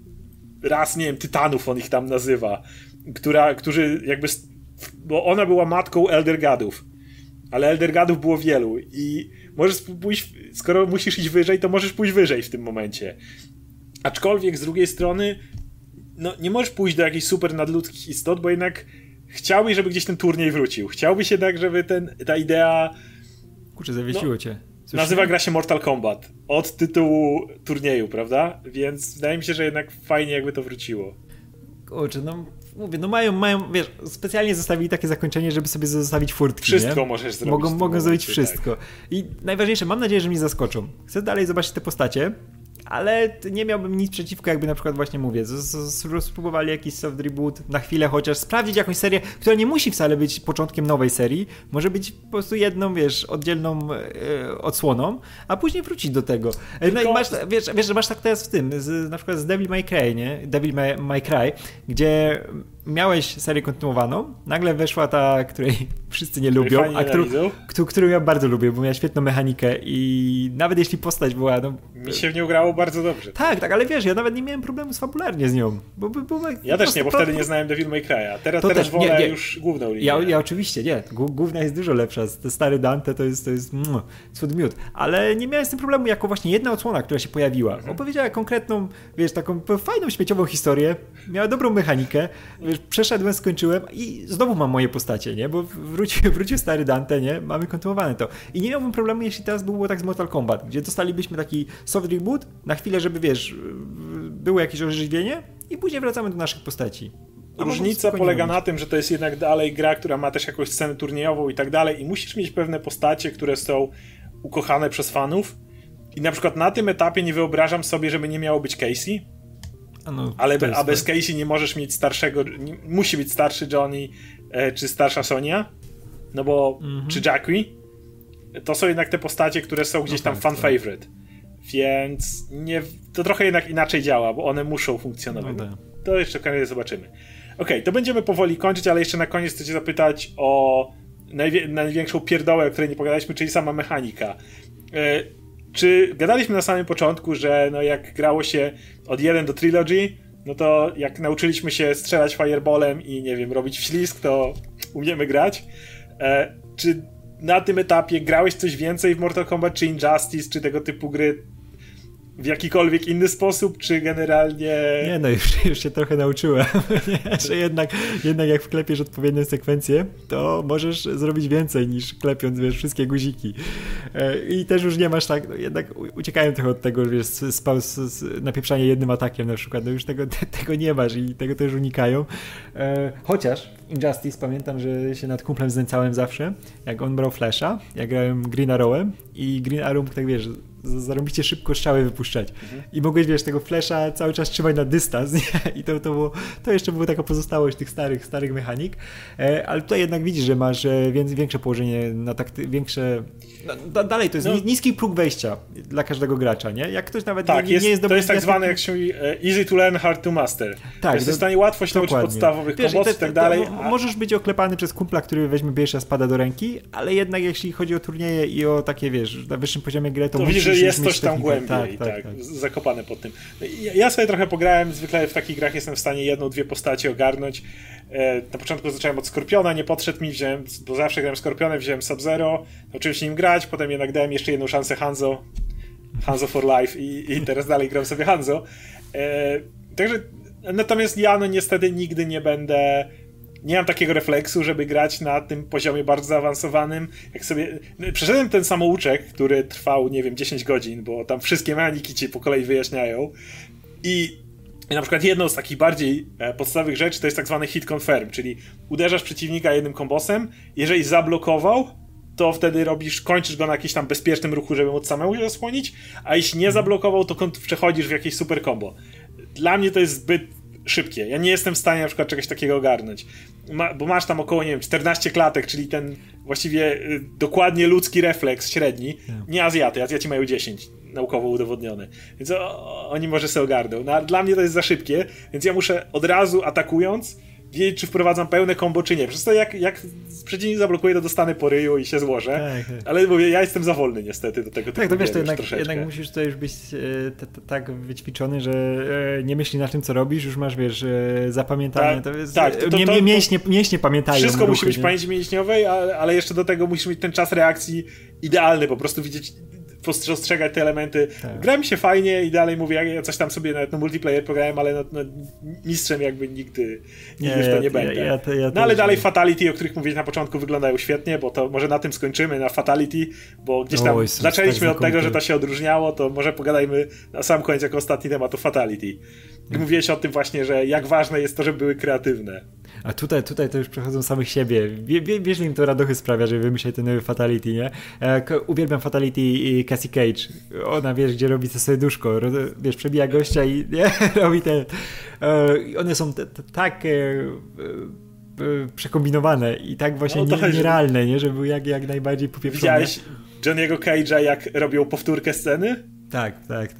nie wiem, tytanów on ich tam nazywa, którzy jakby, bo ona była matką Eldergadów, ale Eldergadów było wielu i możesz pójść, skoro musisz iść wyżej, to możesz pójść wyżej w tym momencie. Aczkolwiek z drugiej strony, no nie możesz pójść do jakichś super nadludzkich istot, bo jednak chciałbyś, żeby gdzieś ten turniej wrócił. Chciałbyś jednak, żeby ta idea... Kurczę, zawiesiło cię. Nazywa gra się Mortal Kombat od tytułu turnieju, prawda? Więc wydaje mi się, że jednak fajnie jakby to wróciło. Kurczę, no mówię, no mają, wiesz, specjalnie zostawili takie zakończenie, żeby sobie zostawić furtki, wszystko nie? możesz zrobić. Mogą zrobić wszystko. Tak. I najważniejsze, mam nadzieję, że mnie zaskoczą. Chcę dalej zobaczyć te postacie, ale nie miałbym nic przeciwko, jakby na przykład właśnie mówię, spróbowali jakiś soft reboot na chwilę chociaż, sprawdzić jakąś serię, która nie musi wcale być początkiem nowej serii, może być po prostu jedną, wiesz, oddzielną odsłoną, a później wrócić do tego. No i masz, wiesz, że masz tak teraz w tym, na przykład z Devil May Cry, nie? Devil May Cry, gdzie miałeś serię kontynuowaną, nagle weszła ta, której wszyscy nie lubią, a którą ja bardzo lubię, bo miała świetną mechanikę i nawet jeśli postać była... No, mi się w nią grało bardzo dobrze. Tak, ale wiesz, ja nawet nie miałem problemu fabularnie z nią. Ja też nie, bo wtedy nie znałem Devil May Cry'a. Teraz wolę już główną linię. Ja oczywiście, nie. Główna jest dużo lepsza. Ten stary Dante to jest cud miód. Ale nie miałem z tym problemu, jako właśnie jedna odsłona, która się pojawiła. Opowiedziała konkretną, wiesz, taką fajną, śmieciową historię. Miała dobrą mechanikę. Wiesz, przeszedłem, skończyłem i znowu mam moje postacie, nie? Bo wrócił stary Dante, nie? Mamy kontynuowane to. I nie miałbym problemu, jeśli teraz było tak z Mortal Kombat, gdzie dostalibyśmy taki soft reboot na chwilę, żeby, wiesz, było jakieś orzeźwienie i później wracamy do naszych postaci. Różnica polega na tym, że to jest jednak dalej gra, która ma też jakąś scenę turniejową i tak dalej i musisz mieć pewne postacie, które są ukochane przez fanów i na przykład na tym etapie nie wyobrażam sobie, żeby nie miało być Casey. A bez Casey nie możesz mieć starszego, musi być starszy Johnny czy starsza Sonia, no bo czy Jackie. To są jednak te postacie, które są gdzieś tam fan favorite. Więc to trochę jednak inaczej działa, bo one muszą funkcjonować. To jeszcze w kanale zobaczymy. Okej, to będziemy powoli kończyć, ale jeszcze na koniec chcę cię zapytać o największą pierdołę, o której nie pogadaliśmy, czyli sama mechanika. Czy gadaliśmy na samym początku, że no jak grało się od 1 do Trilogy, no to jak nauczyliśmy się strzelać fireballem i nie wiem, robić wślizg, to umiemy grać. Czy na tym etapie grałeś coś więcej w Mortal Kombat, czy Injustice, czy tego typu gry? w jakikolwiek inny sposób, czy generalnie... Nie, no już się trochę nauczyłem, że jednak jak wklepiesz odpowiednią sekwencję, to możesz zrobić więcej niż klepiąc, wiesz, wszystkie guziki. I też już nie masz tak, no jednak uciekałem trochę od tego, wiesz, napieprzanie jednym atakiem na przykład, no już tego nie masz i tego też unikają. Chociaż Injustice pamiętam, że się nad kumplem znęcałem zawsze, jak on brał Flasha, ja grałem Green Arrowem i Green Arrow mógł tak, wiesz, zarobicie szybko strzały wypuszczać. I mogłeś, wiesz, tego Flasha cały czas trzymać na dystans, nie? I to jeszcze była taka pozostałość tych starych mechanik, ale tutaj jednak widzisz, że masz większe położenie na większe... No, dalej to jest niski próg wejścia dla każdego gracza, nie? Jak ktoś nawet tak, nie jest dobry... To jest tak zwany, jak się mówi, easy to learn, hard to master. Tak, jesteś w stanie łatwo się nauczyć podstawowych kombosów i tak dalej. Możesz być oklepany przez kumpla, który weźmie pierwszy raz pada do ręki, ale jednak jeśli chodzi o turnieje i o takie, wiesz, na wyższym poziomie gry, to widzisz, że jest coś tam technikę. głębiej, tak, zakopane pod tym. Ja sobie trochę pograłem, zwykle w takich grach jestem w stanie jedną, dwie postacie ogarnąć. Na początku zacząłem od Skorpiona, nie podszedł mi, bo zawsze grałem Skorpionem, wziąłem Sub-Zero, nauczyłem się nim grać, potem jednak dałem jeszcze jedną szansę Hanzo for life i teraz dalej gram sobie Hanzo. Także, natomiast ja niestety nigdy nie mam takiego refleksu, żeby grać na tym poziomie bardzo zaawansowanym. Jak sobie przeszedłem ten samouczek, który trwał, nie wiem, 10 godzin, bo tam wszystkie mechaniki ci po kolei wyjaśniają i na przykład jedną z takich bardziej podstawowych rzeczy to jest tak zwany hit confirm, czyli uderzasz przeciwnika jednym kombosem, jeżeli zablokował, to wtedy kończysz go na jakimś tam bezpiecznym ruchu, żeby móc samemu się zasłonić, a jeśli nie zablokował, to przechodzisz w jakieś super combo. Dla mnie to jest zbyt szybkie. Ja nie jestem w stanie na przykład czegoś takiego ogarnąć. Bo masz tam około, nie wiem, 14 klatek, czyli ten właściwie dokładnie ludzki refleks średni. Nie Azjaty. Azjaci mają 10. Naukowo udowodnione. Więc oni może sobie ogarną. No, a dla mnie to jest za szybkie, więc ja muszę od razu atakując wiedzieć, czy wprowadzam pełne combo, czy nie. Przez to jak przeciwnik zablokuje, to dostanę po ryju i się złożę. Tak. Ale mówię, ja jestem za wolny niestety do tego. Tak, to wiesz, to jednak musisz tutaj już być tak wyćwiczony, że nie myśli na tym, co robisz, już masz, wiesz, zapamiętanie. Mięśnie pamiętają. Wszystko musi być w pamięci mięśniowej, ale jeszcze do tego musisz mieć ten czas reakcji idealny, po prostu widzieć, postrzegać te elementy. Tak. Gra mi się fajnie i dalej mówię, ja coś tam sobie nawet multiplayer pograłem, ale mistrzem jakby nigdy w to nie będę. Ale dalej Fatality, o których mówię na początku, wyglądają świetnie, bo to może na tym skończymy, na Fatality, bo gdzieś tam zaczęliśmy od tego, że to się odróżniało, to może pogadajmy na sam koniec jako ostatni temat o Fatality. I mówiłeś o tym właśnie, że jak ważne jest to, żeby były kreatywne. A tutaj to już przechodzą samych siebie. Wiesz, im to radochy sprawia, żeby wymyślać ten nowy Fatality, nie? Uwielbiam Fatality i Cassie Cage. Ona, wiesz, gdzie robi to sobie duszko. Wiesz, przebija gościa i nie, robi te... One są tak przekombinowane i tak właśnie nierealne, nie? Żeby jak najbardziej popieprzone. Widziałeś Johnny'ego Cage'a, jak robią powtórkę sceny? Tak.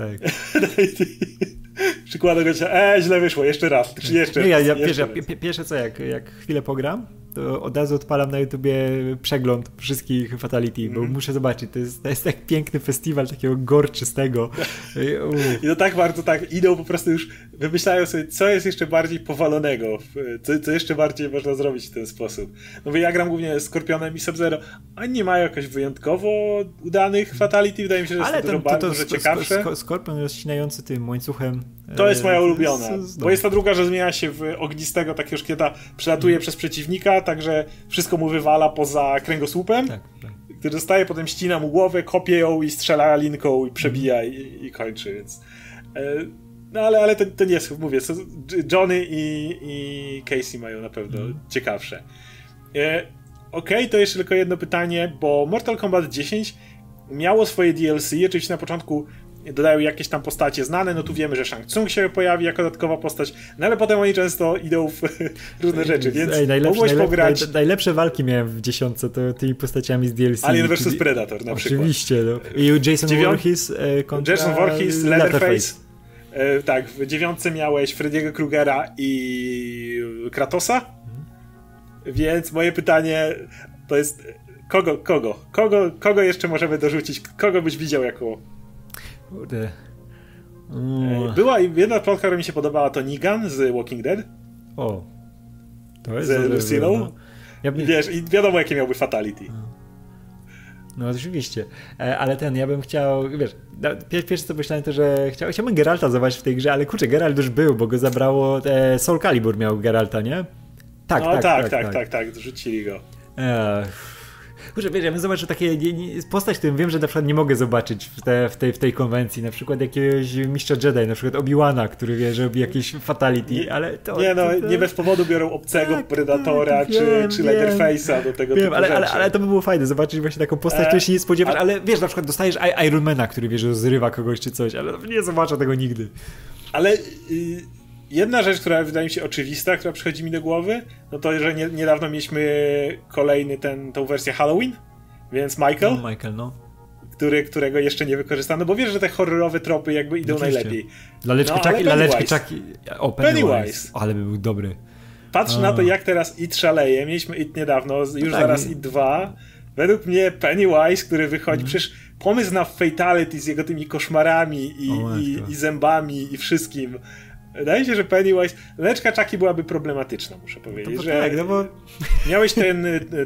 Przykładam go, źle wyszło, jeszcze raz. Czy jeszcze, pierwsze co, jak chwilę pogram, to od razu odpalam na YouTubie przegląd wszystkich Fatality, bo muszę zobaczyć, to jest tak piękny festiwal takiego gorczystego. I to tak bardzo idą po prostu już, wymyślają sobie, co jest jeszcze bardziej powalonego, co jeszcze bardziej można zrobić w ten sposób. No bo ja gram głównie Skorpionem i Sub-Zero, oni nie mają jakoś wyjątkowo udanych Fatality, wydaje mi się, że jest to dużo ciekawsze. Skorpion rozcinający tym łańcuchem. To jest moja ulubiona, bo jest ta druga, że zmienia się w ognistego takiego szkieta, przelatuje przez przeciwnika, także wszystko mu wywala poza kręgosłupem, który dostaje, potem ścina mu głowę, kopie ją i strzela linką i przebija i kończy, więc... No ale to nie jest, mówię, Johnny i Casey mają na pewno ciekawsze. Okej, to jeszcze tylko jedno pytanie, bo Mortal Kombat 10 miało swoje DLC, oczywiście na początku dodają jakieś tam postacie znane, no tu wiemy, że Shang Tsung się pojawi jako dodatkowa postać, no ale potem oni często idą w różne rzeczy, więc mogłeś pograć... Najlepsze walki miałem w 10, to tymi postaciami z DLC. Alien vs Predator na przykład. Oczywiście, no. I Jason Voorhees kontra Jason Voorhees, Leatherface. Tak, w 9 miałeś Freddy'ego Krugera i Kratosa, więc moje pytanie to jest kogo jeszcze możemy dorzucić? Kogo byś widział jako... Kurde. Była jedna plotka, która mi się podobała, to Negan z Walking Dead. O. To jest z Lucilą. No. Wiesz, i wiadomo, jakie miałby Fatality. No oczywiście, ale ja bym chciał, wiesz, pierwsze co myślałem to, że chciałbym Geralta zobaczyć w tej grze, ale kurczę, Geralt już był, bo go zabrało, Soul Calibur miał Geralta, nie? Tak, rzucili go. Kurczę, wiesz, ja bym zobaczył takie postać, którą wiem, że na przykład nie mogę zobaczyć w tej konwencji, na przykład jakiegoś mistrza Jedi, na przykład Obi-Wana, który wie, że robi jakieś fatality, ale to... Nie bez powodu biorą obcego Predatora czy Leatherface'a do tego typu rzeczy. Ale to by było fajne, zobaczyć właśnie taką postać, której się nie spodziewasz, ale wiesz, na przykład dostajesz Ironmana, który wie, że zrywa kogoś czy coś, ale nie zobaczę tego nigdy. Ale... Jedna rzecz, która wydaje mi się oczywista, która przychodzi mi do głowy, no to, że niedawno mieliśmy kolejny tą wersję Halloween, więc Michael, którego jeszcze nie wykorzystano, bo wiesz, że te horrorowe tropy jakby idą najlepiej. Laleczki czaki. O, Pennywise. Ale by był dobry. Patrz na to, jak teraz It szaleje. Mieliśmy It niedawno, już zaraz It 2. Według mnie Pennywise, który wychodzi, przecież pomysł na fatality z jego tymi koszmarami i zębami i wszystkim. Wydaje mi się, że Pennywise... Leczka Chucky byłaby problematyczna, muszę powiedzieć, bo miałeś ten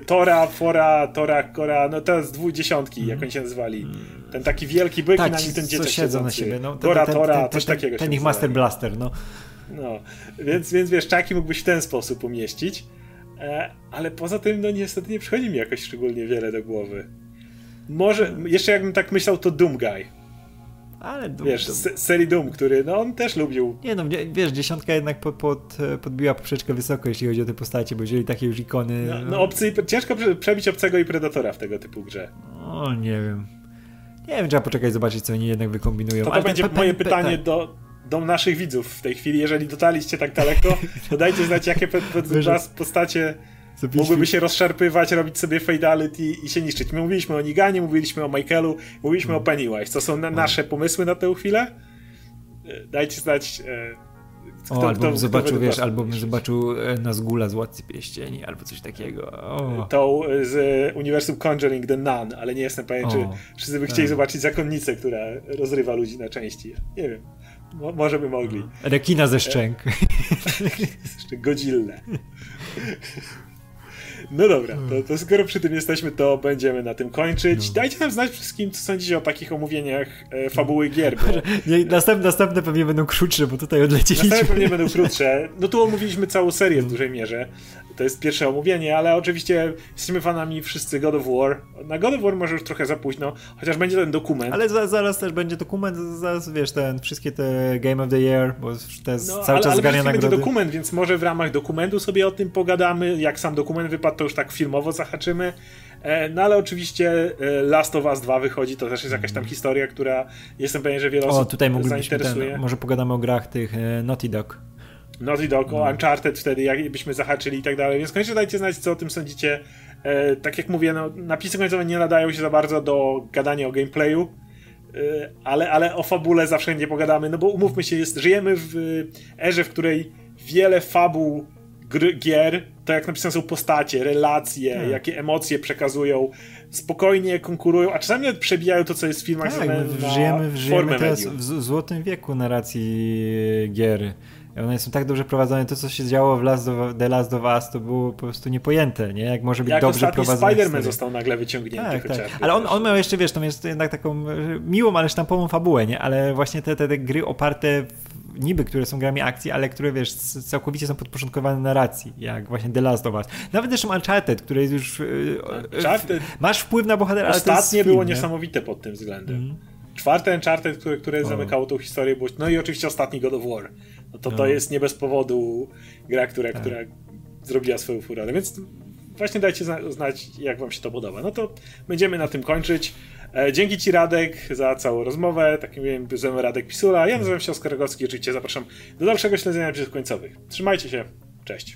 Tora, no to z 20, jak oni się nazywali. Ten taki wielki byk i na nim ten dzieciak siedzą na siebie. No, Tora, coś takiego. Ten ich Master Blaster, no. No, więc wiesz, Chucky mógłbyś w ten sposób umieścić, ale poza tym, no niestety nie przychodzi mi jakoś szczególnie wiele do głowy. Może, jeszcze jakbym tak myślał, to Doom Guy. Ale wiesz, z serii Doom, który, no on też lubił. Nie no, wiesz, 10 jednak podbiła poprzeczkę wysoko, jeśli chodzi o te postacie, bo jeżeli takie już ikony... Ciężko przebić obcego i Predatora w tego typu grze. O, nie wiem. Nie wiem, trzeba poczekać, zobaczyć, co oni jednak wykombinują. To będzie moje pytanie do naszych widzów w tej chwili. Jeżeli dotarliście tak daleko, to dajcie znać, jakie postacie mogłyby się rozszarpywać, robić sobie fatality i się niszczyć. My mówiliśmy o Niganie, mówiliśmy o Michaelu, mówiliśmy o Pennywise. To są nasze pomysły na tę chwilę. Dajcie znać, albo bym zobaczył Nazgula z Władcy Pierścieni, albo coś takiego. Tą z uniwersum Conjuring The Nun, ale nie jestem pewien, czy wszyscy by chcieli zobaczyć zakonnicę, która rozrywa ludzi na części. Nie wiem. Może by mogli. Rekina ze szczęk. Jeszcze Godzilla. No dobra, to skoro przy tym jesteśmy, to będziemy na tym kończyć. Dajcie nam znać wszystkim, co sądzicie o takich omówieniach fabuły gier. Następne pewnie będą krótsze, bo tutaj odleciliśmy. Następne pewnie będą krótsze. No tu omówiliśmy całą serię w dużej mierze. To jest pierwsze omówienie, ale oczywiście jesteśmy fanami wszyscy God of War. Na God of War może już trochę za późno, chociaż będzie ten dokument. Ale zaraz też będzie dokument, zaraz wiesz, wszystkie te Game of the Year, bo cały czas zgarnia nagrody. Będzie dokument, więc może w ramach dokumentu sobie o tym pogadamy. Jak sam dokument wypadł, to już tak filmowo zahaczymy. No ale oczywiście Last of Us 2 wychodzi, to też jest jakaś tam historia, która jestem pewien, że wiele osób zainteresuje. Może pogadamy o grach tych Naughty Dog, o Uncharted wtedy, jakbyśmy zahaczyli i tak dalej, więc koniecznie dajcie znać, co o tym sądzicie. Tak jak mówię, no, napisy końcowe nie nadają się za bardzo do gadania o gameplayu, ale o fabule zawsze nie pogadamy, no bo umówmy się, żyjemy w erze, w której wiele fabuł gier, to jak napisane są postacie, relacje, jakie emocje przekazują, spokojnie konkurują, a czasami nawet przebijają to, co jest w filmach. Żyjemy teraz w złotym wieku narracji gier. One są tak dobrze prowadzone, to co się działo w The Last of Us to było po prostu niepojęte, nie? Jak może być dobrze prowadzone. Spider-Man został nagle wyciągnięty chociażby. Ale on miał jeszcze, wiesz, tam jest jednak taką miłą, ale sztampową fabułę, nie? Ale właśnie te gry oparte niby, które są grami akcji, ale które, wiesz, całkowicie są podporządkowane narracji, jak właśnie The Last of Us. Nawet zresztą Uncharted, które jest już... masz wpływ na bohatera, ale to jest ostatnie było niesamowite pod tym względem. Czwarte Uncharted, które zamykało tą historię, było... No i oczywiście ostatni God of War. No to jest nie bez powodu gra, która zrobiła swoją furorę. Więc właśnie dajcie znać, jak wam się to podoba. No to będziemy na tym kończyć. Dzięki ci, Radek, za całą rozmowę. Tak mówiłem, byłem Radek Pisula. Ja nazywam się Oskar Rogowski. Oczywiście zapraszam do dalszego śledzenia napisów końcowych. Trzymajcie się. Cześć.